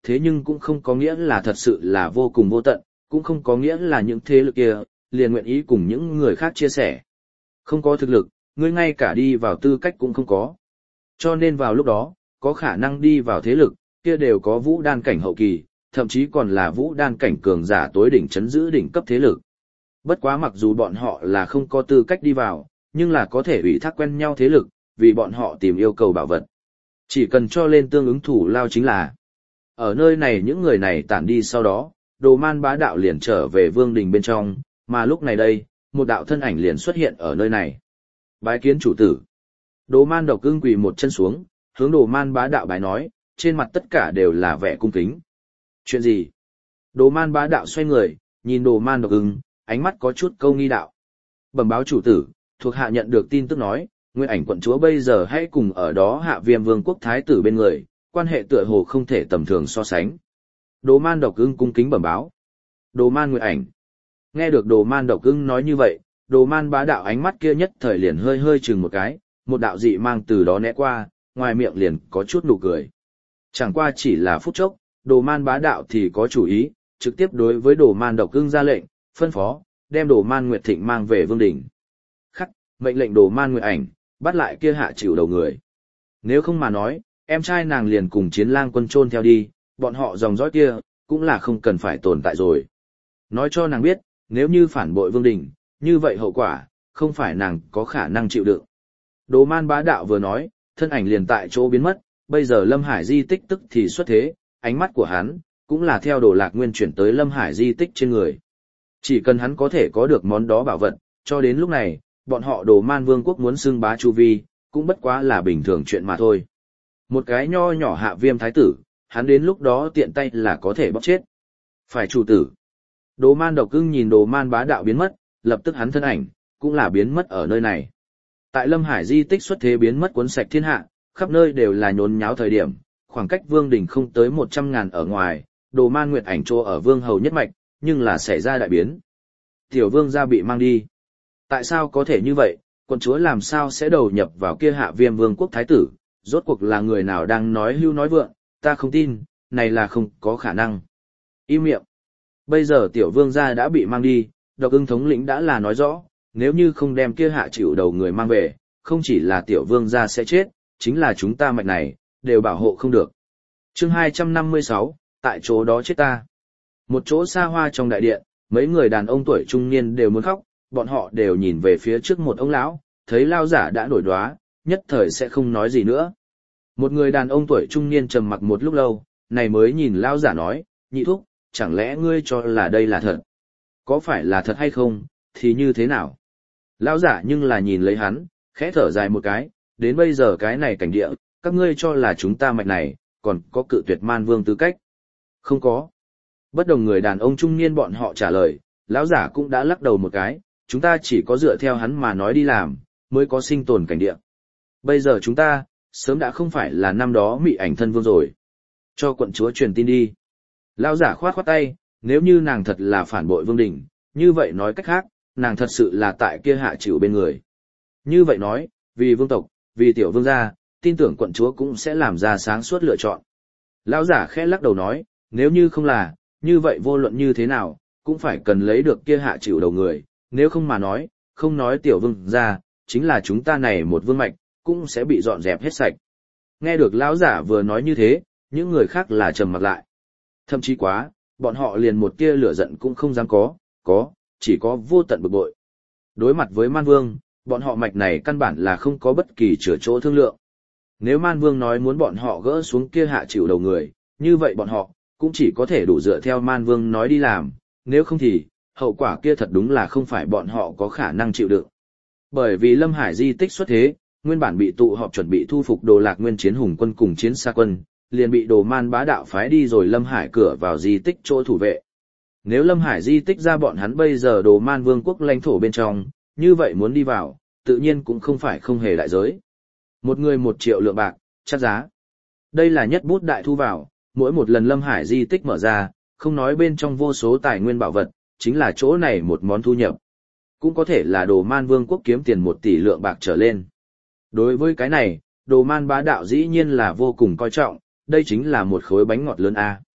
thế nhưng cũng không có nghĩa là thật sự là vô cùng vô tận, cũng không có nghĩa là những thế lực kia liền nguyện ý cùng những người khác chia sẻ. Không có thực lực, ngươi ngay cả đi vào tư cách cũng không có. Cho nên vào lúc đó, có khả năng đi vào thế lực, kia đều có vũ đan cảnh hậu kỳ, thậm chí còn là vũ đan cảnh cường giả tối đỉnh chấn giữ đỉnh cấp thế lực. Bất quá mặc dù bọn họ là không có tư cách đi vào, nhưng là có thể ủy thác quen nhau thế lực, vì bọn họ tìm yêu cầu bảo vật. Chỉ cần cho lên tương ứng thủ lao chính là. Ở nơi này những người này tản đi sau đó, Đồ Man Bá Đạo liền trở về vương đình bên trong, mà lúc này đây, một đạo thân ảnh liền xuất hiện ở nơi này. Bái kiến chủ tử. Đồ Man Độc Ưng quỳ một chân xuống, hướng Đồ Man Bá Đạo bái nói, trên mặt tất cả đều là vẻ cung kính. Chuyện gì? Đồ Man Bá Đạo xoay người, nhìn Đồ Man Độc Ưng, ánh mắt có chút câu nghi đạo. Bẩm báo chủ tử, thuộc hạ nhận được tin tức nói, Nguyên Ảnh quận chúa bây giờ hãy cùng ở đó Hạ Viêm Vương quốc thái tử bên người, quan hệ tựa hồ không thể tầm thường so sánh. Đồ Man Độc Ưng cung kính bẩm báo. Đồ Man Nguyên Ảnh. Nghe được Đồ Man Độc Ưng nói như vậy, Đồ Man Bá Đạo ánh mắt kia nhất thời liền hơi hơi chừng một cái, một đạo dị mang từ đó né qua, ngoài miệng liền có chút nụ cười. Chẳng qua chỉ là phút chốc, Đồ Man Bá Đạo thì có chủ ý, trực tiếp đối với Đồ Man Độc Ưng ra lệnh, phân phó, đem Đồ Man Nguyệt Thịnh mang về vương đỉnh. Khắc, mệnh lệnh Đồ Man Nguyệt Ảnh, bắt lại kia hạ chịu đầu người. Nếu không mà nói, em trai nàng liền cùng Chiến Lang quân chôn theo đi, bọn họ dòng dõi kia, cũng là không cần phải tồn tại rồi. Nói cho nàng biết, nếu như phản bội vương đỉnh, như vậy hậu quả, không phải nàng có khả năng chịu đựng. Đồ Man Bá Đạo vừa nói, thân ảnh liền tại chỗ biến mất, bây giờ Lâm Hải di tích tức thì xuất thế, ánh mắt của hắn, cũng là theo Đồ Lạc Nguyên chuyển tới Lâm Hải di tích trên người. Chỉ cần hắn có thể có được món đó bảo vật, cho đến lúc này, bọn họ Đồ Man Vương quốc muốn xưng bá chu vi, cũng bất quá là bình thường chuyện mà thôi. Một cái nho nhỏ Hạ Viêm thái tử, hắn đến lúc đó tiện tay là có thể bóc chết. Phải chủ tử. Đồ Man Độc Ưng nhìn Đồ Man Bá Đạo biến mất, lập tức hắn thân ảnh, cũng là biến mất ở nơi này. Tại Lâm Hải di tích xuất thế biến mất cuốn sạch thiên hạ, khắp nơi đều là nhốn nháo thời điểm, khoảng cách vương đỉnh không tới một trăm ngàn ở ngoài, Đồ Man Nguyệt Ảnh trô ở vương hầu nhất mạch, nhưng là xảy ra đại biến. Tiểu vương gia bị mang đi. Tại sao có thể như vậy, quận chúa làm sao sẽ đầu nhập vào kia Hạ Viêm Vương quốc thái tử, rốt cuộc là người nào đang nói hưu nói vượng, ta không tin, này là không có khả năng. Im miệng. Bây giờ tiểu vương gia đã bị mang đi, Độc Ưng thống lĩnh đã là nói rõ, nếu như không đem kia hạ chịu đầu người mang về, không chỉ là tiểu vương gia sẽ chết, chính là chúng ta mạch này, đều bảo hộ không được. Chương hai trăm năm mươi sáu, tại chỗ đó chết ta. Một chỗ xa hoa trong đại điện, mấy người đàn ông tuổi trung niên đều muốn khóc, bọn họ đều nhìn về phía trước một ông lão, thấy lao giả đã nổi đoá, nhất thời sẽ không nói gì nữa. Một người đàn ông tuổi trung niên trầm mặc một lúc lâu, này mới nhìn lao giả nói, nhị thúc, chẳng lẽ ngươi cho là đây là thật? Có phải là thật hay không, thì như thế nào? Lao giả nhưng là nhìn lấy hắn, khẽ thở dài một cái, đến bây giờ cái này cảnh địa, các ngươi cho là chúng ta mạch này, còn có cự tuyệt man vương tư cách? Không có. Bất đồng người đàn ông trung niên bọn họ trả lời, lão giả cũng đã lắc đầu một cái, chúng ta chỉ có dựa theo hắn mà nói đi làm, mới có sinh tồn cảnh địa. Bây giờ chúng ta, sớm đã không phải là năm đó Mị Ảnh thân vương rồi. Cho quận chúa truyền tin đi. Lão giả khoát khoát tay, nếu như nàng thật là phản bội vương đình, như vậy nói cách khác, nàng thật sự là tại kia hạ chịu bên người. Như vậy nói, vì vương tộc, vì tiểu vương gia, tin tưởng quận chúa cũng sẽ làm ra sáng suốt lựa chọn. Lão giả khẽ lắc đầu nói, nếu như không là, như vậy vô luận như thế nào, cũng phải cần lấy được kia hạ chịu đầu người, nếu không mà nói, không nói tiểu vương gia, chính là chúng ta này một vương mạch, cũng sẽ bị dọn dẹp hết sạch. Nghe được lão giả vừa nói như thế, những người khác là trầm mặc lại. Thậm chí quá, bọn họ liền một tia lửa giận cũng không dám có, có, chỉ có vô tận bực bội. Đối mặt với Man Vương, bọn họ mạch này căn bản là không có bất kỳ chữa chỗ thương lượng. Nếu Man Vương nói muốn bọn họ gỡ xuống kia hạ chịu đầu người, như vậy bọn họ cũng chỉ có thể đủ dựa theo Man Vương nói đi làm, nếu không thì, hậu quả kia thật đúng là không phải bọn họ có khả năng chịu đựng. Bởi vì Lâm Hải di tích xuất thế, nguyên bản bị tụ họp chuẩn bị thu phục Đồ Lạc Nguyên chiến hùng quân cùng chiến xa quân, liền bị Đồ Man Bá Đạo phái đi rồi Lâm Hải cửa vào di tích chỗ thủ vệ. Nếu Lâm Hải di tích ra bọn hắn bây giờ Đồ Man Vương quốc lãnh thổ bên trong, như vậy muốn đi vào, tự nhiên cũng không phải không hề đại giới. Một người một triệu lượng bạc, chắc giá. Đây là nhất bút đại thu vào, mỗi một lần Lâm Hải di tích mở ra, không nói bên trong vô số tài nguyên bảo vật, chính là chỗ này một món thu nhập. Cũng có thể là Đồ Man Vương quốc kiếm tiền một tỷ lượng bạc trở lên. Đối với cái này, Đồ Man Bá Đạo dĩ nhiên là vô cùng coi trọng, đây chính là một khối bánh ngọt lớn a.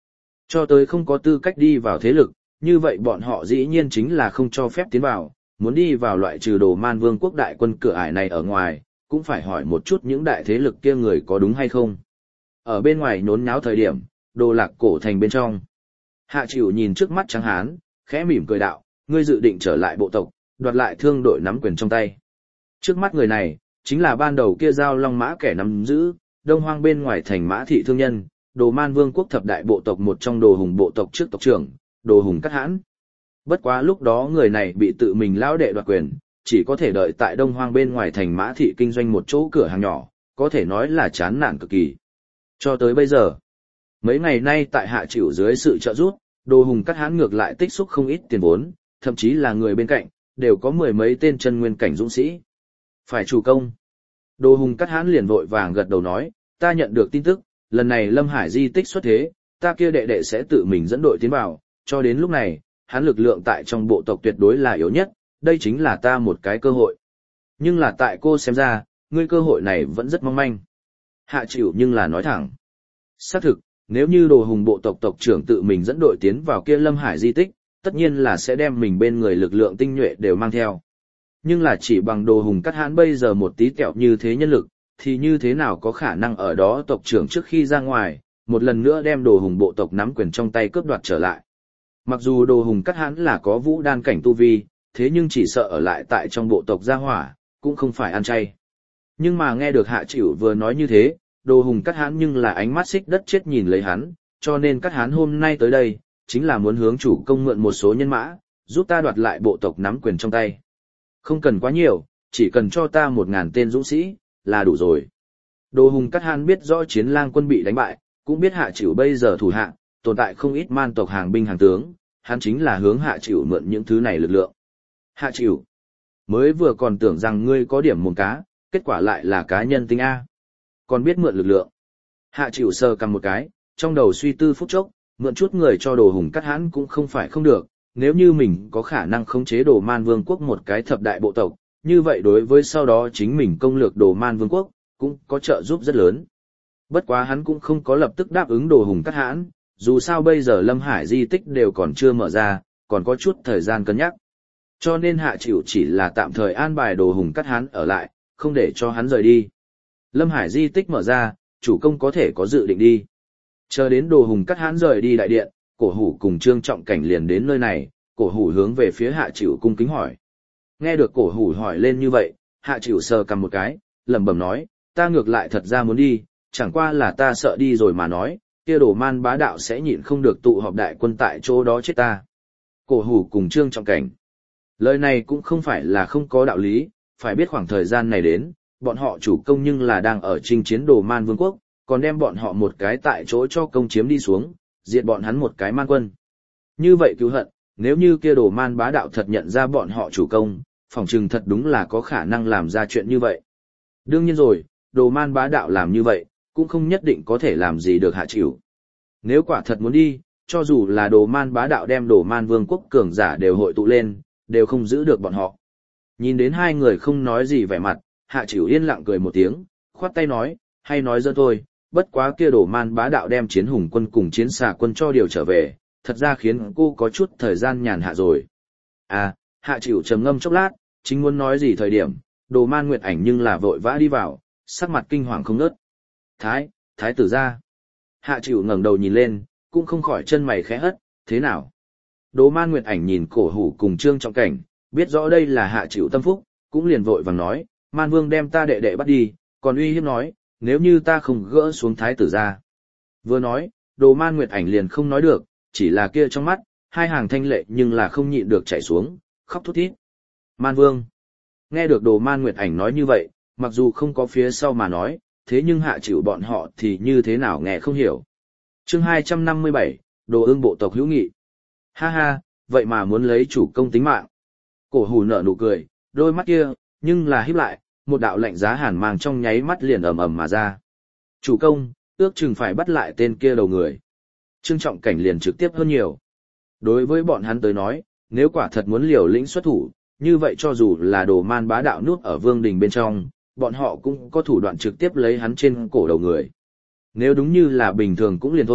Cho tới không có tư cách đi vào thế lực, như vậy bọn họ dĩ nhiên chính là không cho phép tiến vào, muốn đi vào loại trừ Đồ Man Vương quốc đại quân cửa ải này ở ngoài, cũng phải hỏi một chút những đại thế lực kia người có đúng hay không. Ở bên ngoài nhốn nháo thời điểm, Đồ Lạc cổ thành bên trong. Hạ Chịu nhìn trước mắt trắng hán, khẽ mỉm cười đạo, ngươi dự định trở lại bộ tộc, đoạt lại thương đội nắm quyền trong tay. Trước mắt người này, chính là ban đầu kia giao long mã kẻ nắm giữ, đông hoang bên ngoài thành mã thị thương nhân, Đồ Man Vương quốc thập đại bộ tộc một trong Đồ Hùng bộ tộc trước tộc trưởng, Đồ Hùng Cát Hãn. Bất quá lúc đó người này bị tự mình lão đệ đoạt quyền, chỉ có thể đợi tại đông hoang bên ngoài thành mã thị kinh doanh một chỗ cửa hàng nhỏ, có thể nói là chán nản cực kỳ. Cho tới bây giờ, mấy ngày nay tại Hạ Chịu dưới sự trợ giúp, Đồ Hùng Cát Hãn ngược lại tích xúc không ít tiền vốn, thậm chí là người bên cạnh, đều có mười mấy tên chân nguyên cảnh dũng sĩ. Phải chủ công. Đồ Hùng Cát Hãn liền vội vàng gật đầu nói, ta nhận được tin tức, lần này Lâm Hải di tích xuất thế, ta kia đệ đệ sẽ tự mình dẫn đội tiến vào, cho đến lúc này, hắn lực lượng tại trong bộ tộc tuyệt đối là yếu nhất, đây chính là ta một cái cơ hội. Nhưng là tại cô xem ra, ngươi cơ hội này vẫn rất mong manh. Hạ Chịu nhưng là nói thẳng. Xác thực, nếu như Đồ Hùng bộ tộc tộc trưởng tự mình dẫn đội tiến vào kia Lâm Hải di tích, tất nhiên là sẽ đem mình bên người lực lượng tinh nhuệ đều mang theo. Nhưng là chỉ bằng Đồ Hùng Cát Hãn bây giờ một tí kẹo như thế nhân lực, thì như thế nào có khả năng ở đó tộc trưởng trước khi ra ngoài, một lần nữa đem Đồ Hùng bộ tộc nắm quyền trong tay cướp đoạt trở lại. Mặc dù Đồ Hùng Cát Hãn là có vũ đan cảnh tu vi, thế nhưng chỉ sợ ở lại tại trong bộ tộc gia hỏa, cũng không phải ăn chay. Nhưng mà nghe được Hạ Chịu vừa nói như thế, Đồ Hùng Cát Hãn nhưng là ánh mắt xích đất chết nhìn lấy hắn, cho nên Cát Hãn hôm nay tới đây, chính là muốn hướng chủ công mượn một số nhân mã, giúp ta đoạt lại bộ tộc nắm quyền trong tay. Không cần quá nhiều, chỉ cần cho ta một ngàn tên dũng sĩ, là đủ rồi. Đồ Hùng Cát Hãn biết rõ Chiến Lang quân bị đánh bại, cũng biết Hạ Chịu bây giờ thủ hạ, tồn tại không ít man tộc hàng binh hàng tướng, hắn chính là hướng Hạ Chịu mượn những thứ này lực lượng. Hạ Chịu, mới vừa còn tưởng rằng ngươi có điểm mồm cá, kết quả lại là cá nhân tính A. Còn biết mượn lực lượng. Hạ Chịu sờ cầm một cái, trong đầu suy tư phút chốc, mượn chút người cho Đồ Hùng Cát Hãn cũng không phải không được, nếu như mình có khả năng khống chế Đồ Man Vương quốc một cái thập đại bộ tộc, như vậy đối với sau đó chính mình công lược Đồ Man Vương quốc, cũng có trợ giúp rất lớn. Bất quá hắn cũng không có lập tức đáp ứng Đồ Hùng Cát Hãn, dù sao bây giờ Lâm Hải di tích đều còn chưa mở ra, còn có chút thời gian cân nhắc. Cho nên Hạ Chịu chỉ là tạm thời an bài Đồ Hùng Cát Hãn ở lại, không để cho hắn rời đi. Lâm Hải di tích mở ra, chủ công có thể có dự định đi. Chờ đến Đồ Hùng Cát Hãn rời đi đại điện, Cổ Hủ cùng Trương Trọng Cảnh liền đến nơi này, Cổ Hủ hướng về phía Hạ Chịu cung kính hỏi. Nghe được Cổ Hủ hỏi lên như vậy, Hạ Chịu sờ cầm một cái, lẩm bẩm nói, ta ngược lại thật ra muốn đi, chẳng qua là ta sợ đi rồi mà nói, kia Đồ Man bá đạo sẽ nhịn không được tụ họp đại quân tại chỗ đó chết ta. Cổ Hủ cùng Trương Trọng Cảnh. Lời này cũng không phải là không có đạo lý, phải biết khoảng thời gian này đến, bọn họ chủ công nhưng là đang ở chinh chiến Đồ Man Vương quốc, còn đem bọn họ một cái tại chỗ cho công chiếm đi xuống, diệt bọn hắn một cái man quân. Như vậy cứu hận, nếu như kia Đồ Man bá đạo thật nhận ra bọn họ chủ công, phỏng chừng thật đúng là có khả năng làm ra chuyện như vậy. Đương nhiên rồi, Đồ Man bá đạo làm như vậy, cũng không nhất định có thể làm gì được Hạ Chịu. Nếu quả thật muốn đi, cho dù là Đồ Man bá đạo đem Đồ Man Vương quốc cường giả đều hội tụ lên, đều không giữ được bọn họ. Nhìn đến hai người không nói gì vẻ mặt, Hạ Chịu yên lặng cười một tiếng, khoát tay nói, hay nói dơ thôi, bất quá kia Đồ Man bá đạo đem chiến hùng quân cùng chiến xà quân cho điều trở về, thật ra khiến cô có chút thời gian nhàn hạ rồi. À, Hạ Chịu trầm ngâm chốc lát, chính muốn nói gì thời điểm, Đồ Man Nguyệt Ảnh nhưng là vội vã đi vào, sắc mặt kinh hoàng không ngớt. Thái, thái tử gia. Hạ Chịu ngẩng đầu nhìn lên, cũng không khỏi chân mày khẽ hất, thế nào? Đồ Man Nguyệt Ảnh nhìn Cổ Hủ cùng Trương Trọng Cảnh, biết rõ đây là Hạ Chịu tâm phúc, cũng liền vội vàng nói, Man Vương đem ta đệ đệ bắt đi, còn uy hiếp nói, nếu như ta không gỡ xuống thái tử gia. Vừa nói, Đồ Man Nguyệt Ảnh liền không nói được, chỉ là kia trong mắt, hai hàng thanh lệ nhưng là không nhịn được chảy xuống, khóc thút thít. Man Vương. Nghe được Đồ Man Nguyệt Ảnh nói như vậy, mặc dù không có phía sau mà nói, thế nhưng Hạ Chịu bọn họ thì như thế nào nghe không hiểu. Chương hai trăm năm mươi bảy, Đồ Ưng bộ tộc hữu nghị. Ha ha, vậy mà muốn lấy chủ công tính mạng. Cổ Hủ nở nụ cười, đôi mắt kia, nhưng là híp lại, một đạo lạnh giá hàn mang trong nháy mắt liền ầm ầm mà ra. Chủ công, ước chừng phải bắt lại tên kia đầu người. Trương Trọng Cảnh liền trực tiếp hơn nhiều. Đối với bọn hắn tới nói, nếu quả thật muốn liều lĩnh xuất thủ, như vậy cho dù là Đồ Man bá đạo nuốt ở vương đình bên trong, bọn họ cũng có thủ đoạn trực tiếp lấy hắn trên cổ đầu người. Nếu đúng như là bình thường cũng liền thôi,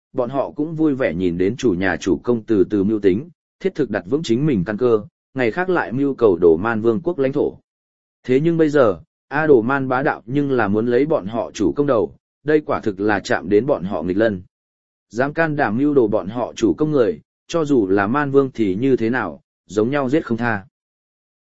bọn họ cũng vui vẻ nhìn đến chủ nhà chủ công từ từ mưu tính, thiết thực đặt vững chính mình căn cơ, ngày khác lại mưu cầu đổ man vương quốc lãnh thổ. Thế nhưng bây giờ, A Đồ Man bá đạo nhưng là muốn lấy bọn họ chủ công đầu, đây quả thực là chạm đến bọn họ nghịch lân. Dám can đảm mưu đồ bọn họ chủ công người, cho dù là man vương thì như thế nào, giống nhau giết không tha.